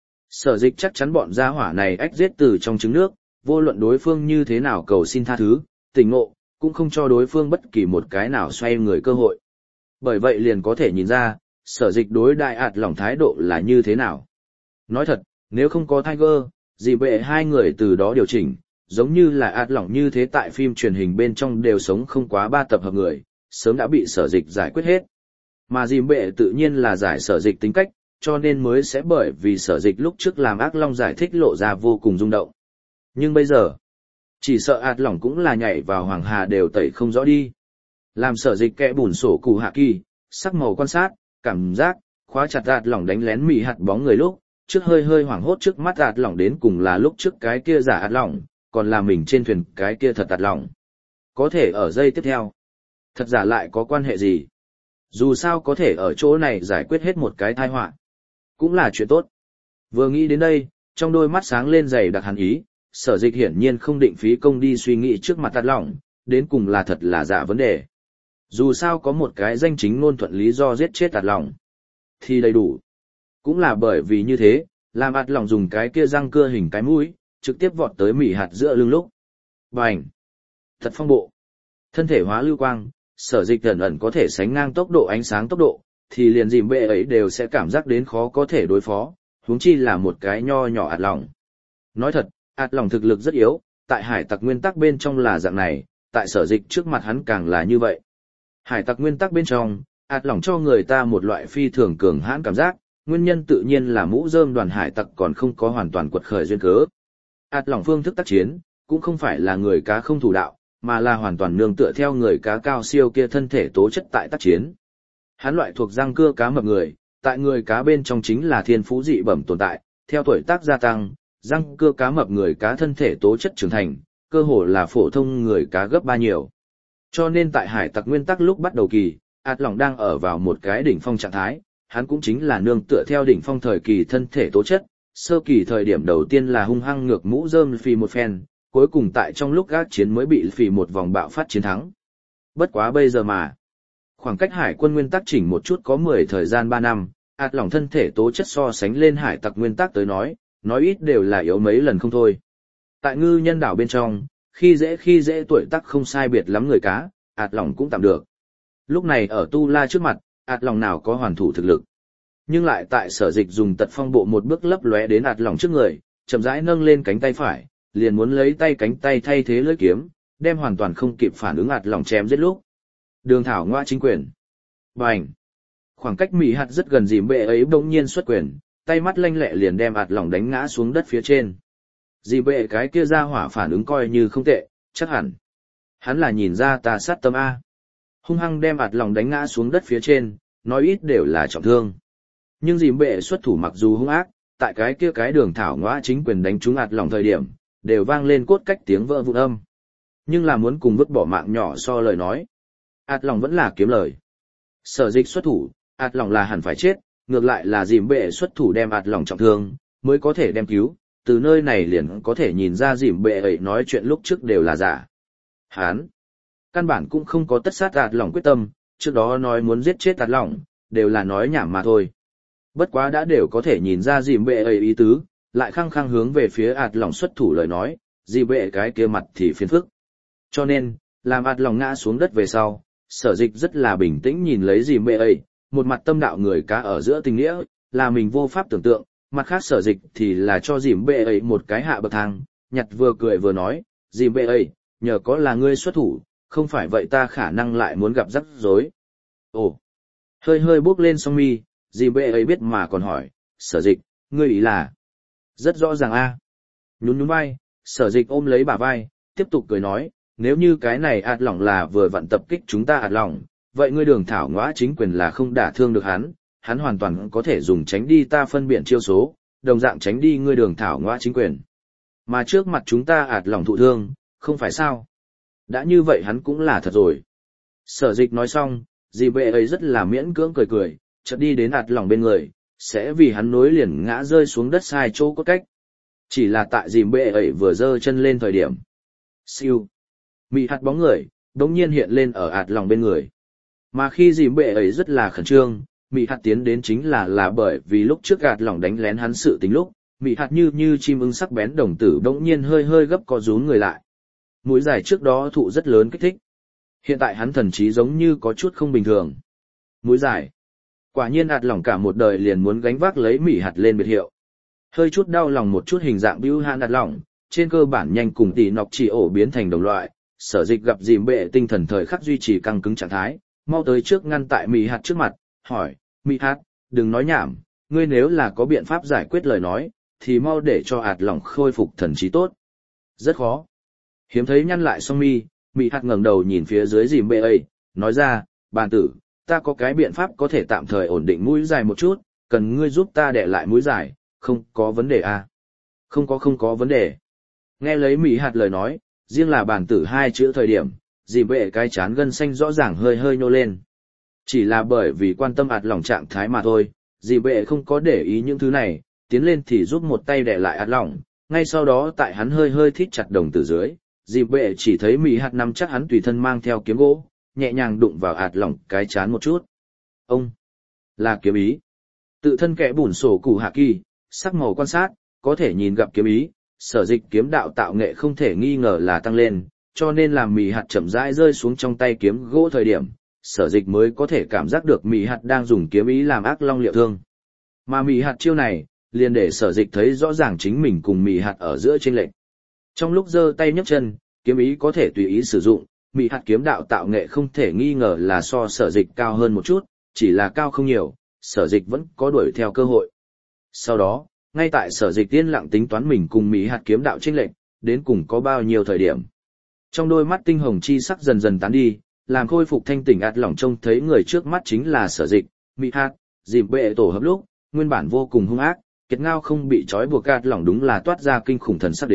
Sở Dịch chắc chắn bọn gia hỏa này ách giết từ trong trứng nước, vô luận đối phương như thế nào cầu xin tha thứ, tỉnh ngộ, cũng không cho đối phương bất kỳ một cái nào xoay người cơ hội. Bởi vậy liền có thể nhìn ra, Sở Dịch đối đại ạt lỏng thái độ là như thế nào. Nói thật, nếu không có Tiger, dì bệ hai người từ đó điều chỉnh, giống như là ạt lỏng như thế tại phim truyền hình bên trong đều sống không quá ba tập hợp người, sớm đã bị Sở Dịch giải quyết hết. Mà dì bệ tự nhiên là giải Sở Dịch tính cách, cho nên mới sẽ bởi vì Sở Dịch lúc trước làm ác long giải thích lộ ra vô cùng rung động. Nhưng bây giờ, chỉ sợ ạt lỏng cũng là nhảy vào hoàng hà đều tẩy không rõ đi. Làm Sở Dịch kẽ bùn sổ cụ hạ kỳ, sắc màu quan sát, cảm giác, khóa chặt ạt lỏng đánh lén mì hạt bóng người lúc, trước hơi hơi hoảng hốt trước mắt ạt lỏng đến cùng là lúc trước cái kia giả ạt lỏng, còn là mình trên thuyền cái kia thật ạt lỏng. Có thể ở giây tiếp theo, thật giả lại có quan hệ gì? Dù sao có thể ở chỗ này giải quyết hết một cái tai họa, cũng là chuyện tốt. Vừa nghĩ đến đây, trong đôi mắt sáng lên dày đặc hàn ý, Sở Dịch hiển nhiên không định phí công đi suy nghĩ trước mặt ạt lỏng, đến cùng là thật là giả vấn đề. Dù sao có một cái danh chính ngôn thuận lý do giết chết ạt lỏng, thì đầy đủ. Cũng là bởi vì như thế, làm ạt lỏng dùng cái kia răng cưa hình cái mũi, trực tiếp vọt tới mỉ hạt giữa lưng lúc. Bành! Thật phong bộ! Thân thể hóa lưu quang, Sở Dịch ẩn ẩn có thể sánh ngang tốc độ ánh sáng tốc độ, thì liền dìm bệ ấy đều sẽ cảm giác đến khó có thể đối phó, huống chi là một cái nho nhỏ ạt lỏng. Nói thật, ạt lỏng thực lực rất yếu, tại hải tặc nguyên tắc bên trong là dạng này, tại Sở Dịch trước mặt hắn càng là như vậy. Hải tặc nguyên tắc bên trong, ạt lỏng cho người ta một loại phi thường cường hãn cảm giác, nguyên nhân tự nhiên là mũ rơm đoàn hải tặc còn không có hoàn toàn quật khởi duyên cớ. Ạt lỏng phương thức tác chiến, cũng không phải là người cá không thủ đạo, mà là hoàn toàn nương tựa theo người cá cao siêu kia thân thể tố chất tại tác chiến. Hắn loại thuộc răng cưa cá mập người, tại người cá bên trong chính là thiên phú dị bẩm tồn tại, theo tuổi tác gia tăng, răng cưa cá mập người cá thân thể tố chất trưởng thành, cơ hồ là phổ thông người cá gấp ba nhiều. Cho nên tại hải tặc nguyên tắc lúc bắt đầu kỳ, ạt lỏng đang ở vào một cái đỉnh phong trạng thái, hắn cũng chính là nương tựa theo đỉnh phong thời kỳ thân thể tố chất, sơ kỳ thời điểm đầu tiên là hung hăng ngược mũ rơm phì một phen, cuối cùng tại trong lúc gác chiến mới bị phì một vòng bạo phát chiến thắng. Bất quá bây giờ mà, khoảng cách hải quân nguyên tắc chỉnh một chút có mười thời gian ba năm, ạt lỏng thân thể tố chất so sánh lên hải tặc nguyên tắc tới nói, nói ít đều là yếu mấy lần không thôi. Tại ngư nhân đảo bên trong, khi dễ khi dễ tuổi tác không sai biệt lắm người cá, ạt lỏng cũng tạm được. Lúc này ở Tu La trước mặt, ạt lỏng nào có hoàn thủ thực lực. Nhưng lại tại sở dịch dùng tật phong bộ một bước lấp lóe đến ạt lỏng trước người, chậm rãi nâng lên cánh tay phải, liền muốn lấy tay cánh tay thay thế lưỡi kiếm, đem hoàn toàn không kịp phản ứng ạt lỏng chém giết lúc. Đường thảo ngoa chính quyền. Bành! Khoảng cách mị hạt rất gần dìm bệ ấy bỗng nhiên xuất quyền, tay mắt lanh lẹ liền đem ạt lỏng đánh ngã xuống đất phía trên. Dìm bệ cái kia ra hỏa phản ứng coi như không tệ, chắc hẳn. Hắn là nhìn ra ta sát tâm A. Hung hăng đem ạt lỏng đánh ngã xuống đất phía trên, nói ít đều là trọng thương. Nhưng dìm bệ xuất thủ mặc dù hung ác, tại cái kia cái đường thảo ngoa chính quyền đánh trúng ạt lỏng thời điểm, đều vang lên cốt cách tiếng vỡ vụn âm. Nhưng là muốn cùng vứt bỏ mạng nhỏ so lời nói. ạt lỏng vẫn là kiếm lời. Sở dịch xuất thủ, ạt lỏng là hẳn phải chết, ngược lại là dìm bệ xuất thủ đem ạt lỏng trọng thương, mới có thể đem cứu, từ nơi này liền có thể nhìn ra dìm bệ ấy nói chuyện lúc trước đều là giả. Hán, căn bản cũng không có tất sát ạt lỏng quyết tâm, trước đó nói muốn giết chết ạt lỏng, đều là nói nhảm mà thôi. Bất quá đã đều có thể nhìn ra dìm bệ ấy ý tứ, lại khăng khăng hướng về phía ạt lỏng xuất thủ lời nói, dìm bệ cái kia mặt thì phiền phức. Cho nên, làm ạt lỏng ngã xuống đất về sau, sở dịch rất là bình tĩnh nhìn lấy dìm bệ ấy, một mặt tâm đạo người cá ở giữa tình nghĩa, là mình vô pháp tưởng tượng, mặt khác sở dịch thì là cho dìm bệ ấy một cái hạ bậc thang, nhặt vừa cười vừa nói, dìm bệ ấy, nhờ có là ngươi xuất thủ, không phải vậy ta khả năng lại muốn gặp rắc rối. Ồ, hơi hơi bước lên song mi, dìm bệ ấy biết mà còn hỏi, sở dịch, ngươi ý là, rất rõ ràng a. Nhún nhún vai, sở dịch ôm lấy bả vai, tiếp tục cười nói, nếu như cái này ạt lỏng là vừa vặn tập kích chúng ta ạt lỏng, vậy ngươi đường thảo ngõa chính quyền là không đả thương được hắn, hắn hoàn toàn có thể dùng tránh đi ta phân biện chiêu số, đồng dạng tránh đi ngươi đường thảo ngõa chính quyền. Mà trước mặt chúng ta ạt lỏng thụ thương, không phải sao? Đã như vậy hắn cũng là thật rồi. Sở dịch nói xong, dì bệ ấy rất là miễn cưỡng cười cười, chợt đi đến ạt lỏng bên người, sẽ vì hắn nối liền ngã rơi xuống đất sai chỗ cốt cách. Chỉ là tại dì bệ ấy vừa giơ chân lên thời điểm. Siêu. Mị hạt bóng người, đống nhiên hiện lên ở ạt lỏng bên người. Mà khi dì bệ ấy rất là khẩn trương, mị hạt tiến đến chính là là bởi vì lúc trước ạt lỏng đánh lén hắn sự tính lúc, mị hạt như như chim ưng sắc bén đồng tử đống nhiên hơi hơi gấp co rúm người lại. Mũi dài trước đó thụ rất lớn kích thích. Hiện tại hắn thần trí giống như có chút không bình thường. Mũi dài. Quả nhiên ạt lỏng cả một đời liền muốn gánh vác lấy mị hạt lên biệt hiệu. Hơi chút đau lòng một chút hình dạng bưu hạn ạt lỏng, trên cơ bản nhanh cùng tỷ nọc chỉ ổ biến thành đồng loại. Sở dịch gặp dìm bệ tinh thần thời khắc duy trì căng cứng trạng thái, mau tới trước ngăn tại mị hạt trước mặt, hỏi, mị hạt, đừng nói nhảm, ngươi nếu là có biện pháp giải quyết lời nói, thì mau để cho ạt lỏng khôi phục thần trí tốt. Rất khó. Hiếm thấy nhăn lại song mi, mị hạt ngẩng đầu nhìn phía dưới dìm bệ ấy, nói ra, bàn tử, ta có cái biện pháp có thể tạm thời ổn định mũi dài một chút, cần ngươi giúp ta đẻ lại mũi dài, không có vấn đề à? Không có không có vấn đề. Nghe lấy mị hạt lời nói, riêng là bàn tử hai chữ thời điểm, dìm bệ cái chán gân xanh rõ ràng hơi hơi nhô lên. Chỉ là bởi vì quan tâm ạt lỏng trạng thái mà thôi, dìm bệ không có để ý những thứ này, tiến lên thì giúp một tay đè lại ạt lỏng, ngay sau đó tại hắn hơi hơi thít chặt đồng tử dưới, dìm bệ chỉ thấy mị hạt nằm chắc hắn tùy thân mang theo kiếm gỗ, nhẹ nhàng đụng vào ạt lỏng cái chán một chút. Ông, là kiếm ý. Tự thân kẻ bùn sổ củ hạ kỳ, sắc màu quan sát, có thể nhìn gặp kiếm ý, sở dịch kiếm đạo tạo nghệ không thể nghi ngờ là tăng lên, cho nên làm mị hạt chậm rãi rơi xuống trong tay kiếm gỗ thời điểm, sở dịch mới có thể cảm giác được mị hạt đang dùng kiếm ý làm ác long liệu thương. Mà mị hạt chiêu này, liền để sở dịch thấy rõ ràng chính mình cùng mị hạt ở giữa chênh lệch. Trong lúc giơ tay nhấc chân, kiếm ý có thể tùy ý sử dụng, mị hạt kiếm đạo tạo nghệ không thể nghi ngờ là so sở dịch cao hơn một chút, chỉ là cao không nhiều, sở dịch vẫn có đuổi theo cơ hội. Sau đó, ngay tại sở dịch tiên lặng tính toán mình cùng mị hạt kiếm đạo chênh lệch, đến cùng có bao nhiêu thời điểm. Trong đôi mắt tinh hồng chi sắc dần dần tán đi, làm khôi phục thanh tỉnh ạt lỏng trông thấy người trước mắt chính là sở dịch, mị hạt, dìm bệ tổ hợp lúc, nguyên bản vô cùng hung ác, kiệt ngao không bị trói buộc ạt lỏng đúng là toát ra kinh khủng thần sắc đến,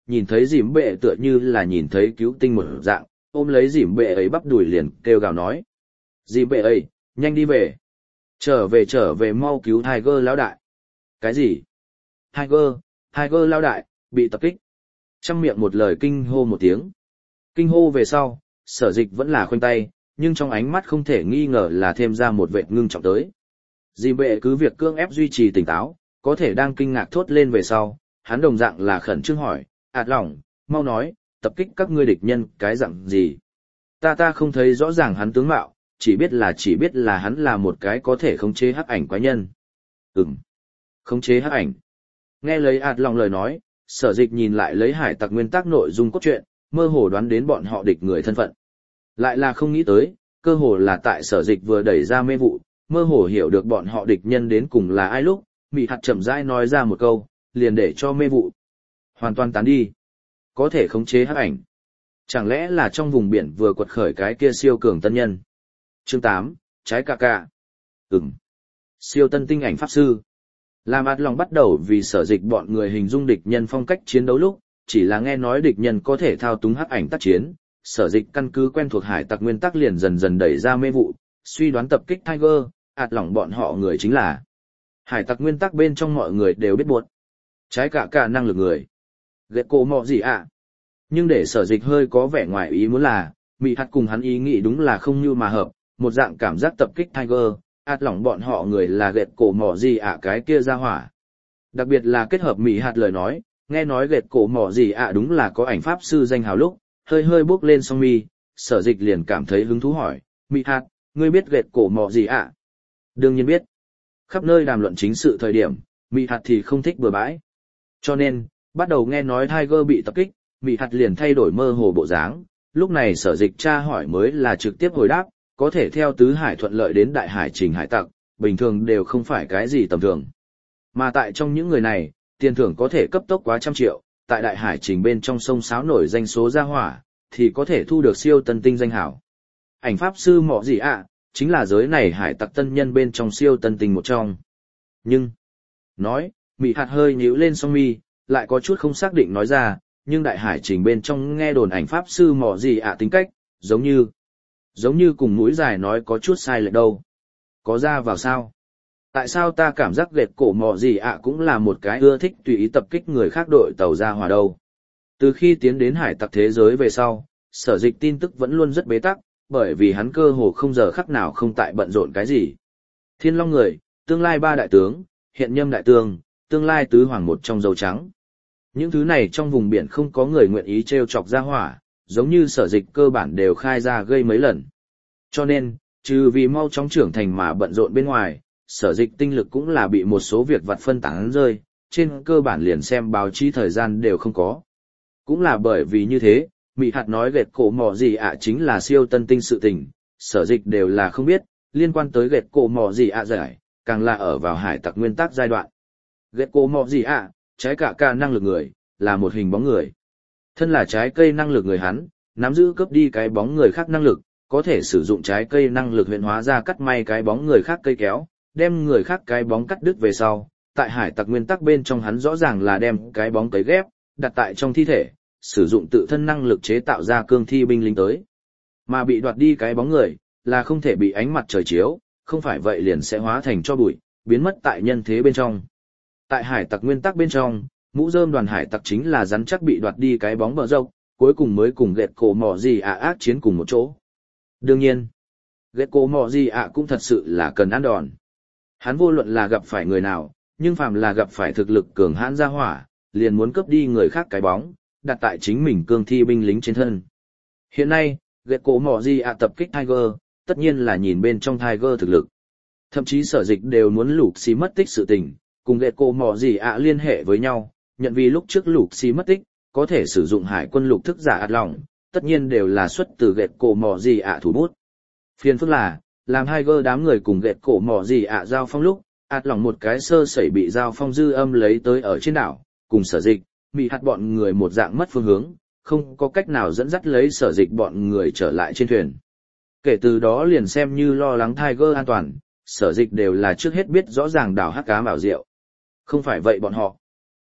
nhìn thấy dìm bệ tựa như là nhìn thấy cứu tinh một dạng, ôm lấy dìm bệ ấy bắp đùi liền kêu gào nói. Dìm bệ ấy, nhanh đi về. Trở về trở về mau cứu Tiger lão đại. Cái gì? Tiger, Tiger lão đại, bị tập kích. Trong miệng một lời kinh hô một tiếng. Kinh hô về sau, sở dịch vẫn là khoanh tay, nhưng trong ánh mắt không thể nghi ngờ là thêm ra một vệt ngưng trọng tới. Dìm bệ cứ việc cưỡng ép duy trì tỉnh táo, có thể đang kinh ngạc thốt lên về sau, hắn đồng dạng là khẩn trương hỏi, ạt lỏng, mau nói, tập kích các ngươi địch nhân cái dạng gì. Ta ta không thấy rõ ràng hắn tướng mạo, chỉ biết là chỉ biết là hắn là một cái có thể khống chế hắc ảnh quái nhân. Ừm, khống chế hắc ảnh. Nghe lấy ạt lỏng lời nói, sở dịch nhìn lại lấy hải tặc nguyên tắc nội dung cốt truyện, mơ hồ đoán đến bọn họ địch người thân phận. Lại là không nghĩ tới, cơ hồ là tại sở dịch vừa đẩy ra mê vụ, mơ hồ hiểu được bọn họ địch nhân đến cùng là ai lúc, Mị Hạt chậm rãi nói ra một câu, liền để cho mê vụ hoàn toàn tán đi. Có thể khống chế hắc ảnh. Chẳng lẽ là trong vùng biển vừa quật khởi cái kia siêu cường tân nhân? Chương tám, trái cà cà. Ừm. Siêu tân tinh ảnh pháp sư. Làm ạt lòng bắt đầu vì sở dịch bọn người hình dung địch nhân phong cách chiến đấu lúc, chỉ là nghe nói địch nhân có thể thao túng hắc ảnh tác chiến, sở dịch căn cứ quen thuộc hải tặc nguyên tắc liền dần dần đẩy ra mê vụ, suy đoán tập kích Tiger, ạt lỏng bọn họ người chính là hải tặc nguyên tắc bên trong mọi người đều biết buộc. Trái cả cả năng lực người. Ghét cổ mọ gì ạ? À? Nhưng để sở dịch hơi có vẻ ngoài ý muốn là, Mị Hạt cùng hắn ý nghĩ đúng là không như mà hợp, một dạng cảm giác tập kích Tiger, ạt lỏng bọn họ người là ghét cổ mọ gì ạ à cái kia ra hỏa. Đặc biệt là kết hợp Mị Hạt lời nói, nghe nói ghét cổ mọ gì ạ à đúng là có ảnh pháp sư danh hào lúc, hơi hơi bước lên song mi, sở dịch liền cảm thấy hứng thú hỏi, Mị Hạt, ngươi biết ghét cổ mọ gì ạ? À? Đương nhiên biết. Khắp nơi đàm luận chính sự thời điểm, Mị Hạt thì không thích bừa bãi. Cho nên, bắt đầu nghe nói Tiger bị tập kích, Mị Hạt liền thay đổi mơ hồ bộ dáng, lúc này sở dịch tra hỏi mới là trực tiếp hồi đáp, có thể theo tứ hải thuận lợi đến đại hải trình hải tặc, bình thường đều không phải cái gì tầm thường. Mà tại trong những người này, tiền thưởng có thể cấp tốc quá trăm triệu, tại đại hải trình bên trong sông sáo nổi danh số gia hỏa, thì có thể thu được siêu tân tinh danh hảo. Ảnh pháp sư mọ gì ạ, à, chính là giới này hải tặc tân nhân bên trong siêu tân tinh một trong. Nhưng, nói, Mị Hạt hơi nhíu lên song mi, lại có chút không xác định nói ra, nhưng đại hải trình bên trong nghe đồn ảnh pháp sư mọ gì ạ à tính cách, giống như, giống như cùng mũi dài nói có chút sai lệch đâu. Có ra vào sao? Tại sao ta cảm giác ghét cổ mọ gì ạ à cũng là một cái ưa thích tùy ý tập kích người khác đội tàu ra hòa đâu. Từ khi tiến đến hải tặc thế giới về sau, sở dịch tin tức vẫn luôn rất bế tắc, bởi vì hắn cơ hồ không giờ khắc nào không tại bận rộn cái gì. Thiên Long người, tương lai ba đại tướng, hiện nhâm đại tướng, tương lai tứ hoàng một trong dầu trắng. Những thứ này trong vùng biển không có người nguyện ý trêu chọc ra hỏa, giống như sở dịch cơ bản đều khai ra gây mấy lần. Cho nên, trừ vì mau chóng trưởng thành mà bận rộn bên ngoài, sở dịch tinh lực cũng là bị một số việc vặt phân tán rơi, trên cơ bản liền xem báo chí thời gian đều không có. Cũng là bởi vì như thế, Mị Hạt nói ghét cổ mỏ gì ạ chính là siêu tân tinh sự tình, sở dịch đều là không biết, liên quan tới ghét cổ mỏ gì ạ giải, càng là ở vào hải tặc nguyên tắc giai đoạn. Ghét cổ mỏ gì ạ, trái cả cả năng lực người, là một hình bóng người. Thân là trái cây năng lực người hắn, nắm giữ cướp đi cái bóng người khác năng lực, có thể sử dụng trái cây năng lực huyện hóa ra cắt may cái bóng người khác cây kéo, đem người khác cái bóng cắt đứt về sau. Tại hải tặc nguyên tắc bên trong hắn rõ ràng là đem cái bóng cấy ghép, đặt tại trong thi thể, sử dụng tự thân năng lực chế tạo ra cương thi binh lính tới. Mà bị đoạt đi cái bóng người, là không thể bị ánh mặt trời chiếu, không phải vậy liền sẽ hóa thành tro bụi, biến mất tại nhân thế bên trong. Tại hải tặc nguyên tắc bên trong, mũ rơm đoàn hải tặc chính là rắn chắc bị đoạt đi cái bóng bờ dốc, cuối cùng mới cùng ghét cổ mỏ gì ạ ác chiến cùng một chỗ. Đương nhiên, ghét cổ mỏ gì ạ cũng thật sự là cần ăn đòn. Hắn vô luận là gặp phải người nào, nhưng phàm là gặp phải thực lực cường hãn ra hỏa, liền muốn cướp đi người khác cái bóng, đặt tại chính mình cương thi binh lính trên thân. Hiện nay, ghét cổ mỏ gì ạ tập kích Tiger, tất nhiên là nhìn bên trong Tiger thực lực. Thậm chí sở dịch đều muốn lục xí mất tích sự tình, cùng ghét cổ mỏ gì ạ liên hệ với nhau, nhận vì lúc trước lục xí mất tích, có thể sử dụng hải quân lục thức giả ạt lỏng, tất nhiên đều là xuất từ ghét cổ mỏ gì ạ thủ bút. Phiền phức là, làm Tiger đám người cùng ghét cổ mỏ gì ạ giao phong lúc, ạt lỏng một cái sơ sẩy bị giao phong dư âm lấy tới ở trên đảo, cùng sở dịch, Mị Hạt bọn người một dạng mất phương hướng, không có cách nào dẫn dắt lấy sở dịch bọn người trở lại trên thuyền. Kể từ đó liền xem như lo lắng Tiger an toàn, sở dịch đều là trước hết biết rõ ràng đảo hắc cá bảo rượu. Không phải vậy bọn họ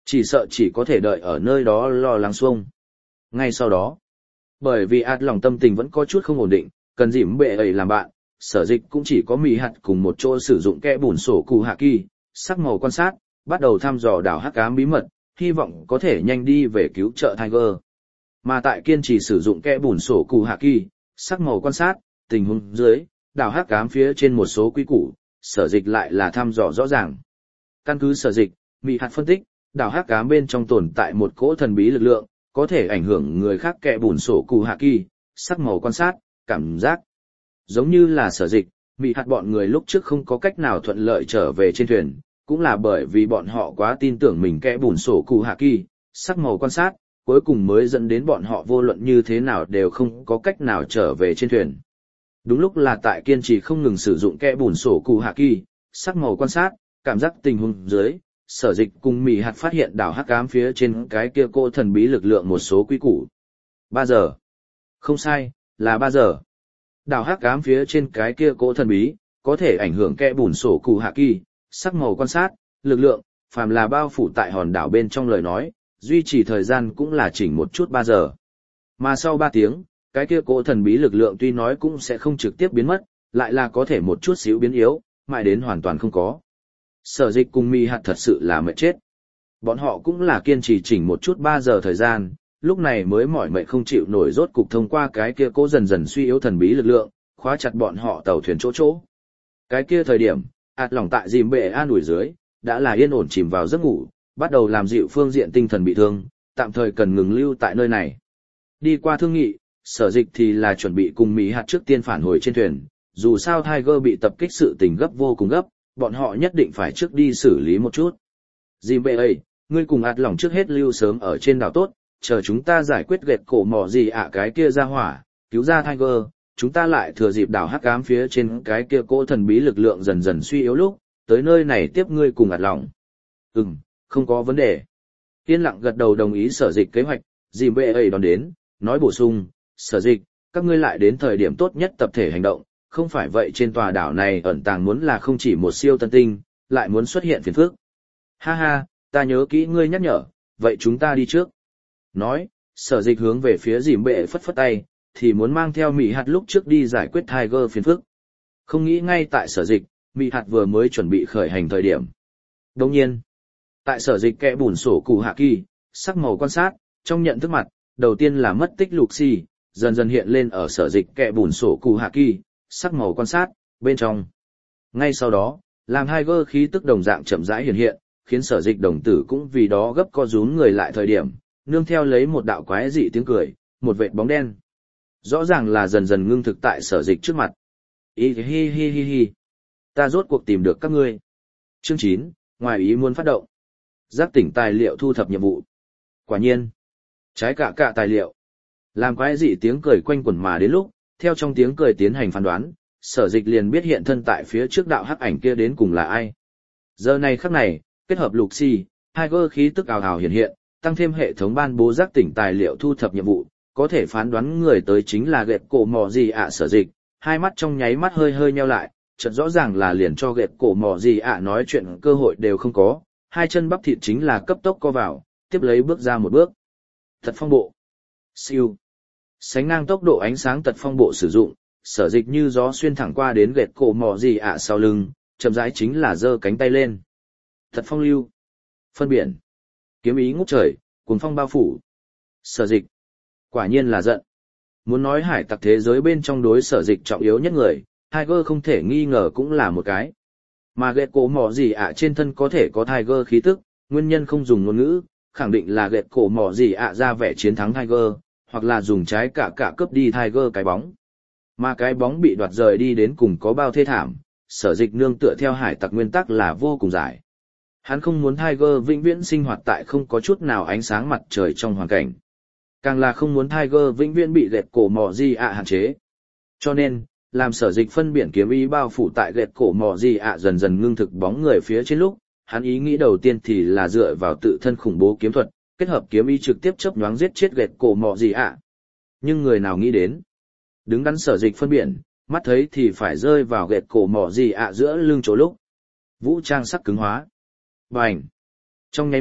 Chỉ sợ chỉ có thể đợi ở nơi đó lo lắng xuông. Ngay sau đó, bởi vì ạt lòng tâm tình vẫn có chút không ổn định, cần dìm bệ ấy làm bạn, sở dịch cũng chỉ có mì hạt cùng một chỗ sử dụng kẽ bùn sổ cụ hạ kỳ, sắc màu quan sát, bắt đầu thăm dò đảo hắc ám bí mật, hy vọng có thể nhanh đi về cứu trợ Tiger. Mà tại kiên trì sử dụng kẽ bùn sổ cụ hạ kỳ, sắc màu quan sát, tình huống dưới, đảo hắc ám phía trên một số quy củ, sở dịch lại là thăm dò rõ ràng. Căn cứ sở dịch, mì hạt phân tích, đảo hắc ám bên trong tồn tại một cỗ thần bí lực lượng, có thể ảnh hưởng người khác kẽ bùn sổ cụ hạ kỳ, sắc màu quan sát, cảm giác. Giống như là sở dịch, mị hạt bọn người lúc trước không có cách nào thuận lợi trở về trên thuyền, cũng là bởi vì bọn họ quá tin tưởng mình kẽ bùn sổ cụ hạ kỳ, sắc màu quan sát, cuối cùng mới dẫn đến bọn họ vô luận như thế nào đều không có cách nào trở về trên thuyền. Đúng lúc là tại kiên trì không ngừng sử dụng kẽ bùn sổ cụ hạ kỳ, sắc màu quan sát, cảm giác tình huống dưới, sở dịch cùng mị hạt phát hiện đảo hắc ám phía trên cái kia cô thần bí lực lượng một số quy củ. Ba giờ. Không sai, là ba giờ. Đảo hắc ám phía trên cái kia cỗ thần bí, có thể ảnh hưởng kẽ bùn sổ cụ hạ kỳ, sắc màu quan sát, lực lượng, phàm là bao phủ tại hòn đảo bên trong lời nói, duy trì thời gian cũng là chỉnh một chút ba giờ. Mà sau ba tiếng, cái kia cỗ thần bí lực lượng tuy nói cũng sẽ không trực tiếp biến mất, lại là có thể một chút xíu biến yếu, mãi đến hoàn toàn không có. Sở dịch cùng mì hạt thật sự là mệt chết. Bọn họ cũng là kiên trì chỉnh một chút ba giờ thời gian, lúc này mới mỏi mệt không chịu nổi rốt cục thông qua cái kia cố dần dần suy yếu thần bí lực lượng, khóa chặt bọn họ tàu thuyền chỗ chỗ. Cái kia thời điểm, ạt lòng tại dìm bệ an ủi dưới, đã là yên ổn chìm vào giấc ngủ, bắt đầu làm dịu phương diện tinh thần bị thương, tạm thời cần ngừng lưu tại nơi này. Đi qua thương nghị, sở dịch thì là chuẩn bị cùng Mỹ hạt trước tiên phản hồi trên thuyền, dù sao Tiger bị tập kích sự tình gấp vô cùng gấp, bọn họ nhất định phải trước đi xử lý một chút. Dìm bệ ấy, ngươi cùng ạt lòng trước hết lưu sớm ở trên đảo tốt, chờ chúng ta giải quyết gẹt cổ mỏ gì ạ cái kia ra hỏa, cứu ra Tiger, chúng ta lại thừa dịp đảo hắc ám phía trên cái kia cỗ thần bí lực lượng dần dần suy yếu lúc, tới nơi này tiếp ngươi cùng ạt lòng. Ừm, không có vấn đề. Yên lặng gật đầu đồng ý sở dịch kế hoạch, dìm bệ ấy đón đến, nói bổ sung, sở dịch, các ngươi lại đến thời điểm tốt nhất tập thể hành động, không phải vậy trên tòa đảo này ẩn tàng muốn là không chỉ một siêu tân tinh, lại muốn xuất hiện phiền phức. Ha ha, ta nhớ kỹ ngươi nhắc nhở, vậy chúng ta đi trước. Nói, sở dịch hướng về phía dìm bệ phất phất tay, thì muốn mang theo mị hạt lúc trước đi giải quyết Tiger phiền phức. Không nghĩ ngay tại sở dịch, mị hạt vừa mới chuẩn bị khởi hành thời điểm. Đồng nhiên, tại sở dịch kẽ bùn sổ cụ hạ kỳ, sắc màu quan sát, trong nhận thức mặt, đầu tiên là mất tích lục xì, dần dần hiện lên ở sở dịch kẽ bùn sổ cụ hạ kỳ, sắc màu quan sát, bên trong. Ngay sau đó, làm Tiger khí tức đồng dạng chậm rãi hiện hiện, khiến sở dịch đồng tử cũng vì đó gấp co rúm người lại thời điểm, nương theo lấy một đạo quái dị tiếng cười, một vệt bóng đen. Rõ ràng là dần dần ngưng thực tại sở dịch trước mặt. Ý hi hi hi hi. Ta rốt cuộc tìm được các ngươi. Chương chín, ngoài ý muốn phát động. Giác tỉnh tài liệu thu thập nhiệm vụ. Quả nhiên. Trái cả cả tài liệu. Làm quái dị tiếng cười quanh quẩn mà đến lúc, theo trong tiếng cười tiến hành phán đoán, sở dịch liền biết hiện thân tại phía trước đạo hắc ảnh kia đến cùng là ai. Giờ này khắc này, kết hợp lục xì, Tiger khí tức ào ào hiện hiện, tăng thêm hệ thống ban bố giác tỉnh tài liệu thu thập nhiệm vụ, có thể phán đoán người tới chính là gẹt cổ mò gì ạ sở dịch, hai mắt trong nháy mắt hơi hơi nheo lại, chợt rõ ràng là liền cho gẹt cổ mò gì ạ nói chuyện cơ hội đều không có, hai chân bắp thịt chính là cấp tốc co vào, tiếp lấy bước ra một bước. Tật phong bộ. Siêu. Sánh ngang tốc độ ánh sáng tật phong bộ sử dụng, sở dịch như gió xuyên thẳng qua đến gẹt cổ mò gì ạ sau lưng, chậm rãi chính là giơ cánh tay lên. Tật phong lưu. Phân biển. Kiếm ý ngút trời, cuồng phong bao phủ. Sở dịch. Quả nhiên là giận. Muốn nói hải tặc thế giới bên trong đối sở dịch trọng yếu nhất người, Tiger không thể nghi ngờ cũng là một cái. Mà gẹt cổ mỏ gì ạ trên thân có thể có Tiger khí tức, nguyên nhân không dùng ngôn ngữ, khẳng định là gẹt cổ mỏ gì ạ ra vẻ chiến thắng Tiger, hoặc là dùng trái cả cả cướp đi Tiger cái bóng. Mà cái bóng bị đoạt rời đi đến cùng có bao thê thảm, sở dịch nương tựa theo hải tặc nguyên tắc là vô cùng giải. Hắn không muốn Tiger vĩnh viễn sinh hoạt tại không có chút nào ánh sáng mặt trời trong hoàn cảnh. Càng là không muốn Tiger vĩnh viễn bị gẹt cổ mỏ gì ạ hạn chế. Cho nên, làm sở dịch phân biển kiếm ý bao phủ tại gẹt cổ mỏ gì ạ dần dần ngưng thực bóng người phía trên lúc, hắn ý nghĩ đầu tiên thì là dựa vào tự thân khủng bố kiếm thuật, kết hợp kiếm ý trực tiếp chớp nhoáng giết chết gẹt cổ mỏ gì ạ. Nhưng người nào nghĩ đến, đứng đắn sở dịch phân biển, mắt thấy thì phải rơi vào gẹt cổ mỏ gì ạ giữa lưng chỗ lúc. Vũ trang sắc cứng hóa. Bành! Trong nháy mắt,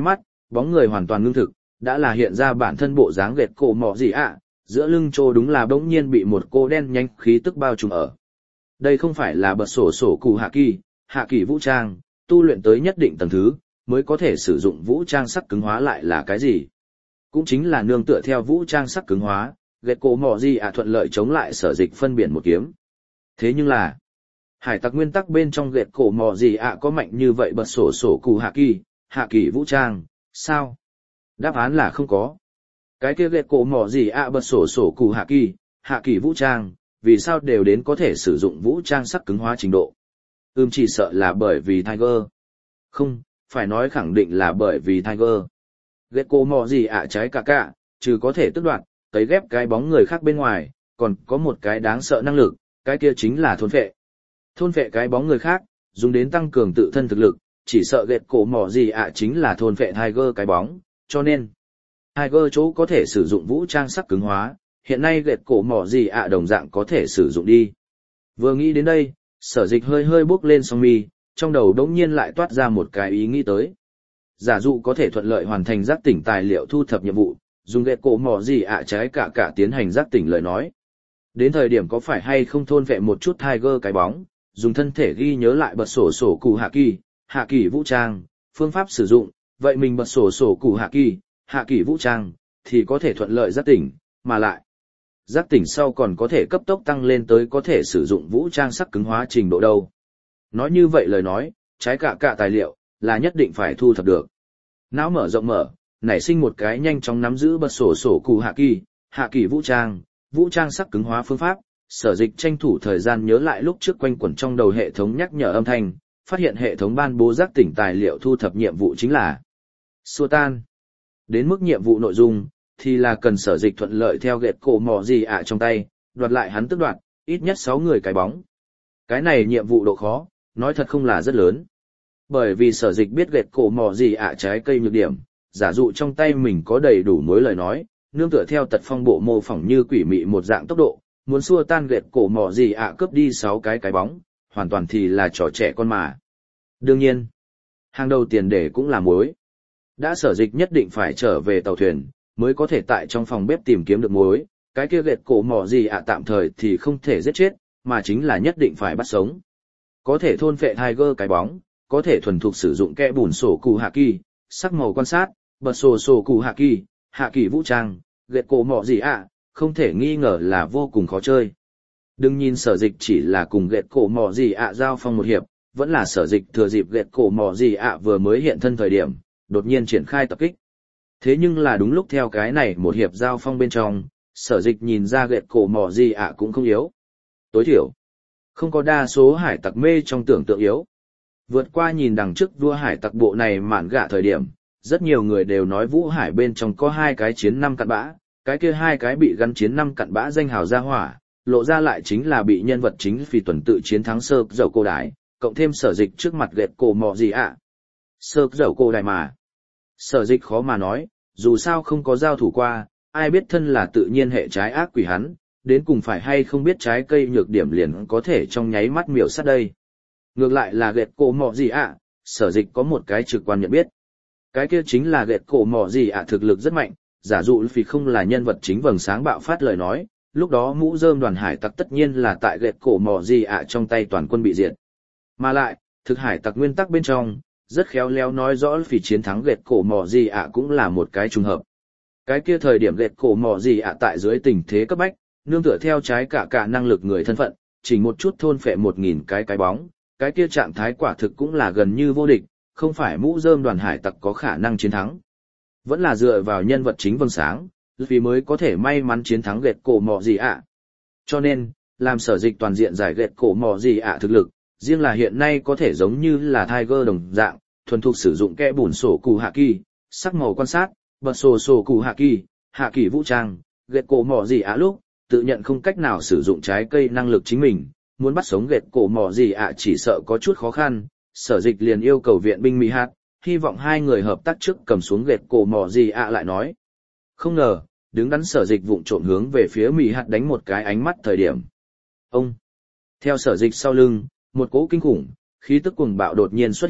bóng người hoàn toàn ngưng thực, đã là hiện ra bản thân bộ dáng gẹt cổ mọ gì ạ, giữa lưng trô đúng là bỗng nhiên bị một cô đen nhanh khí tức bao trùm ở. Đây không phải là bật sổ sổ cụ hạ kỳ, hạ kỳ vũ trang, tu luyện tới nhất định tầng thứ, mới có thể sử dụng vũ trang sắc cứng hóa lại là cái gì. Cũng chính là nương tựa theo vũ trang sắc cứng hóa, gẹt cổ mọ gì ạ thuận lợi chống lại sở dịch phân biển một kiếm. Thế nhưng là, hải tặc nguyên tắc bên trong gẹt cổ mọ gì ạ có mạnh như vậy bật sổ sổ cụ hạ kỳ, hạ kỳ vũ trang, sao? Đáp án là không có. Cái kia gẹt cổ mọ gì ạ bật sổ sổ cụ hạ kỳ, hạ kỳ vũ trang, vì sao đều đến có thể sử dụng vũ trang sắc cứng hóa trình độ. Ừm chỉ sợ là bởi vì Tiger. Không, phải nói khẳng định là bởi vì Tiger. Gẹt cổ mọ gì ạ trái cả cả, trừ có thể tức đoạt, tấy ghép cái bóng người khác bên ngoài, còn có một cái đáng sợ năng lực, cái kia chính là thôn phệ. Thôn phệ cái bóng người khác, dùng đến tăng cường tự thân thực lực, chỉ sợ gẹt cổ mỏ gì ạ chính là thôn phệ Tiger cái bóng, cho nên Tiger chỗ có thể sử dụng vũ trang sắc cứng hóa, hiện nay gẹt cổ mỏ gì ạ đồng dạng có thể sử dụng đi. Vừa nghĩ đến đây, sở dịch hơi hơi bước lên song mi, trong đầu đống nhiên lại toát ra một cái ý nghĩ tới. Giả dụ có thể thuận lợi hoàn thành giác tỉnh tài liệu thu thập nhiệm vụ, dùng gẹt cổ mỏ gì ạ trái cả cả tiến hành giác tỉnh lời nói. Đến thời điểm có phải hay không thôn vệ một chút Tiger cái bóng, dùng thân thể ghi nhớ lại bật sổ sổ cụ hạ kỳ, hạ kỳ vũ trang, phương pháp sử dụng, vậy mình bật sổ sổ cụ hạ kỳ, hạ kỳ vũ trang, thì có thể thuận lợi giác tỉnh, mà lại. Giác tỉnh sau còn có thể cấp tốc tăng lên tới có thể sử dụng vũ trang sắc cứng hóa trình độ đâu. Nói như vậy lời nói, trái cả cả tài liệu, là nhất định phải thu thập được. Não mở rộng mở, nảy sinh một cái nhanh chóng nắm giữ bật sổ sổ cụ hạ kỳ, hạ kỳ vũ trang, vũ trang sắc cứng hóa phương pháp, sở dịch tranh thủ thời gian nhớ lại lúc trước quanh quẩn trong đầu hệ thống nhắc nhở âm thanh, phát hiện hệ thống ban bố giác tỉnh tài liệu thu thập nhiệm vụ chính là xua tan. Đến mức nhiệm vụ nội dung, thì là cần sở dịch thuận lợi theo gẹt cổ mò gì ạ trong tay, đoạt lại hắn tức đoạt, ít nhất sáu người cái bóng. Cái này nhiệm vụ độ khó, nói thật không là rất lớn. Bởi vì sở dịch biết gẹt cổ mò gì ạ trái cây nhược điểm, giả dụ trong tay mình có đầy đủ mối lời nói, nương tựa theo tật phong bộ mô phỏng như quỷ mị một dạng tốc độ, muốn xua tan gẹt cổ mò gì ạ cướp đi sáu cái cái bóng, hoàn toàn thì là trò trẻ con mà. Đương nhiên, hàng đầu tiền đề cũng là muối. Đã sở dịch nhất định phải trở về tàu thuyền, mới có thể tại trong phòng bếp tìm kiếm được muối, cái kia gẹt cổ mò gì ạ tạm thời thì không thể giết chết, mà chính là nhất định phải bắt sống. Có thể thôn phệ Tiger cái bóng, có thể thuần thục sử dụng kẽ bùn sổ cụ hạ kỳ, sắc màu quan sát, bật sổ sổ cụ hạ kỳ, hạ kỳ vũ trang, gẹt cổ mọ gì ạ, không thể nghi ngờ là vô cùng khó chơi. Đừng nhìn sở dịch chỉ là cùng gẹt cổ mọ gì ạ giao phong một hiệp, vẫn là sở dịch thừa dịp gẹt cổ mọ gì ạ vừa mới hiện thân thời điểm, đột nhiên triển khai tập kích. Thế nhưng là đúng lúc theo cái này một hiệp giao phong bên trong, sở dịch nhìn ra gẹt cổ mọ gì ạ cũng không yếu. Tối thiểu, không có đa số hải tặc mê trong tưởng tượng yếu. Vượt qua nhìn đằng trước vua hải tặc bộ này mạn gạ thời điểm, rất nhiều người đều nói Vũ Hải bên trong có hai cái chiến năm cặn bã, cái kia hai cái bị gắn chiến năm cặn bã danh hào ra hỏa, lộ ra lại chính là bị nhân vật chính vì tuần tự chiến thắng sơ dầu cô đái, cộng thêm sở dịch trước mặt gẹt cổ mọ gì ạ. Sơ dầu cô đái mà. Sở dịch khó mà nói, dù sao không có giao thủ qua, ai biết thân là tự nhiên hệ trái ác quỷ hắn, đến cùng phải hay không biết trái cây nhược điểm liền có thể trong nháy mắt miểu sát đây. Ngược lại là gẹt cổ mọ gì ạ, sở dịch có một cái trực quan nhận biết. Cái kia chính là gẹt cổ mọ gì ạ thực lực rất mạnh, giả dụ vì không là nhân vật chính vầng sáng bạo phát lời nói, lúc đó mũ rơm đoàn hải tặc tất nhiên là tại gẹt cổ mọ gì ạ trong tay toàn quân bị diệt. Mà lại, thực hải tặc nguyên tắc bên trong, rất khéo léo nói rõ vì chiến thắng gẹt cổ mọ gì ạ cũng là một cái trùng hợp. Cái kia thời điểm gẹt cổ mọ gì ạ tại dưới tình thế cấp bách, nương tựa theo trái cả cả năng lực người thân phận, chỉ một chút thôn phệ một nghìn cái cái bóng, cái kia trạng thái quả thực cũng là gần như vô địch, không phải mũ rơm đoàn hải tặc có khả năng chiến thắng. Vẫn là dựa vào nhân vật chính vầng sáng, vì mới có thể may mắn chiến thắng gẹt cổ mọ gì ạ. Cho nên, làm sở dịch toàn diện giải gẹt cổ mọ gì ạ thực lực, riêng là hiện nay có thể giống như là Tiger đồng dạng, thuần thục sử dụng kẽ bùn sổ cụ hạ kỳ, sắc màu quan sát, bật sổ sổ cụ hạ kỳ, hạ kỳ vũ trang, gẹt cổ mọ gì ạ lúc, tự nhận không cách nào sử dụng trái cây năng lực chính mình, muốn bắt sống gẹt cổ mọ gì ạ chỉ sợ có chút khó khăn, sở dịch liền yêu cầu viện binh Mỹ hạt, hy vọng hai người hợp tác trước cầm xuống gẹt cổ mọ gì ạ lại nói. Không ngờ, đứng đắn sở dịch vụng trộm hướng về phía Mỹ hạt đánh một cái ánh mắt thời điểm. Ông! Theo sở dịch sau lưng, một cỗ kinh khủng, khí tức cuồng bạo đột nhiên xuất hiện,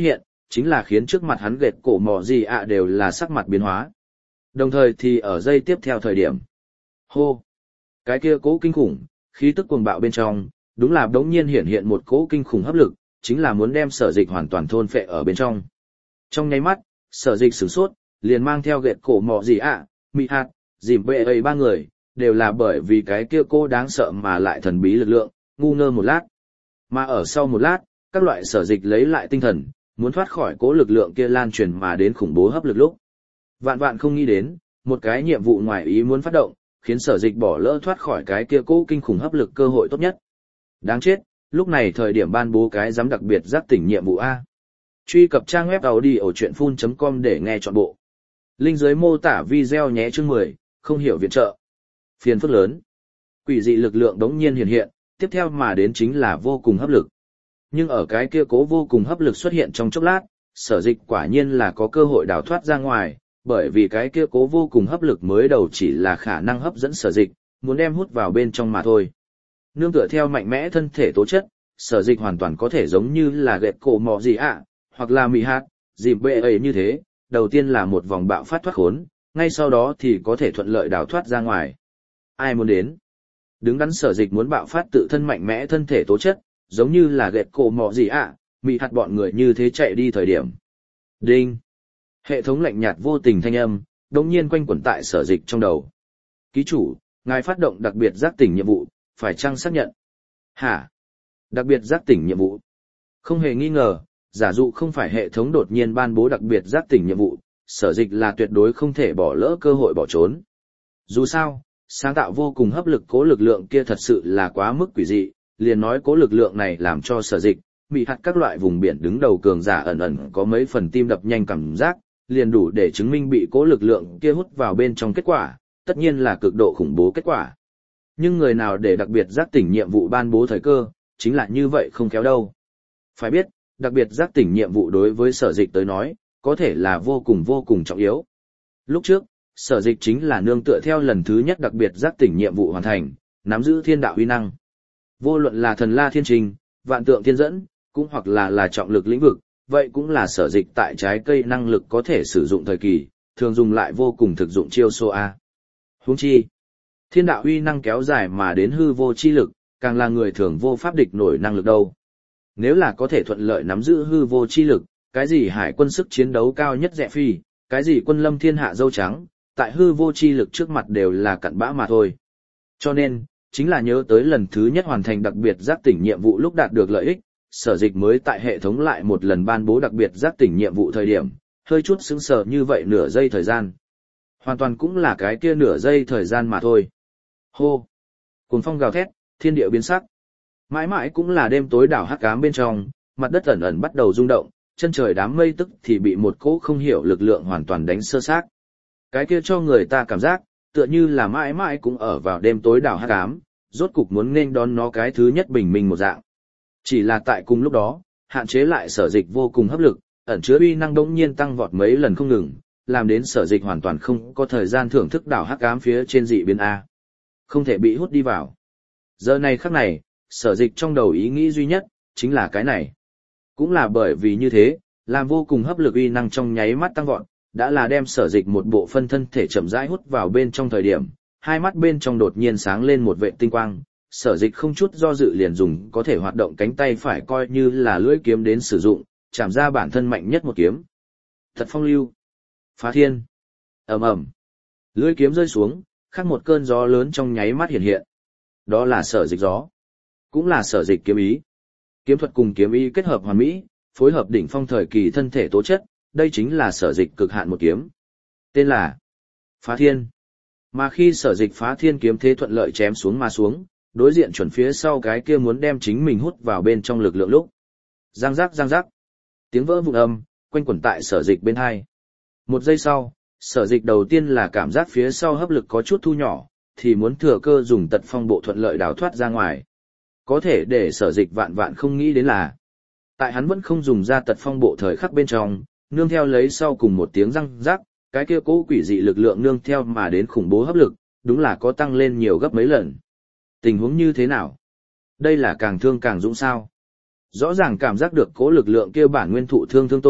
chính là khiến trước mặt hắn gệt cổ mỏ gì ạ đều là sắc mặt biến hóa. Đồng thời thì ở giây tiếp theo thời điểm. Hô! Cái kia cố kinh khủng, khí tức cuồng bạo bên trong, đúng là đống nhiên hiện hiện một cỗ kinh khủng hấp lực, chính là muốn đem sở dịch hoàn toàn thôn phệ ở bên trong. Trong nháy mắt, sở dịch sửng sốt, liền mang theo gệt cổ mỏ gì ạ, mị hạt, dìm bệ ấy ba người, đều là bởi vì cái kia cô đáng sợ mà lại thần bí lực lượng, ngu ngơ một lát. Mà ở sau một lát, các loại sở dịch lấy lại tinh thần, muốn thoát khỏi cố lực lượng kia lan truyền mà đến khủng bố hấp lực lúc. Vạn vạn không nghĩ đến, một cái nhiệm vụ ngoài ý muốn phát động, khiến sở dịch bỏ lỡ thoát khỏi cái kia cố kinh khủng hấp lực cơ hội tốt nhất. Đáng chết, lúc này thời điểm ban bố cái giám đặc biệt giác tỉnh nhiệm vụ A. Truy cập trang web audiochuyenphun chấm com để nghe trọn bộ. Link dưới mô tả video nhé. Chương mười, không hiểu viện trợ. Phiền phức lớn. Quỷ dị lực lượng đống nhiên hiện hiện, tiếp theo mà đến chính là vô cùng hấp lực. Nhưng ở cái kia cố vô cùng hấp lực xuất hiện trong chốc lát, sở dịch quả nhiên là có cơ hội đào thoát ra ngoài, bởi vì cái kia cố vô cùng hấp lực mới đầu chỉ là khả năng hấp dẫn sở dịch, muốn đem hút vào bên trong mà thôi. Nương tựa theo mạnh mẽ thân thể tố chất, sở dịch hoàn toàn có thể giống như là gệt cổ mỏ gì ạ, hoặc là mì hạt, dìm bệ ấy như thế, đầu tiên là một vòng bạo phát thoát khốn, ngay sau đó thì có thể thuận lợi đào thoát ra ngoài. Ai muốn đến? Đứng đắn sở dịch muốn bạo phát tự thân mạnh mẽ thân thể tố chất, giống như là gệt cổ mỏ gì ạ, mì hạt bọn người như thế chạy đi thời điểm. Đinh! Hệ thống lạnh nhạt vô tình thanh âm, đột nhiên quanh quẩn tại sở dịch trong đầu. Ký chủ, ngài phát động đặc biệt giác tỉnh nhiệm vụ, phải chăng xác nhận? Hả? Đặc biệt giác tỉnh nhiệm vụ? Không hề nghi ngờ, giả dụ không phải hệ thống đột nhiên ban bố đặc biệt giác tỉnh nhiệm vụ, sở dịch là tuyệt đối không thể bỏ lỡ cơ hội bỏ trốn. Dù sao, sáng tạo vô cùng hấp lực cố lực lượng kia thật sự là quá mức quỷ dị, liền nói cố lực lượng này làm cho sở dịch, bị hạt các loại vùng biển đứng đầu cường giả ẩn ẩn có mấy phần tim đập nhanh cảm giác, liền đủ để chứng minh bị cố lực lượng kia hút vào bên trong kết quả, tất nhiên là cực độ khủng bố kết quả. Nhưng người nào để đặc biệt giác tỉnh nhiệm vụ ban bố thời cơ, chính là như vậy không khéo đâu. Phải biết, đặc biệt giác tỉnh nhiệm vụ đối với sở dịch tới nói, có thể là vô cùng vô cùng trọng yếu. Lúc trước, sở dịch chính là nương tựa theo lần thứ nhất đặc biệt giác tỉnh nhiệm vụ hoàn thành, nắm giữ thiên đạo uy năng. Vô luận là thần la thiên trình, vạn tượng thiên dẫn, cũng hoặc là là trọng lực lĩnh vực, vậy cũng là sở dịch tại trái cây năng lực có thể sử dụng thời kỳ, thường dùng lại vô cùng thực dụng chiêu số A. Huống chi, thiên đạo uy năng kéo dài mà đến hư vô chi lực, càng là người thường vô pháp địch nổi năng lực đâu. Nếu là có thể thuận lợi nắm giữ hư vô chi lực, cái gì hải quân sức chiến đấu cao nhất rẻ phi, cái gì quân lâm thiên hạ dâu trắng, tại hư vô chi lực trước mặt đều là cặn bã mà thôi. Cho nên, chính là nhớ tới lần thứ nhất hoàn thành đặc biệt giác tỉnh nhiệm vụ lúc đạt được lợi ích, sở dịch mới tại hệ thống lại một lần ban bố đặc biệt giác tỉnh nhiệm vụ thời điểm, hơi chút sững sờ như vậy nửa giây thời gian. Hoàn toàn cũng là cái kia nửa giây thời gian mà thôi. Hô! Cuồng phong gào thét, thiên địa biến sắc. Mãi mãi cũng là đêm tối đảo hắc ám bên trong, mặt đất ẩn ẩn bắt đầu rung động, chân trời đám mây tức thì bị một cỗ không hiểu lực lượng hoàn toàn đánh sơ xác. Cái kia cho người ta cảm giác, tựa như là mãi mãi cũng ở vào đêm tối đảo hắc ám, rốt cục muốn nên đón nó cái thứ nhất bình minh một dạng. Chỉ là tại cùng lúc đó, hạn chế lại sở dịch vô cùng hấp lực, ẩn chứa uy năng đống nhiên tăng vọt mấy lần không ngừng, làm đến sở dịch hoàn toàn không có thời gian thưởng thức đảo hắc ám phía trên dị biến A. Không thể bị hút đi vào. Giờ này khắc này, sở dịch trong đầu ý nghĩ duy nhất, chính là cái này. Cũng là bởi vì như thế, làm vô cùng hấp lực uy năng trong nháy mắt tăng vọt, đã là đem sở dịch một bộ phân thân thể chậm rãi hút vào bên trong thời điểm, hai mắt bên trong đột nhiên sáng lên một vệ tinh quang, sở dịch không chút do dự liền dùng có thể hoạt động cánh tay phải coi như là lưỡi kiếm đến sử dụng, chạm ra bản thân mạnh nhất một kiếm. Thật phong lưu. Phá thiên. Ầm ầm. Lưỡi kiếm rơi xuống, khác một cơn gió lớn trong nháy mắt hiện hiện. Đó là sở dịch gió. Cũng là sở dịch kiếm ý. Kiếm thuật cùng kiếm ý kết hợp hoàn mỹ, phối hợp đỉnh phong thời kỳ thân thể tố chất, đây chính là sở dịch cực hạn một kiếm. Tên là Phá Thiên. Mà khi sở dịch Phá Thiên kiếm thế thuận lợi chém xuống mà xuống, đối diện chuẩn phía sau cái kia muốn đem chính mình hút vào bên trong lực lượng lúc. Giang giác giang giác. Tiếng vỡ vụn âm, quanh quẩn tại sở dịch bên hai. Một giây sau, sở dịch đầu tiên là cảm giác phía sau hấp lực có chút thu nhỏ, thì muốn thừa cơ dùng tật phong bộ thuận lợi đào thoát ra ngoài. Có thể để sở dịch vạn vạn không nghĩ đến là, tại hắn vẫn không dùng ra tật phong bộ thời khắc bên trong, nương theo lấy sau cùng một tiếng răng rắc, cái kia cố quỷ dị lực lượng nương theo mà đến khủng bố hấp lực, đúng là có tăng lên nhiều gấp mấy lần. Tình huống như thế nào? Đây là càng thương càng dũng sao? Rõ ràng cảm giác được cố lực lượng kia bản nguyên thụ thương thương tổn,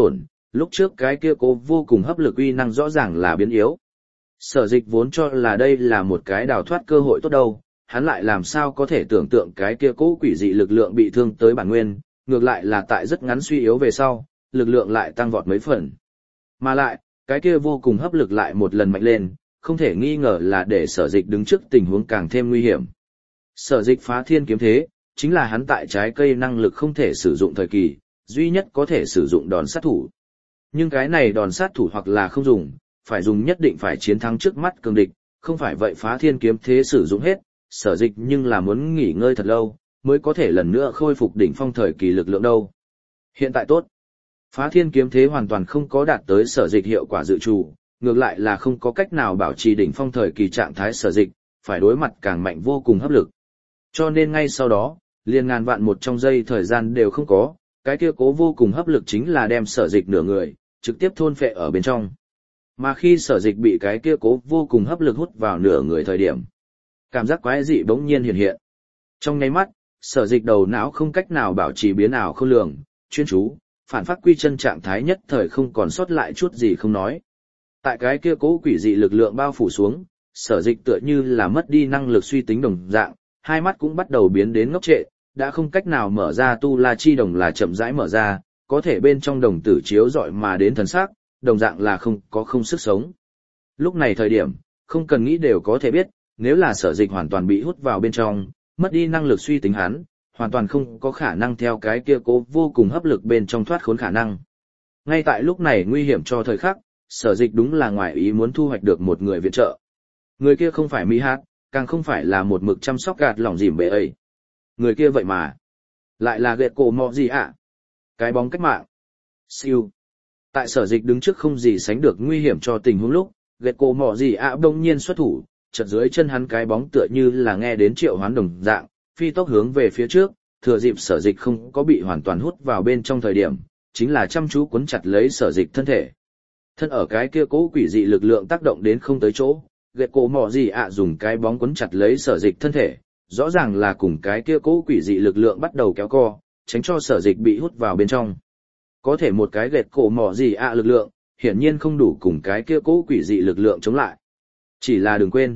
lúc trước cái kia cố vô cùng hấp lực uy năng rõ ràng là biến yếu. Sở dịch vốn cho là đây là một cái đào thoát cơ hội tốt đâu, hắn lại làm sao có thể tưởng tượng cái kia cố quỷ dị lực lượng bị thương tới bản nguyên, ngược lại là tại rất ngắn suy yếu về sau, lực lượng lại tăng vọt mấy phần. Mà lại, cái kia vô cùng hấp lực lại một lần mạnh lên, không thể nghi ngờ là để sở dịch đứng trước tình huống càng thêm nguy hiểm. Sở dịch phá thiên kiếm thế, chính là hắn tại trái cây năng lực không thể sử dụng thời kỳ, duy nhất có thể sử dụng đòn sát thủ. Nhưng cái này đòn sát thủ hoặc là không dùng, phải dùng nhất định phải chiến thắng trước mắt cường địch, không phải vậy phá thiên kiếm thế sử dụng hết, sở dịch nhưng là muốn nghỉ ngơi thật lâu, mới có thể lần nữa khôi phục đỉnh phong thời kỳ lực lượng đâu. Hiện tại tốt. Phá thiên kiếm thế hoàn toàn không có đạt tới sở dịch hiệu quả dự trù, ngược lại là không có cách nào bảo trì đỉnh phong thời kỳ trạng thái sở dịch, phải đối mặt càng mạnh vô cùng hấp lực. Cho nên ngay sau đó, liền ngàn vạn một trong giây thời gian đều không có, cái kia cố vô cùng hấp lực chính là đem sở dịch nửa người, trực tiếp thôn phệ ở bên trong. Mà khi sở dịch bị cái kia cố vô cùng hấp lực hút vào nửa người thời điểm, cảm giác quái dị bỗng nhiên hiện hiện. Trong nháy mắt, sở dịch đầu não không cách nào bảo trì biến ảo không lường, chuyên chú, phản phát quy chân trạng thái nhất thời không còn sót lại chút gì không nói. Tại cái kia cố quỷ dị lực lượng bao phủ xuống, sở dịch tựa như là mất đi năng lực suy tính đồng dạng, hai mắt cũng bắt đầu biến đến ngốc trệ, đã không cách nào mở ra tu la chi đồng là chậm rãi mở ra, có thể bên trong đồng tử chiếu rọi mà đến thần sắc, đồng dạng là không có không sức sống. Lúc này thời điểm, không cần nghĩ đều có thể biết, nếu là sở dịch hoàn toàn bị hút vào bên trong, mất đi năng lực suy tính hắn, hoàn toàn không có khả năng theo cái kia cố vô cùng hấp lực bên trong thoát khốn khả năng. Ngay tại lúc này nguy hiểm cho thời khắc, sở dịch đúng là ngoài ý muốn thu hoạch được một người viện trợ. Người kia không phải Mỹ Hát, càng không phải là một mực chăm sóc gạt lỏng dìm bệ ấy. Người kia vậy mà, lại là ghẹt cổ mọ gì ạ? Cái bóng cách mạng. Siêu. Tại sở dịch đứng trước không gì sánh được nguy hiểm cho tình huống lúc, ghẹt cổ mọ gì ạ đông nhiên xuất thủ, chợt dưới chân hắn cái bóng tựa như là nghe đến triệu hoán đồng dạng, phi tốc hướng về phía trước, thừa dịp sở dịch không có bị hoàn toàn hút vào bên trong thời điểm, chính là chăm chú cuốn chặt lấy sở dịch thân thể. Thân ở cái kia cố quỷ dị lực lượng tác động đến không tới chỗ, ghẹt cổ mọ gì ạ dùng cái bóng cuốn chặt lấy sở dịch thân thể, rõ ràng là cùng cái kia cố quỷ dị lực lượng bắt đầu kéo co, tránh cho sở dịch bị hút vào bên trong. Có thể một cái ghẹt cổ mọ gì ạ lực lượng, hiển nhiên không đủ cùng cái kia cố quỷ dị lực lượng chống lại. Chỉ là đừng quên,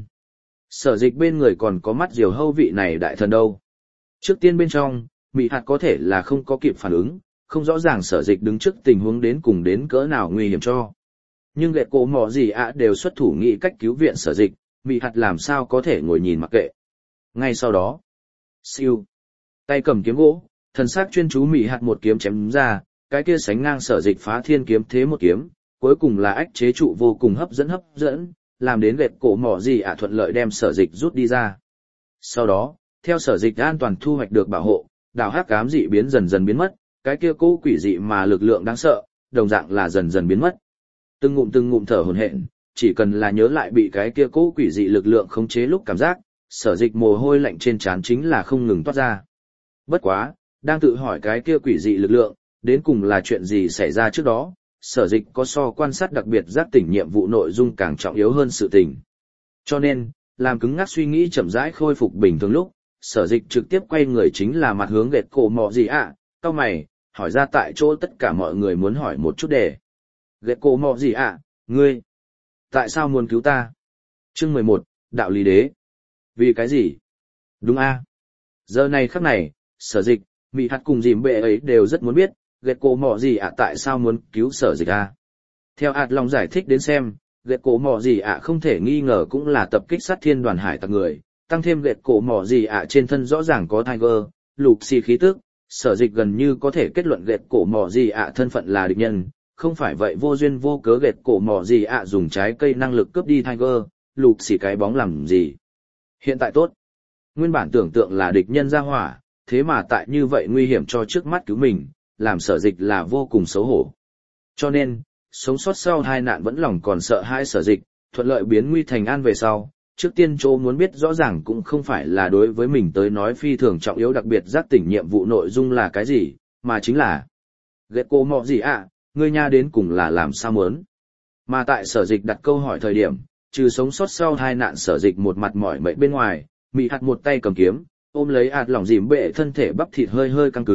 sở dịch bên người còn có mắt diều hâu vị này đại thần đâu. Trước tiên bên trong, Mị Hạt có thể là không có kịp phản ứng, không rõ ràng sở dịch đứng trước tình huống đến cùng đến cỡ nào nguy hiểm cho. Nhưng ghẹt cổ mọ gì ạ đều xuất thủ nghĩ cách cứu viện sở dịch, Mị Hạt làm sao có thể ngồi nhìn mặc kệ. Ngay sau đó, siêu, tay cầm kiếm gỗ, thần sắc chuyên chú Mị Hạt một kiếm chém ra, cái kia sánh ngang sở dịch phá thiên kiếm thế một kiếm, cuối cùng là ách chế trụ vô cùng hấp dẫn hấp dẫn, làm đến ghẹt cổ mỏ gì ạ thuận lợi đem sở dịch rút đi ra. Sau đó, theo sở dịch an toàn thu hoạch được bảo hộ, đảo hắc ám dị biến dần dần biến mất, cái kia cố quỷ dị mà lực lượng đáng sợ, đồng dạng là dần dần biến mất. Từng ngụm từng ngụm thở hổn hển, chỉ cần là nhớ lại bị cái kia cố quỷ dị lực lượng khống chế lúc cảm giác, sở dịch mồ hôi lạnh trên trán chính là không ngừng toát ra. Bất quá, đang tự hỏi cái kia quỷ dị lực lượng, đến cùng là chuyện gì xảy ra trước đó, sở dịch có so quan sát đặc biệt giác tỉnh nhiệm vụ nội dung càng trọng yếu hơn sự tình. Cho nên, làm cứng ngắc suy nghĩ chậm rãi khôi phục bình thường lúc, sở dịch trực tiếp quay người chính là mặt hướng ghẹt cổ mọ gì ạ, cau mày, hỏi ra tại chỗ tất cả mọi người muốn hỏi một chút đề. Ghẹt cổ mọ gì ạ, ngươi, tại sao muốn cứu ta? Chương mười một, Đạo Lý Đế. Vì cái gì? Đúng a. Giờ này khắc này, sở dịch, Mị Hạt cùng dìm bệ ấy đều rất muốn biết, ghẹt cổ mọ gì ạ tại sao muốn cứu sở dịch a. Theo ạt lòng giải thích đến xem, ghẹt cổ mọ gì ạ không thể nghi ngờ cũng là tập kích sát thiên đoàn hải tặc người, tăng thêm ghẹt cổ mọ gì ạ trên thân rõ ràng có Tiger, lục xì khí tức, sở dịch gần như có thể kết luận ghẹt cổ mọ gì ạ thân phận là địch nhân, không phải vậy vô duyên vô cớ ghẹt cổ mọ gì ạ dùng trái cây năng lực cướp đi Tiger, lục xì cái bóng làm gì. Hiện tại tốt, nguyên bản tưởng tượng là địch nhân ra hỏa, thế mà tại như vậy nguy hiểm cho trước mắt cứu mình, làm sở dịch là vô cùng xấu hổ. Cho nên, sống sót sau hai nạn vẫn lòng còn sợ hãi sở dịch, thuận lợi biến nguy thành an về sau, trước tiên chỗ muốn biết rõ ràng cũng không phải là đối với mình tới nói phi thường trọng yếu đặc biệt giác tỉnh nhiệm vụ nội dung là cái gì, mà chính là ghét cô mọ gì ạ, ngươi nha đến cùng là làm sao muốn. Mà tại sở dịch đặt câu hỏi thời điểm, trừ sống sót sau hai nạn sở dịch một mặt mỏi mệt bên ngoài, Mị Hạt một tay cầm kiếm, ôm lấy ạt lỏng dìm bệ thân thể bắp thịt hơi hơi căng cứng,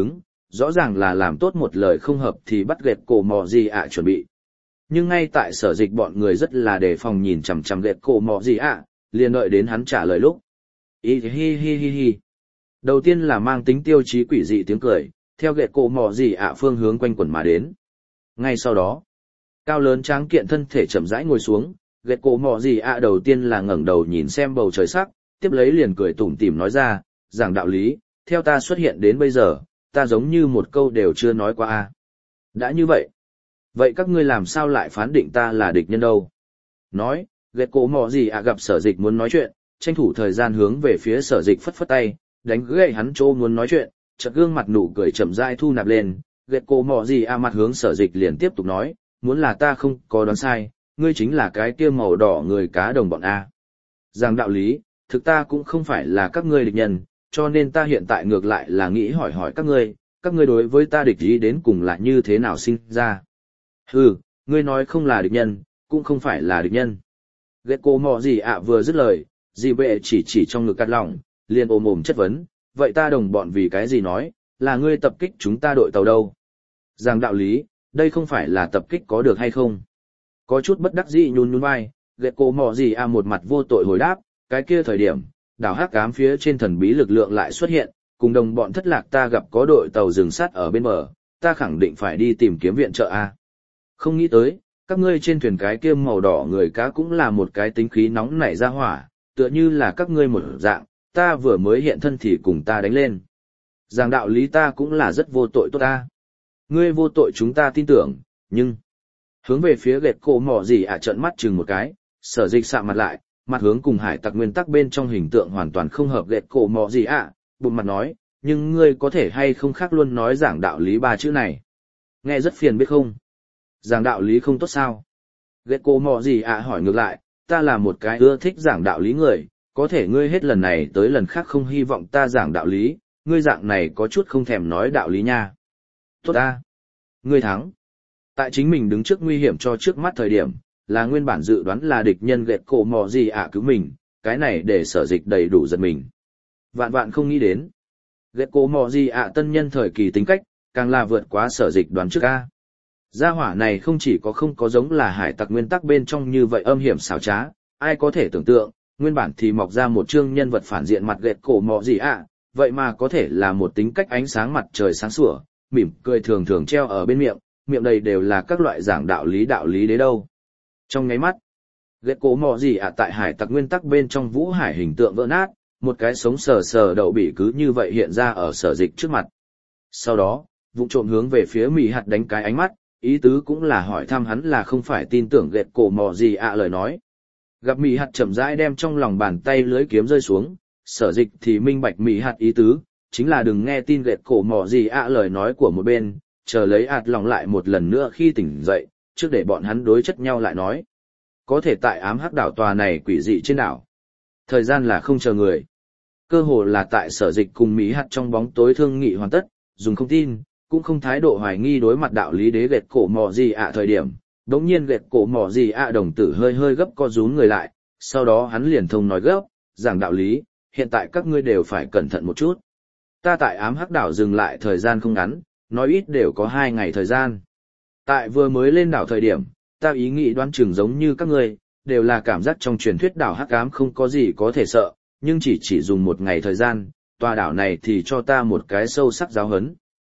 rõ ràng là làm tốt một lời không hợp thì bắt gẹt cổ mò gì ạ chuẩn bị. Nhưng ngay tại sở dịch bọn người rất là đề phòng nhìn chằm chằm gẹt cổ mò gì ạ, liền đợi đến hắn trả lời lúc. Ý hi hi hi hi. Đầu tiên là mang tính tiêu chí quỷ dị tiếng cười, theo gẹt cổ mò gì ạ phương hướng quanh quẩn mà đến. Ngay sau đó, cao lớn tráng kiện thân thể chậm rãi ngồi xuống, gẹt cổ mò gì ạ đầu tiên là ngẩng đầu nhìn xem bầu trời sắc, tiếp lấy liền cười tủm tỉm nói ra, giảng đạo lý, theo ta xuất hiện đến bây giờ, ta giống như một câu đều chưa nói qua a. Đã như vậy, vậy các ngươi làm sao lại phán định ta là địch nhân đâu? Nói, ghét cổ mò gì ạ gặp sở dịch muốn nói chuyện, tranh thủ thời gian hướng về phía sở dịch phất phất tay, đánh gậy hắn chỗ muốn nói chuyện, chợt gương mặt nụ cười chậm rãi thu nạp lên, ghét cổ mò gì ạ mặt hướng sở dịch liền tiếp tục nói, muốn là ta không có đoán sai, ngươi chính là cái kia màu đỏ người cá đồng bọn a. Giảng đạo lý, thực ta cũng không phải là các ngươi địch nhân, cho nên ta hiện tại ngược lại là nghĩ hỏi hỏi các ngươi, các ngươi đối với ta địch ý đến cùng là như thế nào sinh ra. Hừ, ngươi nói không là địch nhân, cũng không phải là địch nhân. Ghét cô mò gì ạ vừa dứt lời, dì bệ chỉ chỉ trong ngực cắt lòng, liền ôm ôm chất vấn, vậy ta đồng bọn vì cái gì nói, là ngươi tập kích chúng ta đội tàu đâu. Giảng đạo lý, đây không phải là tập kích có được hay không. Có chút bất đắc dĩ nhún nhún vai, ghét cô mò gì ạ một mặt vô tội hồi đáp, cái kia thời điểm, đảo hắc ám phía trên thần bí lực lượng lại xuất hiện, cùng đồng bọn thất lạc ta gặp có đội tàu dừng sát ở bên bờ, ta khẳng định phải đi tìm kiếm viện trợ a. Không nghĩ tới, các ngươi trên thuyền cái kia màu đỏ người cá cũng là một cái tính khí nóng nảy ra hỏa, tựa như là các ngươi một dạng, ta vừa mới hiện thân thì cùng ta đánh lên. Giảng đạo lý ta cũng là rất vô tội tốt ta. Ngươi vô tội chúng ta tin tưởng, nhưng... Hướng về phía gẹt cổ mỏ gì ạ trợn mắt chừng một cái, sở dịch sạm mặt lại, mặt hướng cùng hải tặc nguyên tắc bên trong hình tượng hoàn toàn không hợp gẹt cổ mỏ gì ạ, bụng mặt nói, nhưng ngươi có thể hay không khác luôn nói giảng đạo lý ba chữ này. Nghe rất phiền biết không? Giảng đạo lý không tốt sao? Ghét cô mò gì ạ hỏi ngược lại, ta là một cái ưa thích giảng đạo lý người, có thể ngươi hết lần này tới lần khác không hy vọng ta giảng đạo lý, ngươi dạng này có chút không thèm nói đạo lý nha. Tốt ta. Ngươi thắng. Tại chính mình đứng trước nguy hiểm cho trước mắt thời điểm, là nguyên bản dự đoán là địch nhân ghét cổ mò gì ạ cứu mình, cái này để sở dịch đầy đủ giật mình. Vạn vạn không nghĩ đến. Ghét cổ mò gì ạ tân nhân thời kỳ tính cách, càng là vượt quá sở dịch đoán trước a. Gia hỏa này không chỉ có không có giống là hải tặc nguyên tắc bên trong như vậy âm hiểm xảo trá, ai có thể tưởng tượng, nguyên bản thì mọc ra một chương nhân vật phản diện mặt ghét cổ mò gì ạ, vậy mà có thể là một tính cách ánh sáng mặt trời sáng sủa, mỉm cười thường thường treo ở bên miệng, miệng đầy đều là các loại giảng đạo lý đạo lý đấy đâu. Trong ngáy mắt, ghét cổ mò gì ạ tại hải tặc nguyên tắc bên trong vũ hải hình tượng vỡ nát, một cái sống sờ sờ đậu bị cứ như vậy hiện ra ở sở dịch trước mặt. Sau đó, vụ trộm hướng về phía mì hạt đánh cái ánh mắt, ý tứ cũng là hỏi thăm hắn là không phải tin tưởng ghét cổ mò gì ạ lời nói. Gặp mì hạt chậm rãi đem trong lòng bàn tay lưới kiếm rơi xuống, sở dịch thì minh bạch mì hạt ý tứ, chính là đừng nghe tin ghét cổ mò gì ạ lời nói của một bên, chờ lấy ạt lòng lại một lần nữa khi tỉnh dậy, trước để bọn hắn đối chất nhau lại nói. Có thể tại ám hắc đảo tòa này quỷ dị trên đảo. Thời gian là không chờ người. Cơ hồ là tại sở dịch cùng Mỹ hạt trong bóng tối thương nghị hoàn tất, dùng không tin, cũng không thái độ hoài nghi đối mặt đạo lý đế ghét cổ mò gì ạ thời điểm. Đống nhiên ghét cổ mò gì ạ đồng tử hơi hơi gấp co rúm người lại, sau đó hắn liền thông nói gấp, giảng đạo lý, hiện tại các ngươi đều phải cẩn thận một chút. Ta tại ám hắc đảo dừng lại thời gian không ngắn, nói ít đều có hai ngày thời gian. Tại vừa mới lên đảo thời điểm, ta ý nghĩ đoán chừng giống như các ngươi, đều là cảm giác trong truyền thuyết đảo hắc ám không có gì có thể sợ, nhưng chỉ chỉ dùng một ngày thời gian, tòa đảo này thì cho ta một cái sâu sắc giáo hấn.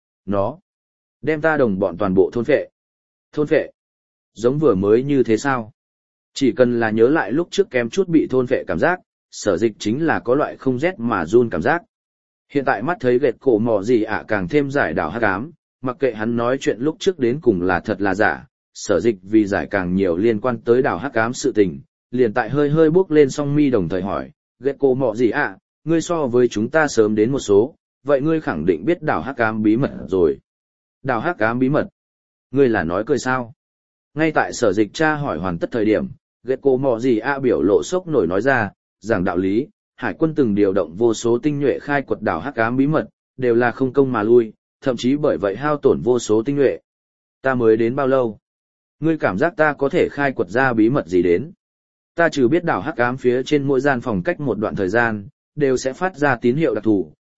Nó đem ta đồng bọn toàn bộ thôn phệ. Thôn phệ? Giống vừa mới như thế sao? Chỉ cần là nhớ lại lúc trước kém chút bị thôn phệ cảm giác, sở dịch chính là có loại không rét mà run cảm giác. Hiện tại mắt thấy ghét cổ mò gì ạ càng thêm giải đảo hắc ám, mặc kệ hắn nói chuyện lúc trước đến cùng là thật là giả, sở dịch vì giải càng nhiều liên quan tới đảo hắc ám sự tình, liền tại hơi hơi bước lên song mi đồng thời hỏi, ghét cổ mò gì ạ, ngươi so với chúng ta sớm đến một số, vậy ngươi khẳng định biết đảo hắc ám bí mật rồi. Đảo hắc ám bí mật? Ngươi là nói cười sao? Ngay tại sở dịch tra hỏi hoàn tất thời điểm, ghét cổ mò gì ạ biểu lộ sốc nổi nói ra, giảng đạo lý, hải quân từng điều động vô số tinh nhuệ khai quật đảo hắc ám bí mật, đều là không công mà lui, thậm chí bởi vậy hao tổn vô số tinh nhuệ. Ta mới đến bao lâu? Ngươi cảm giác ta có thể khai quật ra bí mật gì đến? Ta trừ biết đảo hắc ám phía trên mỗi gian phòng cách một đoạn thời gian, đều sẽ phát ra tín hiệu đặc thù,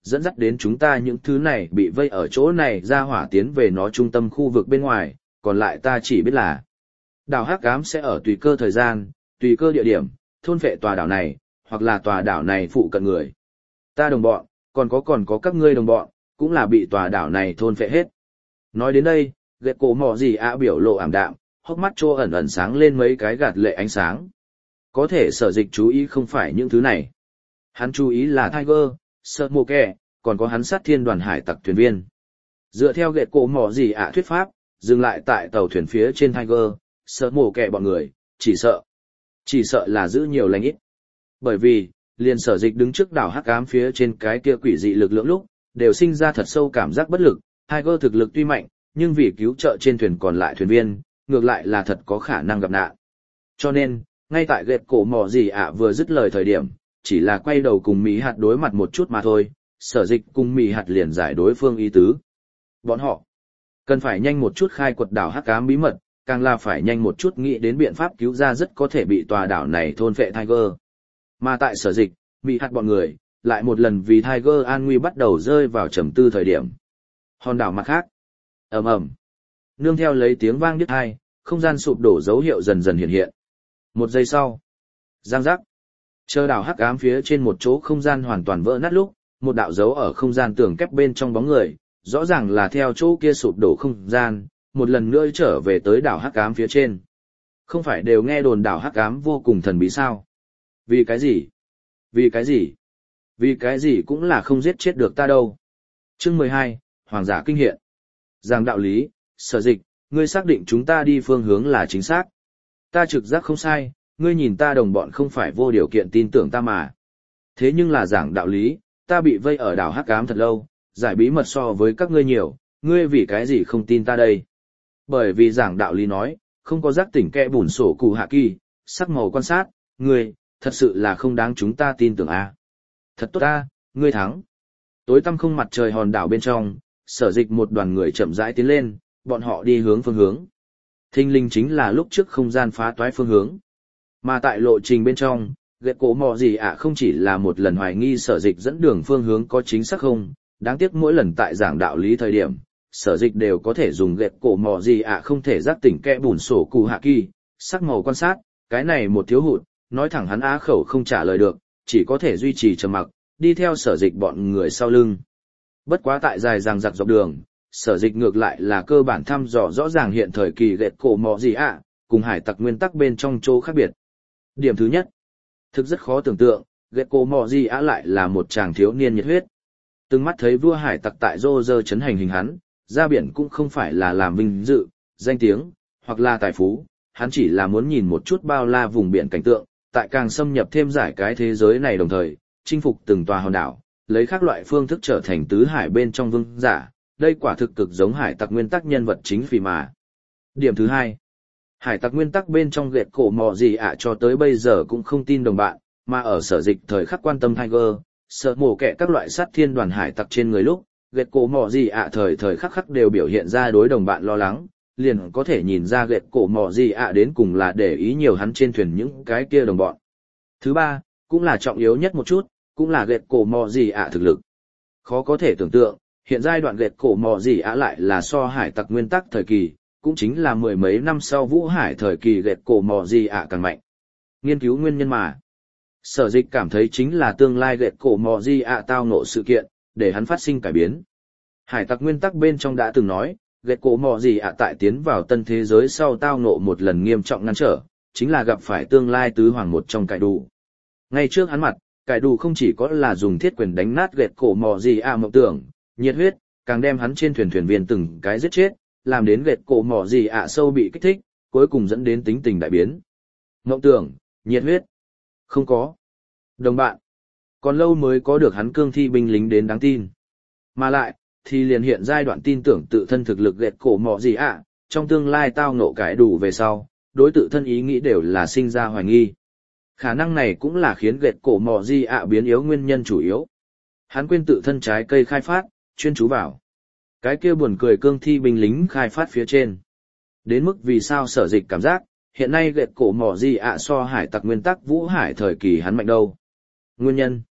dẫn dắt đến chúng ta những thứ này bị vây ở chỗ này ra hỏa tiến về nó trung tâm khu vực bên ngoài, còn lại ta chỉ biết là đảo Hắc Ám sẽ ở tùy cơ thời gian, tùy cơ địa điểm, thôn phệ tòa đảo này, hoặc là tòa đảo này phụ cận người. Ta đồng bọn, còn có còn có các ngươi đồng bọn, cũng là bị tòa đảo này thôn phệ hết. Nói đến đây, ghét cổ mỏ gì ạ biểu lộ ảm đạm, hốc mắt trô ẩn ẩn sáng lên mấy cái gạt lệ ánh sáng. Có thể Sở Dịch chú ý không phải những thứ này. Hắn chú ý là Tiger, Sợ Mộ Kẻ, còn có hắn sát thiên đoàn hải tặc thuyền viên. Dựa theo ghét cổ mỏ gì ạ thuyết pháp, dừng lại tại tàu thuyền phía trên Tiger, Sợ Mộ Kẻ bọn người, chỉ sợ. Chỉ sợ là giữ nhiều lành ít. Bởi vì, liền Sở Dịch đứng trước đảo Hắc Ám phía trên cái kia quỷ dị lực lượng lúc, đều sinh ra thật sâu cảm giác bất lực. Tiger thực lực tuy mạnh, nhưng vì cứu trợ trên thuyền còn lại thuyền viên, ngược lại là thật có khả năng gặp nạn. Cho nên, ngay tại ghét cổ mỏ gì ạ vừa dứt lời thời điểm, chỉ là quay đầu cùng Mỹ Hạt đối mặt một chút mà thôi, Sở Dịch cùng Mỹ Hạt liền giải đối phương ý tứ. Bọn họ cần phải nhanh một chút khai quật đảo Hắc Ám bí mật, càng là phải nhanh một chút nghĩ đến biện pháp cứu ra rất có thể bị tòa đảo này thôn phệ Tiger. Mà tại Sở Dịch, Mỹ Hạt bọn người, lại một lần vì Tiger an nguy bắt đầu rơi vào trầm tư thời điểm. Hòn đảo mặt khác, ầm ầm, nương theo lấy tiếng vang điếc tai, không gian sụp đổ dấu hiệu dần dần hiện hiện. Một giây sau, giang giác, chờ đảo Hắc Ám phía trên một chỗ không gian hoàn toàn vỡ nát lúc, một đạo dấu ở không gian tường kép bên trong bóng người, rõ ràng là theo chỗ kia sụp đổ không gian, một lần nữa trở về tới đảo Hắc Ám phía trên. Không phải đều nghe đồn đảo Hắc Ám vô cùng thần bí sao? Vì cái gì? Vì cái gì? Vì cái gì cũng là không giết chết được ta đâu. Chương mười hai, Hoàng giả kinh hiện. Giảng đạo lý, Sở Dịch, ngươi xác định chúng ta đi phương hướng là chính xác. Ta trực giác không sai, ngươi nhìn ta đồng bọn không phải vô điều kiện tin tưởng ta mà. Thế nhưng là giảng đạo lý, ta bị vây ở đảo Hắc Ám thật lâu, giải bí mật so với các ngươi nhiều, ngươi vì cái gì không tin ta đây? Bởi vì giảng đạo lý nói, không có giác tỉnh kẽ bùn sổ cụ hạ kỳ, sắc màu quan sát, ngươi, thật sự là không đáng chúng ta tin tưởng a. Thật tốt ta, ngươi thắng. Tối tăm không mặt trời hòn đảo bên trong, Sở Dịch một đoàn người chậm rãi tiến lên, bọn họ đi hướng phương hướng. Thinh linh chính là lúc trước không gian phá toái phương hướng. Mà tại lộ trình bên trong, ghét cổ mò gì ạ không chỉ là một lần hoài nghi Sở Dịch dẫn đường phương hướng có chính xác không, đáng tiếc mỗi lần tại giảng đạo lý thời điểm, Sở Dịch đều có thể dùng ghét cổ mò gì ạ không thể giác tỉnh kẽ bùn sổ cụ hạ kỳ, sắc màu quan sát, cái này một thiếu hụt, nói thẳng hắn á khẩu không trả lời được, chỉ có thể duy trì trầm mặc, đi theo Sở Dịch bọn người sau lưng. Bất quá tại dài dằng dặc dọc đường, Sở Dịch ngược lại là cơ bản thăm dò rõ ràng hiện thời kỳ ghét cổ mò gì ạ, cùng hải tặc nguyên tắc bên trong chỗ khác biệt. Điểm thứ nhất, thực rất khó tưởng tượng, ghét cổ mò gì ạ lại là một chàng thiếu niên nhiệt huyết. Từng mắt thấy vua hải tặc tại Rô Rơ chấn hành hình hắn, ra biển cũng không phải là làm vinh dự, danh tiếng, hoặc là tài phú, hắn chỉ là muốn nhìn một chút bao la vùng biển cảnh tượng, tại càng xâm nhập thêm giải cái thế giới này đồng thời, chinh phục từng tòa hòn đảo, lấy các loại phương thức trở thành tứ hải bên trong vương giả, đây quả thực cực giống hải tặc nguyên tắc nhân vật chính vì mà. Điểm thứ hai, hải tặc nguyên tắc bên trong ghét cổ mò gì ạ cho tới bây giờ cũng không tin đồng bạn, mà ở Sở Dịch thời khắc quan tâm Tiger, sợ mổ kẹ các loại sát thiên đoàn hải tặc trên người lúc, ghét cổ mò gì ạ thời thời khắc khắc đều biểu hiện ra đối đồng bạn lo lắng, liền có thể nhìn ra ghét cổ mò gì ạ đến cùng là để ý nhiều hắn trên thuyền những cái kia đồng bọn. Thứ ba, cũng là trọng yếu nhất một chút, cũng là ghét cổ mò gì ạ thực lực. Khó có thể tưởng tượng, hiện giai đoạn ghét cổ mò gì ạ lại là so hải tặc nguyên tắc thời kỳ, cũng chính là mười mấy năm sau Vũ Hải thời kỳ ghét cổ mò gì ạ càng mạnh. Nghiên cứu nguyên nhân mà. Sở Dịch cảm thấy chính là tương lai ghét cổ mò gì ạ tao ngộ sự kiện, để hắn phát sinh cải biến. Hải tặc nguyên tắc bên trong đã từng nói, ghét cổ mò gì ạ tại tiến vào tân thế giới sau tao ngộ một lần nghiêm trọng ngăn trở, chính là gặp phải tương lai tứ hoàng một trong cải đủ. Ngay trước hắn mặt, cải đủ không chỉ có là dùng thiết quyền đánh nát ghét cổ mò gì ạ mộng tưởng, nhiệt huyết, càng đem hắn trên thuyền thuyền viên từng cái giết chết, làm đến ghét cổ mò gì ạ sâu bị kích thích, cuối cùng dẫn đến tính tình đại biến. Mộng tưởng, nhiệt huyết, không có. Đồng bạn, còn lâu mới có được hắn cương thi binh lính đến đáng tin. Mà lại, thì liền hiện giai đoạn tin tưởng tự thân thực lực ghét cổ mò gì ạ, trong tương lai tao ngộ cải đủ về sau, đối tự thân ý nghĩ đều là sinh ra hoài nghi. Khả năng này cũng là khiến ghét cổ mò gì ạ biến yếu nguyên nhân chủ yếu. Hắn quên tự thân trái cây khai phát, chuyên chú vào cái kia buồn cười cương thi binh lính khai phát phía trên. Đến mức vì sao Sở Dịch cảm giác, hiện nay ghét cổ mò gì ạ so hải tặc nguyên tắc Vũ Hải thời kỳ hắn mạnh đâu. Nguyên nhân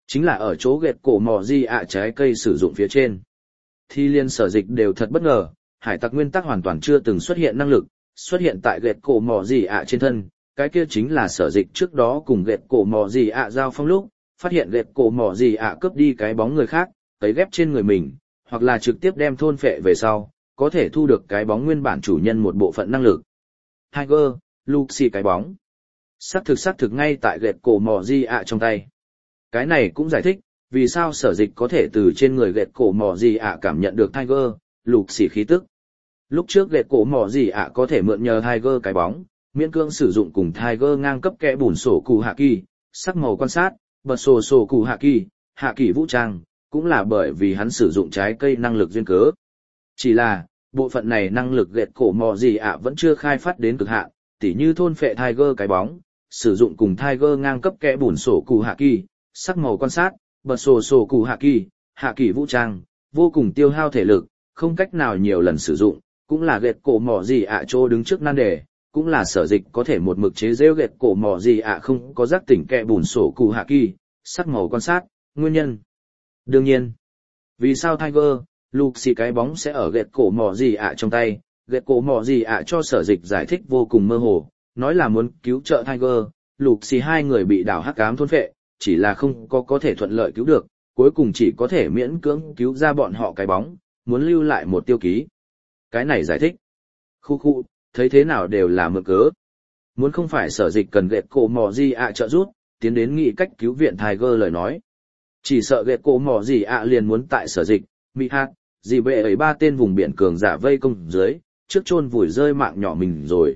Chính là ở chỗ gẹt cổ mỏ gì ạ trái cây sử dụng phía trên. Thì liên sở dịch đều thật bất ngờ, hải tặc nguyên tắc hoàn toàn chưa từng xuất hiện năng lực, xuất hiện tại gẹt cổ mỏ gì ạ trên thân, cái kia chính là sở dịch trước đó cùng gẹt cổ mỏ gì ạ giao phong lúc, phát hiện gẹt cổ mỏ gì ạ cướp đi cái bóng người khác, tấy ghép trên người mình, hoặc là trực tiếp đem thôn phệ về sau, có thể thu được cái bóng nguyên bản chủ nhân một bộ phận năng lực. Tiger, Luxi cái bóng. Sắc thực sắc thực ngay tại gẹt cổ mỏ gì ạ trong tay. Cái này cũng giải thích, vì sao sở dịch có thể từ trên người gẹt cổ mỏ gì ạ cảm nhận được Tiger, Luxi khí tức. Lúc trước gẹt cổ mỏ gì ạ có thể mượn nhờ Tiger cái bóng, miễn cưỡng sử dụng cùng Tiger ngang cấp kẽ bùn sổ cụ hạ kỳ, sắc màu quan sát, bật sổ sổ cụ hạ kỳ, hạ kỳ vũ trang, cũng là bởi vì hắn sử dụng trái cây năng lực duyên cớ. Chỉ là, bộ phận này năng lực gẹt cổ mò gì ạ vẫn chưa khai phát đến cực hạn, tỉ như thôn phệ Tiger cái bóng, sử dụng cùng Tiger ngang cấp kẽ bùn sổ cụ hạ kỳ, sắc màu quan sát, bật sổ sổ cụ hạ kỳ, hạ kỳ vũ trang, vô cùng tiêu hao thể lực, không cách nào nhiều lần sử dụng, cũng là gẹt cổ mò gì ạ trô đứng trước nan đề, cũng là sở dịch có thể một mực chế rêu gẹt cổ mò gì ạ không có giác tỉnh kẽ bùn sổ cụ hạ kỳ, sắc màu quan sát, nguyên nhân. Đương nhiên, vì sao Tiger, Luxi cái bóng sẽ ở gẹt cổ mỏ gì ạ trong tay, gẹt cổ mỏ gì ạ cho sở dịch giải thích vô cùng mơ hồ, nói là muốn cứu trợ Tiger, Luxi hai người bị đảo hắc ám thôn phệ, chỉ là không có có thể thuận lợi cứu được, cuối cùng chỉ có thể miễn cưỡng cứu ra bọn họ cái bóng, muốn lưu lại một tiêu ký. Cái này giải thích. Khu khu, thấy thế nào đều là mượn cớ. Muốn không phải sở dịch cần gẹt cổ mỏ gì ạ trợ giúp, tiến đến nghị cách cứu viện Tiger lời nói. Chỉ sợ gẹt cổ mỏ gì ạ liền muốn tại sở dịch, mỹ hát, gì bệ ấy ba tên vùng biển cường giả vây công dưới, trước chôn vùi rơi mạng nhỏ mình rồi.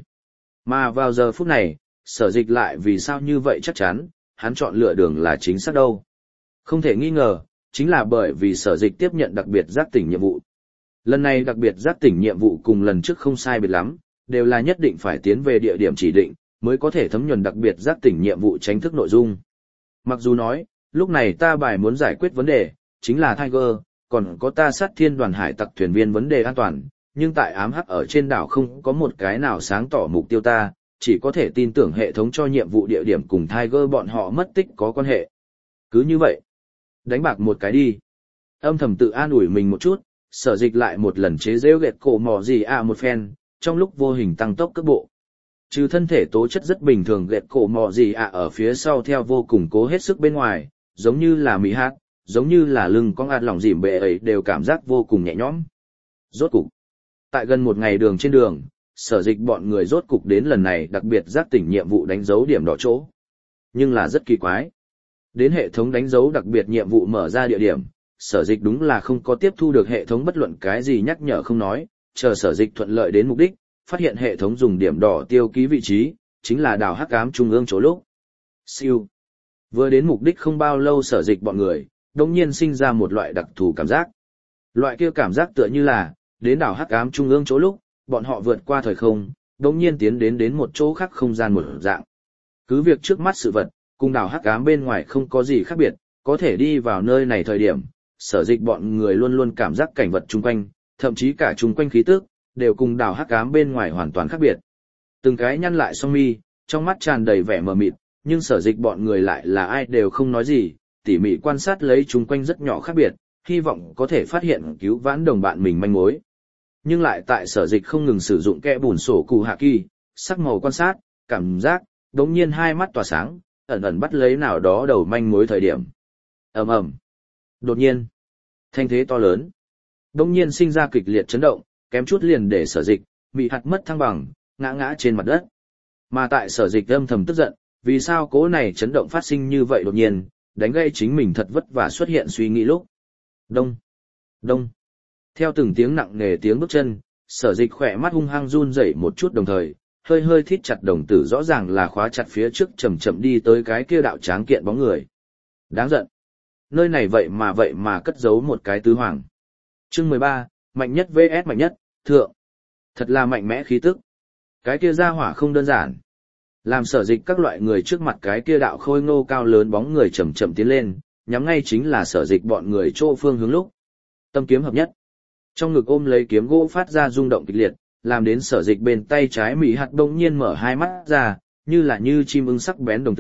Mà vào giờ phút này, sở dịch lại vì sao như vậy chắc chắn, hắn chọn lựa đường là chính xác đâu. Không thể nghi ngờ, chính là bởi vì sở dịch tiếp nhận đặc biệt giác tỉnh nhiệm vụ. Lần này đặc biệt giác tỉnh nhiệm vụ cùng lần trước không sai biệt lắm, đều là nhất định phải tiến về địa điểm chỉ định, mới có thể thấm nhuần đặc biệt giác tỉnh nhiệm vụ tránh thức nội dung. Mặc dù nói, lúc này ta bài muốn giải quyết vấn đề, chính là Tiger, còn có ta sát thiên đoàn hải tặc thuyền viên vấn đề an toàn, nhưng tại ám hắc ở trên đảo không có một cái nào sáng tỏ mục tiêu ta, chỉ có thể tin tưởng hệ thống cho nhiệm vụ địa điểm cùng Tiger bọn họ mất tích có quan hệ. Cứ như vậy, đánh bạc một cái đi. Âm thầm tự an ủi mình một chút, sở dịch lại một lần chế rêu gẹt cổ mỏ gì à một phen, trong lúc vô hình tăng tốc cước bộ. Trừ thân thể tố chất rất bình thường gẹt cổ mỏ gì à ở phía sau theo vô cùng cố hết sức bên ngoài, giống như là mỹ hát, giống như là lưng con ạt lỏng dìm bệ ấy đều cảm giác vô cùng nhẹ nhõm. Rốt cục, tại gần một ngày đường trên đường, sở dịch bọn người rốt cục đến lần này đặc biệt giác tỉnh nhiệm vụ đánh dấu điểm đỏ chỗ. Nhưng là rất kỳ quái. Đến hệ thống đánh dấu đặc biệt nhiệm vụ mở ra địa điểm, sở dịch đúng là không có tiếp thu được hệ thống bất luận cái gì nhắc nhở không nói, chờ sở dịch thuận lợi đến mục đích, phát hiện hệ thống dùng điểm đỏ tiêu ký vị trí, chính là đảo hắc ám trung ương chỗ lúc. Siêu. Vừa đến mục đích không bao lâu sở dịch bọn người, đồng nhiên sinh ra một loại đặc thù cảm giác. Loại kia cảm giác tựa như là, đến đảo hắc ám trung ương chỗ lúc, bọn họ vượt qua thời không, đồng nhiên tiến đến đến một chỗ khác không gian một dạng. Cứ việc trước mắt sự vật, cùng đảo hắc ám bên ngoài không có gì khác biệt, có thể đi vào nơi này thời điểm, sở dịch bọn người luôn luôn cảm giác cảnh vật chung quanh, thậm chí cả chung quanh khí tức, đều cùng đảo hắc ám bên ngoài hoàn toàn khác biệt. Từng cái nhăn lại song mi, trong mắt tràn đầy vẻ mờ mịt, nhưng sở dịch bọn người lại là ai đều không nói gì, tỉ mỉ quan sát lấy chung quanh rất nhỏ khác biệt, hy vọng có thể phát hiện cứu vãn đồng bạn mình manh mối. Nhưng lại tại sở dịch không ngừng sử dụng kẽ bùn sổ cụ hạ kỳ, sắc màu quan sát, cảm giác, đống nhiên hai mắt tỏa sáng, ẩn ẩn bắt lấy nào đó đầu manh mối thời điểm. Ầm ầm. Đột nhiên, thanh thế to lớn, đống nhiên sinh ra kịch liệt chấn động, kém chút liền để sở dịch bị hạt mất thăng bằng, ngã ngã trên mặt đất. Mà tại sở dịch âm thầm tức giận, vì sao cố này chấn động phát sinh như vậy đột nhiên, đánh gây chính mình thật vất vả xuất hiện suy nghĩ lúc. Đông, đông. Theo từng tiếng nặng nề tiếng bước chân, sở dịch khỏe mắt hung hăng run rẩy một chút đồng thời, hơi hơi thít chặt đồng tử rõ ràng là khóa chặt phía trước chậm chậm đi tới cái kia đạo tráng kiện bóng người. Đáng giận. Nơi này vậy mà vậy mà cất giấu một cái tứ hoàng. Chương mười ba, mạnh nhất vs mạnh nhất, thượng. Thật là mạnh mẽ khí tức. Cái kia ra hỏa không đơn giản. Làm sở dịch các loại người trước mặt cái kia đạo khôi ngô cao lớn bóng người chậm chậm tiến lên, nhắm ngay chính là sở dịch bọn người chỗ phương hướng lúc. Tâm kiếm hợp nhất. Trong ngực ôm lấy kiếm gỗ phát ra rung động kịch liệt, làm đến sở dịch bên tay trái mỹ hạt đông nhiên mở hai mắt ra, như là như chim ưng sắc bén đồng tử,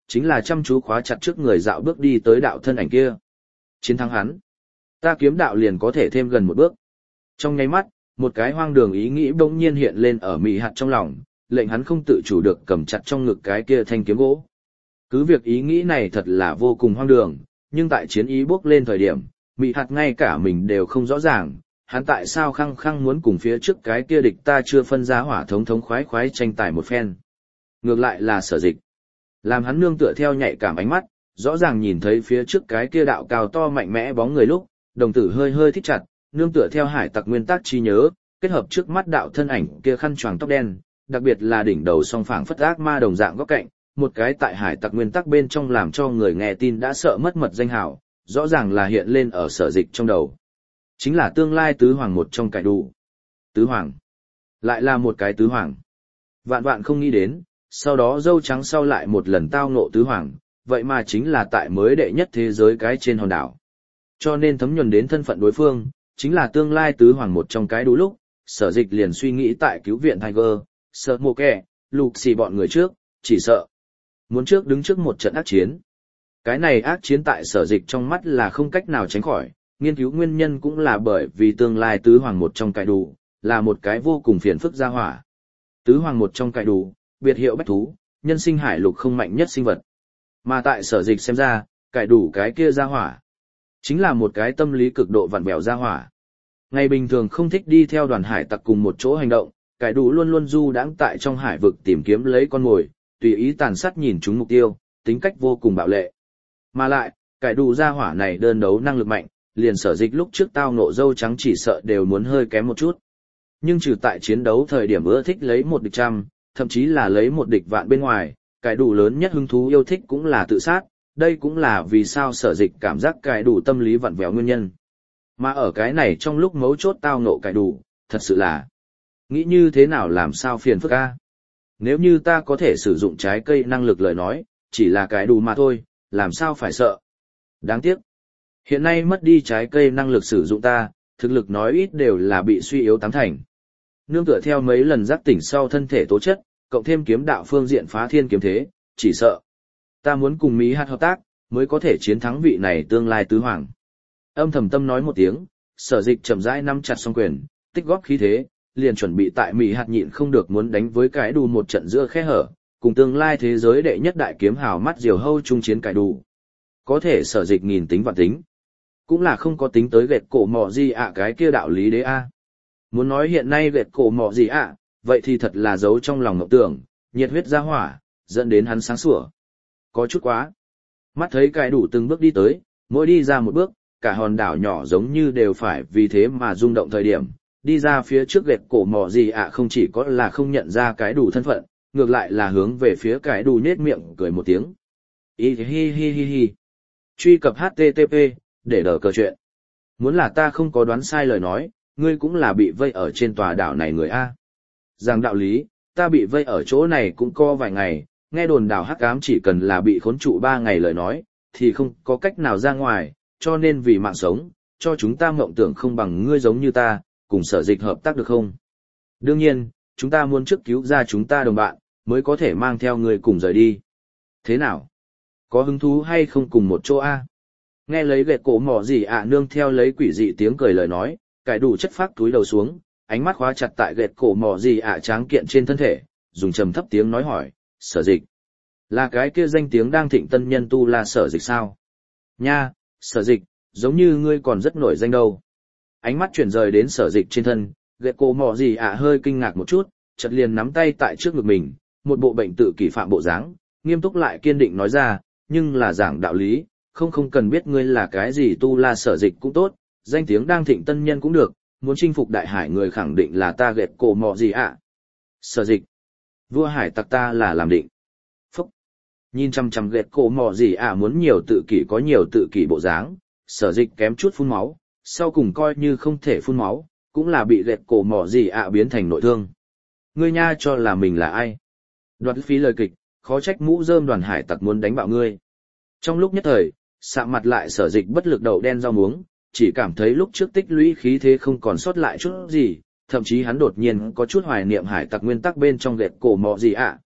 chính là chăm chú khóa chặt trước người dạo bước đi tới đạo thân ảnh kia. Chiến thắng hắn, ta kiếm đạo liền có thể thêm gần một bước. Trong nháy mắt, một cái hoang đường ý nghĩ bỗng nhiên hiện lên ở Mị Hạt trong lòng, lệnh hắn không tự chủ được cầm chặt trong ngực cái kia thanh kiếm gỗ. Cứ việc ý nghĩ này thật là vô cùng hoang đường, nhưng tại chiến ý bốc lên thời điểm, Mị Hạt ngay cả mình đều không rõ ràng, hắn tại sao khăng khăng muốn cùng phía trước cái kia địch ta chưa phân ra hỏa thống thống khoái khoái tranh tài một phen. Ngược lại là Sở Dịch. Làm hắn nương tựa theo nhạy cảm ánh mắt, rõ ràng nhìn thấy phía trước cái kia đạo cao to mạnh mẽ bóng người lúc, đồng tử hơi hơi thích chặt, nương tựa theo hải tặc nguyên tắc trí nhớ, kết hợp trước mắt đạo thân ảnh kia khăn choàng tóc đen, đặc biệt là đỉnh đầu song phẳng phất ác ma đồng dạng góc cạnh, một cái tại hải tặc nguyên tắc bên trong làm cho người nghe tin đã sợ mất mật danh hào, rõ ràng là hiện lên ở Sở Dịch trong đầu. Chính là tương lai tứ hoàng một trong cải đủ. Tứ hoàng. Lại là một cái tứ hoàng. Vạn vạn không nghĩ đến, sau đó dâu trắng sau lại một lần tao ngộ tứ hoàng, vậy mà chính là tại mới đệ nhất thế giới cái trên hòn đảo. Cho nên thấm nhuần đến thân phận đối phương, chính là tương lai tứ hoàng một trong cái đủ lúc, Sở Dịch liền suy nghĩ tại cứu viện Tiger, sợ mồ kẻ, lục xì bọn người trước, chỉ sợ. Muốn trước đứng trước một trận ác chiến. Cái này ác chiến tại Sở Dịch trong mắt là không cách nào tránh khỏi, nghiên cứu nguyên nhân cũng là bởi vì tương lai tứ hoàng một trong cái đủ, là một cái vô cùng phiền phức gia hỏa. Tứ hoàng một trong cái đủ, biệt hiệu bách thú, nhân sinh hải lục không mạnh nhất sinh vật. Mà tại Sở Dịch xem ra, cải đủ cái kia gia hỏa, chính là một cái tâm lý cực độ vặn vẹo gia hỏa. Ngày bình thường không thích đi theo đoàn hải tặc cùng một chỗ hành động, cải đủ luôn luôn du đãng tại trong hải vực tìm kiếm lấy con mồi, tùy ý tàn sát nhìn chúng mục tiêu, tính cách vô cùng bạo lệ. Mà lại, cải đủ gia hỏa này đơn đấu năng lực mạnh, liền Sở Dịch lúc trước tao nộ dâu trắng chỉ sợ đều muốn hơi kém một chút. Nhưng trừ tại chiến đấu thời điểm ưa thích lấy một địch trăm, thậm chí là lấy một địch vạn bên ngoài, cải đủ lớn nhất hứng thú yêu thích cũng là tự sát, đây cũng là vì sao Sở Dịch cảm giác cải đủ tâm lý vặn vẹo nguyên nhân. Mà ở cái này trong lúc mấu chốt tao nộ cải đủ, thật sự là nghĩ như thế nào làm sao phiền phức a. Nếu như ta có thể sử dụng trái cây năng lực lời nói, chỉ là cải đủ mà thôi, làm sao phải sợ. Đáng tiếc. Hiện nay mất đi trái cây năng lực sử dụng ta, thực lực nói ít đều là bị suy yếu tám thành. Nương tựa theo mấy lần giác tỉnh sau thân thể tố chất, cộng thêm kiếm đạo phương diện phá thiên kiếm thế, chỉ sợ. Ta muốn cùng Mỹ Hạt hợp tác, mới có thể chiến thắng vị này tương lai tứ hoàng. Âm thầm tâm nói một tiếng, Sở Dịch chậm rãi nắm chặt song quyền, tích góp khí thế, liền chuẩn bị tại Mỹ Hạt nhịn không được muốn đánh với cái đù một trận giữa khe hở, cùng tương lai thế giới đệ nhất đại kiếm hào mắt diều hâu chung chiến cái đù. Có thể Sở Dịch nghìn tính vạn tính, cũng là không có tính tới gẹt cổ mọ gì ạ cái kia đạo lý đế a. Muốn nói hiện nay gẹt cổ mọ gì ạ, vậy thì thật là giấu trong lòng ngọc tưởng, nhiệt huyết ra hỏa, dẫn đến hắn sáng sủa. Có chút quá. Mắt thấy cái đủ từng bước đi tới, mỗi đi ra một bước, cả hòn đảo nhỏ giống như đều phải vì thế mà rung động thời điểm. Đi ra phía trước gẹt cổ mọ gì ạ không chỉ có là không nhận ra cái đủ thân phận, ngược lại là hướng về phía cái đủ nhết miệng cười một tiếng. Hi hi hi hi hi. Truy cập hát tê tê pê, để đỡ cờ chuyện. Muốn là ta không có đoán sai lời nói, ngươi cũng là bị vây ở trên tòa đảo này người A. Rằng đạo lý, ta bị vây ở chỗ này cũng có vài ngày, nghe đồn đảo Hắc Ám chỉ cần là bị khốn trụ ba ngày lời nói, thì không có cách nào ra ngoài, cho nên vì mạng sống, cho chúng ta mộng tưởng không bằng ngươi giống như ta, cùng Sở Dịch hợp tác được không? Đương nhiên, chúng ta muốn trước cứu ra chúng ta đồng bạn, mới có thể mang theo ngươi cùng rời đi. Thế nào? Có hứng thú hay không cùng một chỗ A? Nghe lấy gẹt cổ mỏ gì ạ nương theo lấy quỷ dị tiếng cười lời nói, cải đủ chất phác túi đầu xuống, ánh mắt khóa chặt tại gẹt cổ mỏ gì ạ tráng kiện trên thân thể, dùng trầm thấp tiếng nói hỏi, Sở Dịch. Là cái kia danh tiếng đang thịnh tân nhân tu là Sở Dịch sao? Nha, Sở Dịch, giống như ngươi còn rất nổi danh đâu. Ánh mắt chuyển rời đến Sở Dịch trên thân, gẹt cổ mỏ gì ạ hơi kinh ngạc một chút, chợt liền nắm tay tại trước ngực mình, một bộ bệnh tự kỷ phạm bộ dáng, nghiêm túc lại kiên định nói ra, nhưng là giảng đạo lý, không không cần biết ngươi là cái gì tu la Sở Dịch cũng tốt, danh tiếng đang thịnh tân nhân cũng được, muốn chinh phục đại hải người khẳng định là ta gẹt cổ mọ gì ạ. Sở Dịch, vua hải tặc ta là làm định. Phúc, nhìn chăm chăm gẹt cổ mọ gì ạ muốn nhiều tự kỷ có nhiều tự kỷ bộ dáng, Sở Dịch kém chút phun máu, sau cùng coi như không thể phun máu, cũng là bị gẹt cổ mọ gì ạ biến thành nội thương. Ngươi nha cho là mình là ai? Đoạt phí lời kịch, khó trách mũ rơm đoàn hải tặc muốn đánh bạo ngươi. Trong lúc nhất thời, sạm mặt lại Sở Dịch bất lực đầu đen rau muống, chỉ cảm thấy lúc trước tích lũy khí thế không còn sót lại chút gì, thậm chí hắn đột nhiên có chút hoài niệm hải tặc nguyên tắc bên trong gẹt cổ mọ gì ạ.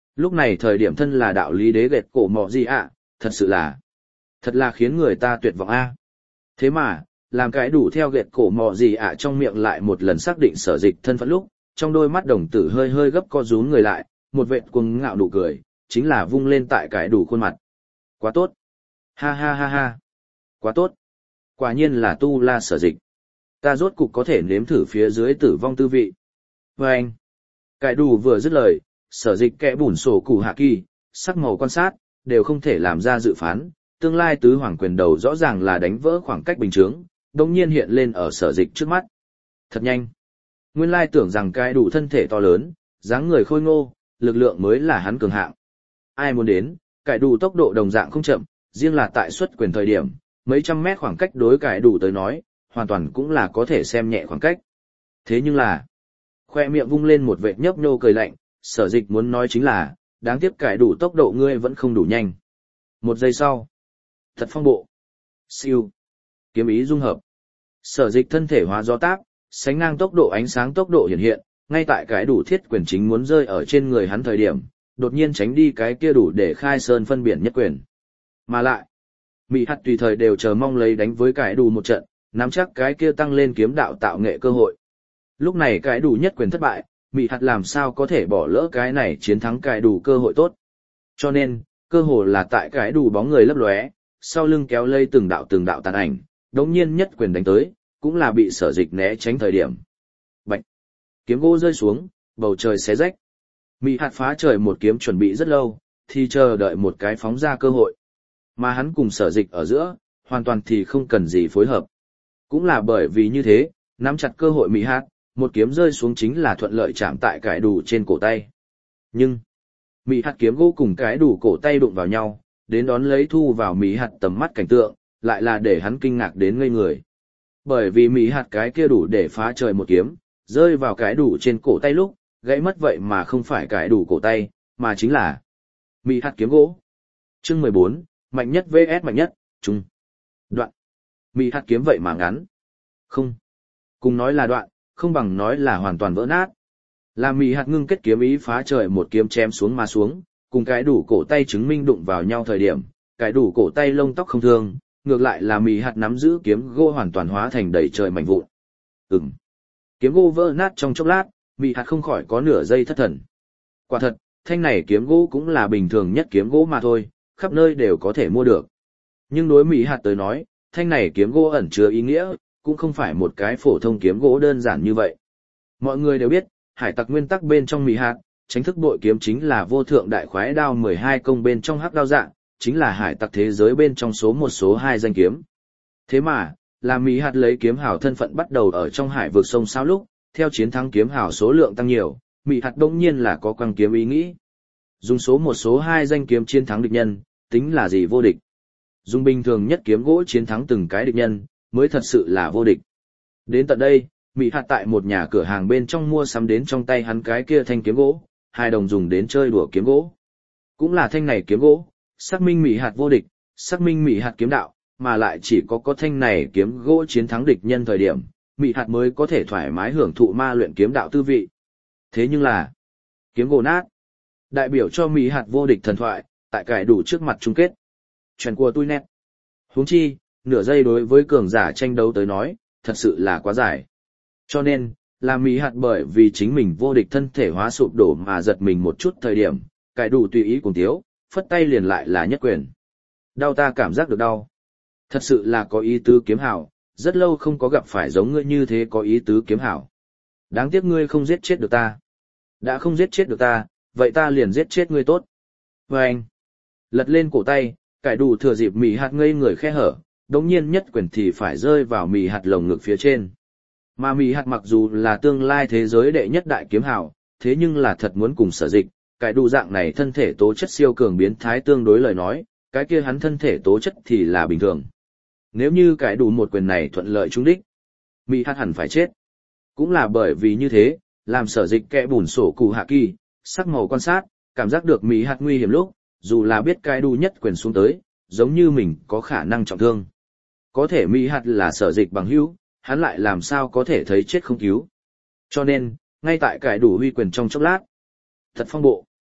lúc này thời điểm thân là đạo lý đế gệt cổ mọ gì ạ, thật sự là, thật là khiến người ta tuyệt vọng a. Thế mà, làm cái đủ theo gệt cổ mọ gì ạ trong miệng lại một lần xác định sở dịch thân phận lúc, trong đôi mắt đồng tử hơi hơi gấp co rúm người lại, một vệt cuồng ngạo nụ cười, chính là vung lên tại cái đủ khuôn mặt. Quá tốt. Ha ha ha ha. Quá tốt. Quả nhiên là tu la sở dịch. Ta rốt cục có thể nếm thử phía dưới tử vong tư vị. Và anh. Cái đủ vừa dứt lời, sở dịch kẽ bùn sổ củ hạ kỳ, sắc màu quan sát, đều không thể làm ra dự phán. Tương lai tứ hoàng quyền đầu rõ ràng là đánh vỡ khoảng cách bình thường, đồng nhiên hiện lên ở sở dịch trước mắt. Thật nhanh. Nguyên lai tưởng rằng cái đủ thân thể to lớn, dáng người khôi ngô, lực lượng mới là hắn cường hạng. Ai muốn đến, cái đủ tốc độ đồng dạng không chậm, riêng là tại xuất quyền thời điểm, mấy trăm mét khoảng cách đối cái đủ tới nói, hoàn toàn cũng là có thể xem nhẹ khoảng cách. Thế nhưng là, khoe miệng vung lên một vệt nhấp nhô cười lạnh, sở dịch muốn nói chính là, đáng tiếc cái đủ tốc độ ngươi vẫn không đủ nhanh. Một giây sau, thật phong bộ, siêu, kiếm ý dung hợp, sở dịch thân thể hóa gió tác, sánh ngang tốc độ ánh sáng tốc độ hiện hiện, ngay tại cái đủ thiết quyền chính muốn rơi ở trên người hắn thời điểm, đột nhiên tránh đi cái kia đủ để khai sơn phân biển nhất quyền. Mà lại, Mị Hạt tùy thời đều chờ mong lấy đánh với cái đủ một trận, nắm chắc cái kia tăng lên kiếm đạo tạo nghệ cơ hội. Lúc này cái đủ nhất quyền thất bại, Mị Hạt làm sao có thể bỏ lỡ cái này chiến thắng cái đủ cơ hội tốt. Cho nên, cơ hội là tại cái đủ bóng người lấp lóe, sau lưng kéo lây từng đạo từng đạo tàn ảnh, đống nhiên nhất quyền đánh tới, cũng là bị sở dịch né tránh thời điểm. Bạch! Kiếm gỗ rơi xuống, bầu trời xé rách. Mị Hạt phá trời một kiếm chuẩn bị rất lâu, thì chờ đợi một cái phóng ra cơ hội. Mà hắn cùng sở dịch ở giữa, hoàn toàn thì không cần gì phối hợp. Cũng là bởi vì như thế, nắm chặt cơ hội Mị Hạt, một kiếm rơi xuống chính là thuận lợi chạm tại cái đủ trên cổ tay. Nhưng, Mị Hạt kiếm gỗ cùng cái đủ cổ tay đụng vào nhau, đến đón lấy thu vào Mị Hạt tầm mắt cảnh tượng, lại là để hắn kinh ngạc đến ngây người. Bởi vì Mị Hạt cái kia đủ để phá trời một kiếm, rơi vào cái đủ trên cổ tay lúc, gãy mất vậy mà không phải cái đủ cổ tay, mà chính là Mị Hạt kiếm gỗ. Chương mười bốn, mạnh nhất vs mạnh nhất, chung. Đoạn. Mị Hạt kiếm vậy mà ngắn. Không. Cùng nói là đoạn, không bằng nói là hoàn toàn vỡ nát. Làm Mị Hạt ngưng kết kiếm ý phá trời một kiếm chém xuống mà xuống, cùng cái đủ cổ tay chứng minh đụng vào nhau thời điểm, cái đủ cổ tay lông tóc không thương, ngược lại là Mị Hạt nắm giữ kiếm gỗ hoàn toàn hóa thành đầy trời mảnh vụn. Ừm. Kiếm gỗ vỡ nát trong chốc lát, Mị Hạt không khỏi có nửa giây thất thần. Quả thật, thanh này kiếm gỗ cũng là bình thường nhất kiếm gỗ mà thôi, khắp nơi đều có thể mua được. Nhưng đối Mị Hạt tới nói, thanh này kiếm gỗ ẩn chứa ý nghĩa, cũng không phải một cái phổ thông kiếm gỗ đơn giản như vậy. Mọi người đều biết, hải tặc nguyên tắc bên trong Mị Hạt, tránh thức bội kiếm chính là vô thượng đại khoái đao mười hai công bên trong hắc đao dạng, chính là hải tặc thế giới bên trong số một số hai danh kiếm. Thế mà, là Mị Hạt lấy kiếm hào thân phận bắt đầu ở trong hải vực sông sao lúc, theo chiến thắng kiếm hào số lượng tăng nhiều, Mị Hạt đông nhiên là có quăng kiếm ý nghĩ. Dùng số một số hai danh kiếm chiến thắng địch nhân, tính là gì vô địch. Dùng bình thường nhất kiếm gỗ chiến thắng từng cái địch nhân, mới thật sự là vô địch. Đến tận đây, Mị Hạt tại một nhà cửa hàng bên trong mua sắm đến trong tay hắn cái kia thanh kiếm gỗ, hai đồng dùng đến chơi đùa kiếm gỗ. Cũng là thanh này kiếm gỗ, xác minh Mị Hạt vô địch, xác minh Mị Hạt kiếm đạo, mà lại chỉ có có thanh này kiếm gỗ chiến thắng địch nhân thời điểm, Mị Hạt mới có thể thoải mái hưởng thụ ma luyện kiếm đạo tư vị. Thế nhưng là, kiếm gỗ nát, đại biểu cho Mị Hạt vô địch thần thoại, tại cải đủ trước mặt chung kết. Chuyện của tôi nét. Huống chi, nửa giây đối với cường giả tranh đấu tới nói, thật sự là quá dài. Cho nên, là Mị Hạt bởi vì chính mình vô địch thân thể hóa sụp đổ mà giật mình một chút thời điểm, cải đủ tùy ý cùng thiếu, phất tay liền lại là nhất quyền. Đau ta cảm giác được đau. Thật sự là có ý tứ kiếm hảo, rất lâu không có gặp phải giống ngươi như thế có ý tứ kiếm hảo. Đáng tiếc ngươi không giết chết được ta. Đã không giết chết được ta, vậy ta liền giết chết ngươi tốt. Và anh, lật lên cổ tay, cải đủ thừa dịp Mị Hạt ngây người khe hở, đống nhiên nhất quyền thì phải rơi vào Mị Hạt lồng ngực phía trên. Mà Mị Hạt mặc dù là tương lai thế giới đệ nhất đại kiếm hảo, thế nhưng là thật muốn cùng sở dịch, cải đủ dạng này thân thể tố chất siêu cường biến thái tương đối lời nói, cái kia hắn thân thể tố chất thì là bình thường. Nếu như cải đủ một quyền này thuận lợi trúng đích, Mị Hạt hẳn phải chết. Cũng là bởi vì như thế, làm sở dịch kẽ bùn sổ cụ hạ kỳ, sắc màu quan sát, cảm giác được Mị Hạt nguy hiểm lúc, dù là biết cải đủ nhất quyền xuống tới, giống như mình có khả năng trọng thương. Có thể Mị Hạt là sở dịch bằng hữu, hắn lại làm sao có thể thấy chết không cứu. Cho nên, ngay tại cải đủ huy quyền trong chốc lát, thật phong bộ,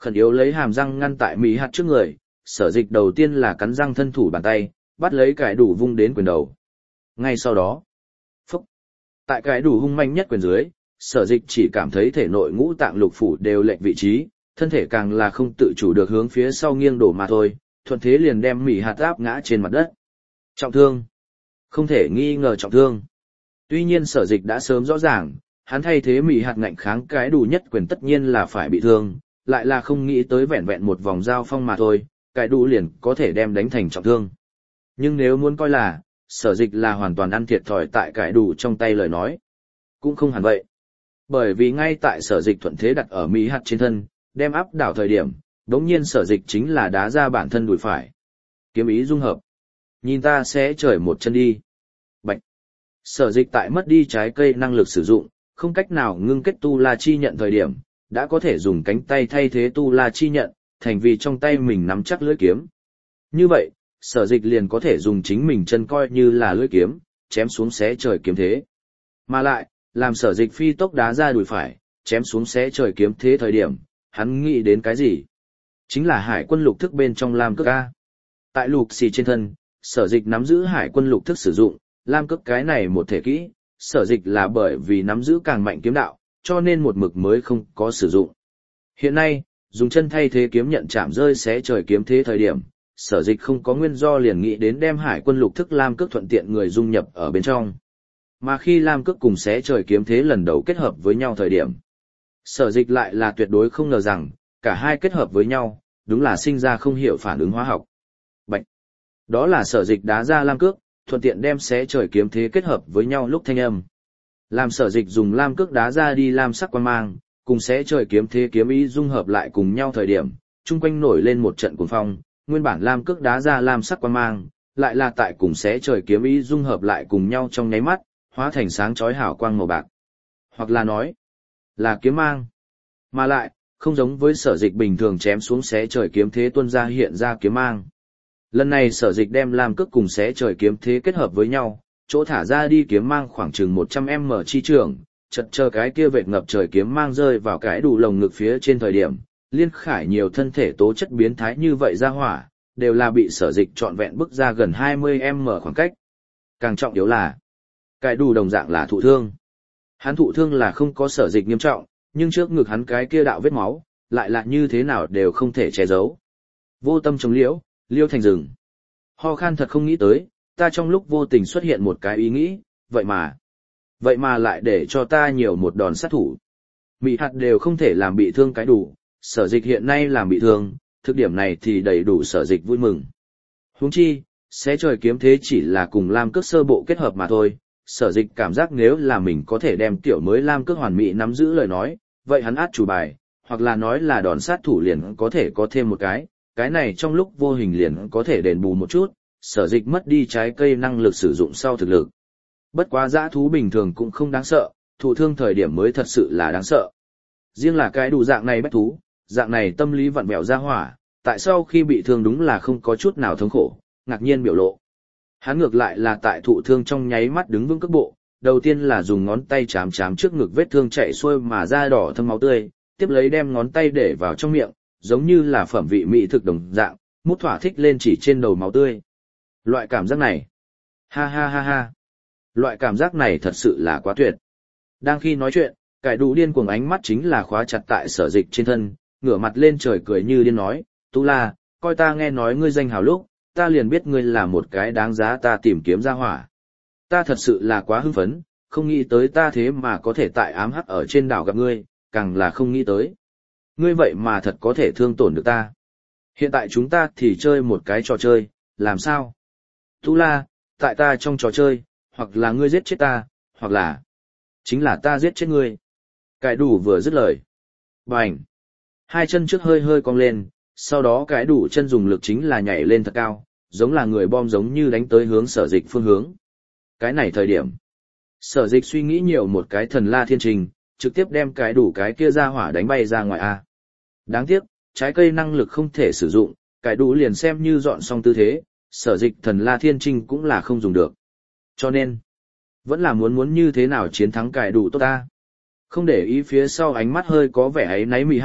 Khẩn yếu lấy hàm răng ngăn tại Mỹ hạt trước người, sở dịch đầu tiên là cắn răng thân thủ bàn tay, bắt lấy cái đủ vung đến quyền đầu. Ngay sau đó, phúc, tại cái đủ hung manh nhất quyền dưới, sở dịch chỉ cảm thấy thể nội ngũ tạng lục phủ đều lệch vị trí, thân thể càng là không tự chủ được hướng phía sau nghiêng đổ mà thôi, thuận thế liền đem Mỹ hạt áp ngã trên mặt đất. Trọng thương. Không thể nghi ngờ trọng thương. Tuy nhiên sở dịch đã sớm rõ ràng, hắn thay thế Mỹ hạt ngạnh kháng cái đủ nhất quyền tất nhiên là phải bị thương, lại là không nghĩ tới vẹn vẹn một vòng giao phong mà thôi, cái đủ liền có thể đem đánh thành trọng thương. Nhưng nếu muốn coi là, sở dịch là hoàn toàn ăn thiệt thòi tại cái đủ trong tay lời nói. Cũng không hẳn vậy. Bởi vì ngay tại sở dịch thuận thế đặt ở Mỹ hạt trên thân, đem áp đảo thời điểm, đống nhiên sở dịch chính là đá ra bản thân đùi phải. Kiếm ý dung hợp. Nhìn ta sẽ trời một chân đi. Bạch. Sở dịch tại mất đi trái cây năng lực sử dụng, không cách nào ngưng kết tu la chi nhận thời điểm, đã có thể dùng cánh tay thay thế tu la chi nhận, thành vì trong tay mình nắm chắc lưỡi kiếm. Như vậy, sở dịch liền có thể dùng chính mình chân coi như là lưỡi kiếm, chém xuống xé trời kiếm thế. Mà lại, làm sở dịch phi tốc đá ra đùi phải, chém xuống xé trời kiếm thế thời điểm, hắn nghĩ đến cái gì? Chính là hải quân lục thức bên trong lam cước A. Tại lục xì trên thân, sở dịch nắm giữ hải quân lục thức sử dụng, lam cước cái này một thể kỹ, sở dịch là bởi vì nắm giữ càng mạnh kiếm đạo, cho nên một mực mới không có sử dụng. Hiện nay, dùng chân thay thế kiếm nhận chạm rơi xé trời kiếm thế thời điểm, sở dịch không có nguyên do liền nghĩ đến đem hải quân lục thức lam cước thuận tiện người dung nhập ở bên trong. Mà khi lam cước cùng xé trời kiếm thế lần đầu kết hợp với nhau thời điểm, sở dịch lại là tuyệt đối không ngờ rằng, cả hai kết hợp với nhau, đúng là sinh ra không hiểu phản ứng hóa học. Bạch. Đó là sở dịch đá ra lam cước, thuận tiện đem xé trời kiếm thế kết hợp với nhau lúc thanh âm. Làm sở dịch dùng lam cước đá ra đi lam sắc quang mang, cùng xé trời kiếm thế kiếm ý dung hợp lại cùng nhau thời điểm, chung quanh nổi lên một trận cuồng phong, nguyên bản lam cước đá ra lam sắc quang mang, lại là tại cùng xé trời kiếm ý dung hợp lại cùng nhau trong nháy mắt, hóa thành sáng chói hào quang màu bạc. Hoặc là nói, là kiếm mang. Mà lại, không giống với sở dịch bình thường chém xuống xé trời kiếm thế tuôn ra hiện ra kiếm mang. Lần này sở dịch đem lam cước cùng xé trời kiếm thế kết hợp với nhau, chỗ thả ra đi kiếm mang khoảng chừng một trăm mét chi trường, chật chờ cái kia vệt ngập trời kiếm mang rơi vào cái đủ lồng ngực phía trên thời điểm, liên khải nhiều thân thể tố chất biến thái như vậy ra hỏa, đều là bị sở dịch trọn vẹn bức ra gần hai mươi mét khoảng cách. Càng trọng yếu là, cái đủ đồng dạng là thụ thương. Hắn thụ thương là không có sở dịch nghiêm trọng, nhưng trước ngực hắn cái kia đạo vết máu, lại là như thế nào đều không thể che giấu. Vô tâm chống liễu, liêu thành rừng. Ho khan thật không nghĩ tới, ta trong lúc vô tình xuất hiện một cái ý nghĩ, vậy mà, vậy mà lại để cho ta nhiều một đòn sát thủ. Mị hạt đều không thể làm bị thương cái đủ, sở dịch hiện nay làm bị thương, thực điểm này thì đầy đủ sở dịch vui mừng. Huống chi, xé trời kiếm thế chỉ là cùng lam cước sơ bộ kết hợp mà thôi, sở dịch cảm giác nếu là mình có thể đem tiểu mới lam cước hoàn mỹ nắm giữ lời nói, vậy hắn át chủ bài, hoặc là nói là đòn sát thủ liền có thể có thêm một cái, cái này trong lúc vô hình liền có thể đền bù một chút, sở dịch mất đi trái cây năng lực sử dụng sau thực lực. Bất quá dã thú bình thường cũng không đáng sợ, thụ thương thời điểm mới thật sự là đáng sợ. Riêng là cái đủ dạng này bách thú, dạng này tâm lý vặn vẹo ra hỏa, tại sao khi bị thương đúng là không có chút nào thống khổ, ngạc nhiên biểu lộ. Hắn ngược lại là tại thụ thương trong nháy mắt đứng vững cước bộ, đầu tiên là dùng ngón tay chám chám trước ngực vết thương chạy xuôi mà da đỏ thâm máu tươi, tiếp lấy đem ngón tay để vào trong miệng, giống như là phẩm vị mỹ thực đồng dạng, mút thỏa thích lên chỉ trên đầu máu tươi. Loại cảm giác này, ha ha ha ha, loại cảm giác này thật sự là quá tuyệt. Đang khi nói chuyện, cải đủ điên cuồng ánh mắt chính là khóa chặt tại sở dịch trên thân, ngửa mặt lên trời cười như điên nói, Tu La, coi ta nghe nói ngươi danh hào lúc, ta liền biết ngươi là một cái đáng giá ta tìm kiếm ra hỏa. Ta thật sự là quá hưng phấn, không nghĩ tới ta thế mà có thể tại ám hắc ở trên đảo gặp ngươi, càng là không nghĩ tới. Ngươi vậy mà thật có thể thương tổn được ta. Hiện tại chúng ta thì chơi một cái trò chơi, làm sao? Tu La, tại ta trong trò chơi, hoặc là ngươi giết chết ta, hoặc là chính là ta giết chết ngươi. Cái đủ vừa dứt lời. Bành! Hai chân trước hơi hơi cong lên, sau đó cái đủ chân dùng lực chính là nhảy lên thật cao, giống là người bom giống như đánh tới hướng sở dịch phương hướng. Cái này thời điểm, sở dịch suy nghĩ nhiều một cái thần la thiên trình, trực tiếp đem cái đủ cái kia ra hỏa đánh bay ra ngoài A. Đáng tiếc, trái cây năng lực không thể sử dụng, cái đủ liền xem như dọn xong tư thế, sở dịch thần la thiên trình cũng là không dùng được. Cho nên, vẫn là muốn muốn như thế nào chiến thắng cái đủ tốt ta. Không để ý phía sau ánh mắt hơi có vẻ ấy náy mị hạt,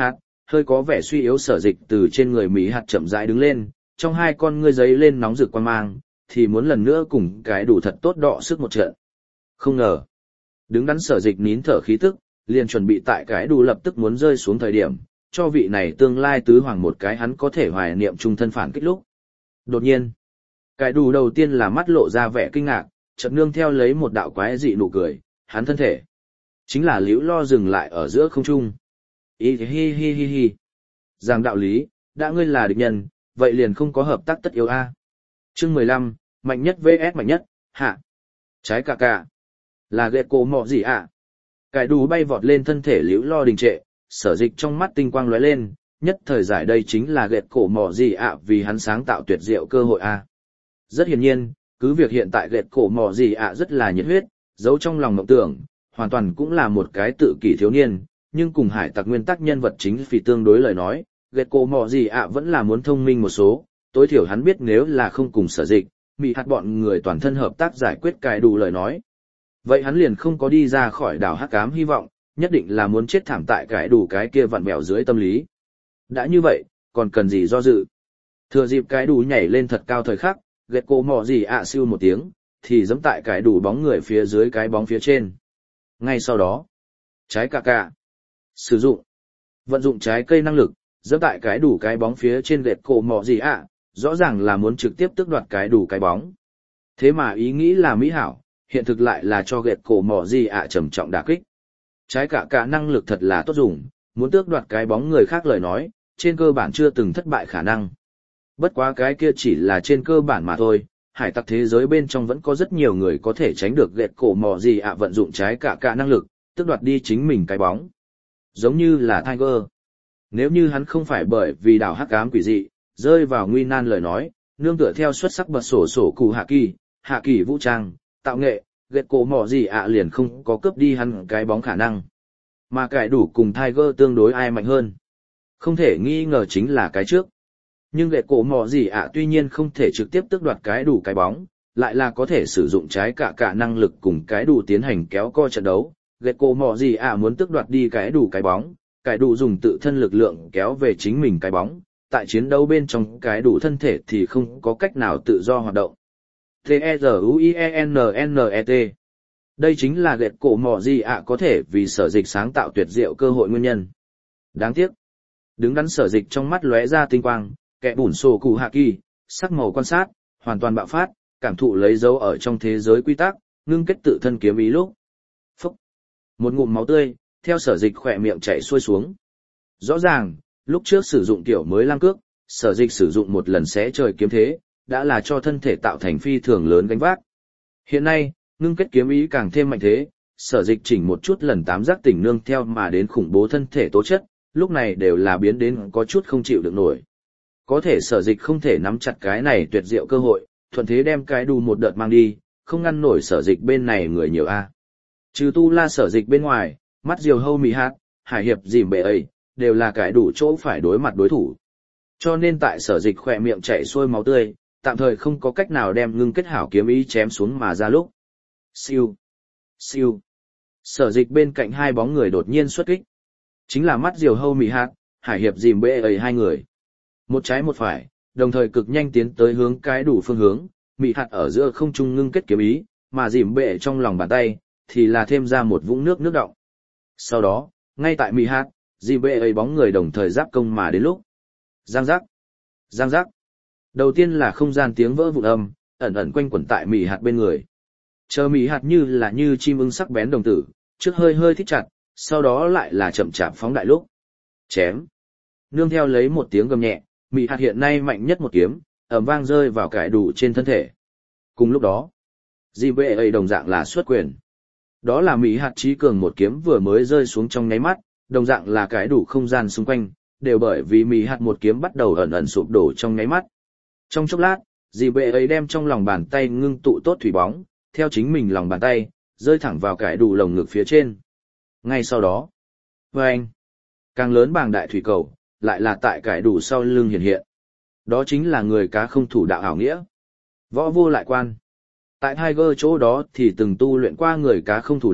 hơi có vẻ suy yếu Sở Dịch từ trên người Mỹ hạt chậm rãi đứng lên, trong hai con ngươi giấy lên nóng rực quan mang, thì muốn lần nữa cùng cái đủ thật tốt đọ sức một trận. Không ngờ, đứng đắn Sở Dịch nín thở khí tức, liền chuẩn bị tại cái đủ lập tức muốn rơi xuống thời điểm, cho vị này tương lai tứ hoàng một cái hắn có thể hoài niệm trung thân phản kích lúc. Đột nhiên, cái đủ đầu tiên là mắt lộ ra vẻ kinh ngạc, chợt nương theo lấy một đạo quái dị nụ cười, hắn thân thể chính là liễu lo dừng lại ở giữa không trung. Ý hi hi hi hi. Giảng đạo lý, đã ngươi là địch nhân, vậy liền không có hợp tác tất yếu a. Chương mười lăm, mạnh nhất vs mạnh nhất, hạ. Trái cả cả. Là ghệ cổ mọ gì ạ? À? Cái đủ bay vọt lên thân thể liễu lo đình trệ, Sở Dịch trong mắt tinh quang lóe lên, nhất thời giải đây chính là ghệ cổ mọ gì ạ à vì hắn sáng tạo tuyệt diệu cơ hội a. À. Rất hiển nhiên, cứ việc hiện tại ghệ cổ mọ gì ạ à rất là nhiệt huyết, giấu trong lòng mộng tưởng, hoàn toàn cũng là một cái tự kỷ thiếu niên, nhưng cùng hải tặc nguyên tắc nhân vật chính vì tương đối lời nói, ghét cổ mọ gì ạ vẫn là muốn thông minh một số, tối thiểu hắn biết nếu là không cùng Sở Dịch, Mỹ hạt bọn người toàn thân hợp tác giải quyết cái đủ lời nói. Vậy hắn liền không có đi ra khỏi đảo hắc ám hy vọng, nhất định là muốn chết thảm tại cái đủ cái kia vặn bèo dưới tâm lý. Đã như vậy, còn cần gì do dự. Thừa dịp cái đủ nhảy lên thật cao thời khắc, ghét cổ mọ gì ạ siêu một tiếng, thì giẫm tại cái đủ bóng người phía dưới cái bóng phía trên. Ngay sau đó, trái cả cả. Sử dụng. Vận dụng trái cây năng lực, giẫm tại cái đủ cái bóng phía trên ghét cổ mọ gì ạ, rõ ràng là muốn trực tiếp tước đoạt cái đủ cái bóng. Thế mà ý nghĩ là mỹ hảo, hiện thực lại là cho ghét cổ mọ gì ạ trầm trọng đả kích. Trái cả cả năng lực thật là tốt dùng, muốn tước đoạt cái bóng người khác lời nói, trên cơ bản chưa từng thất bại khả năng. Bất quá cái kia chỉ là trên cơ bản mà thôi, hải tặc thế giới bên trong vẫn có rất nhiều người có thể tránh được ghét cổ mọ gì ạ vận dụng trái cả cả năng lực, tước đoạt đi chính mình cái bóng. Giống như là Tiger. Nếu như hắn không phải bởi vì đảo hắc ám quỷ dị, rơi vào nguy nan lời nói, nương tựa theo xuất sắc bật sổ sổ cụ hạ kỳ, hạ kỳ vũ trang, tạo nghệ, ghét cổ mọ gì ạ liền không có cướp đi hắn cái bóng khả năng. Mà cái đủ cùng Tiger tương đối ai mạnh hơn. Không thể nghi ngờ chính là cái trước. Nhưng ghét cổ mọ gì ạ tuy nhiên không thể trực tiếp tước đoạt cái đủ cái bóng, lại là có thể sử dụng trái cả cả năng lực cùng cái đủ tiến hành kéo co trận đấu. Ghét cổ mọ gì ạ muốn tước đoạt đi cái đủ cái bóng, cái đủ dùng tự thân lực lượng kéo về chính mình cái bóng, tại chiến đấu bên trong cái đủ thân thể thì không có cách nào tự do hoạt động. T E R U I E N N E T. Đây chính là ghét cổ mọ gì ạ có thể vì Sở Dịch sáng tạo tuyệt diệu cơ hội nguyên nhân. Đáng tiếc, đứng đắn Sở Dịch trong mắt lóe ra tinh quang, kẻ bùn sổ cụ hạ kỳ, sắc màu quan sát, hoàn toàn bạo phát, cảm thụ lấy dấu ở trong thế giới quy tắc, ngưng kết tự thân kiếm ý lúc. Phúc! Một ngụm máu tươi, theo Sở Dịch khỏe miệng chảy xuôi xuống. Rõ ràng, lúc trước sử dụng tiểu mới lam cước, Sở Dịch sử dụng một lần xé trời kiếm thế, đã là cho thân thể tạo thành phi thường lớn gánh vác. Hiện nay, ngưng kết kiếm ý càng thêm mạnh thế, Sở Dịch chỉnh một chút lần tám giác tỉnh nương theo mà đến khủng bố thân thể tố chất, lúc này đều là biến đến có chút không chịu được nổi. Có thể Sở Dịch không thể nắm chặt cái này tuyệt diệu cơ hội, thuận thế đem cái đù một đợt mang đi, không ngăn nổi Sở Dịch bên này người nhiều a. Trừ tu la Sở Dịch bên ngoài, mắt diều hâu mì hạt, hải hiệp dìm bệ ấy, đều là cái đủ chỗ phải đối mặt đối thủ. Cho nên tại Sở Dịch khỏe miệng chảy xuôi máu tươi, tạm thời không có cách nào đem ngưng kết hảo kiếm ý chém xuống mà ra lúc. Siêu, siêu. Sở Dịch bên cạnh hai bóng người đột nhiên xuất kích. Chính là mắt diều hâu mì hạt, hải hiệp dìm bệ ấy hai người. Một trái một phải, đồng thời cực nhanh tiến tới hướng cái đủ phương hướng, mị hạt ở giữa không trung ngưng kết kiếm ý, mà dìm bệ trong lòng bàn tay, thì là thêm ra một vũng nước nước động. Sau đó, ngay tại mị hạt, dìm bệ ấy bóng người đồng thời giáp công mà đến lúc. Giang giác, giang giác. Đầu tiên là không gian tiếng vỡ vụn âm, ẩn ẩn quanh quẩn tại mị hạt bên người. Chờ mị hạt như là như chim ưng sắc bén đồng tử, trước hơi hơi thích chặt, sau đó lại là chậm chạp phóng đại lúc. Chém. Nương theo lấy một tiếng gầm nhẹ, mị hạt hiện nay mạnh nhất một kiếm, ầm vang rơi vào cái đủ trên thân thể. Cùng lúc đó, dì bệ ấy đồng dạng là xuất quyền. Đó là mị hạt trí cường một kiếm vừa mới rơi xuống trong nháy mắt, đồng dạng là cái đủ không gian xung quanh, đều bởi vì mị hạt một kiếm bắt đầu ẩn ẩn sụp đổ trong nháy mắt. Trong chốc lát, dì bệ ấy đem trong lòng bàn tay ngưng tụ tốt thủy bóng, theo chính mình lòng bàn tay, rơi thẳng vào cái đủ lồng ngực phía trên. Ngay sau đó, vâng, càng lớn bàng đại thủy cầu, lại là tại cái đủ sau lưng hiện hiện. Đó chính là người cá không thủ đạo ảo nghĩa. Võ vô lại quan. Tại Tiger chỗ đó thì từng tu luyện qua người cá không thủ đạo,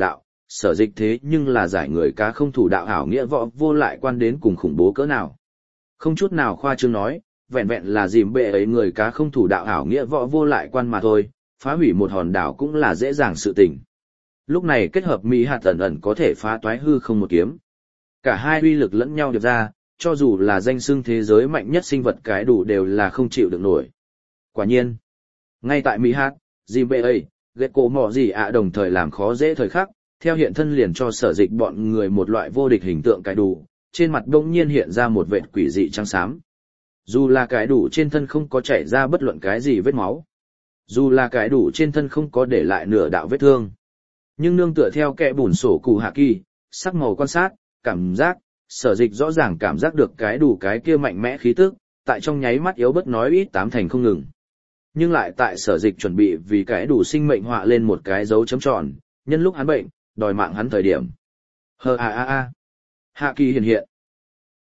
sở dịch thế nhưng là giải người cá không thủ đạo ảo nghĩa võ vô lại quan đến cùng khủng bố cỡ nào. Không chút nào khoa trương nói, vẹn vẹn là dìm bệ ấy người cá không thủ đạo ảo nghĩa võ vô lại quan mà thôi, phá hủy một hòn đảo cũng là dễ dàng sự tình. Lúc này kết hợp mỹ hạt ẩn ẩn có thể phá toái hư không một kiếm. Cả hai uy lực lẫn nhau điệp ra, cho dù là danh xưng thế giới mạnh nhất sinh vật cái đủ đều là không chịu được nổi. Quả nhiên, ngay tại mỹ hạt, dìm bệ ấy, ghét cổ mỏ gì ạ đồng thời làm khó dễ thời khắc, theo hiện thân liền cho sở dịch bọn người một loại vô địch hình tượng cái đủ, trên mặt đông nhiên hiện ra một vệt quỷ dị trắng xám. Dù là cái đủ trên thân không có chảy ra bất luận cái gì vết máu, dù là cái đủ trên thân không có để lại nửa đạo vết thương, nhưng nương tựa theo kẽ bùn sổ cụ hạ kỳ, sắc màu quan sát, cảm giác, sở dịch rõ ràng cảm giác được cái đủ cái kia mạnh mẽ khí tức, tại trong nháy mắt yếu bất nói ít tám thành không ngừng. Nhưng lại tại sở dịch chuẩn bị vì cái đủ sinh mệnh họa lên một cái dấu chấm tròn, nhân lúc hắn bệnh, đòi mạng hắn thời điểm. Hờ a a a. Hạ kỳ hiện hiện.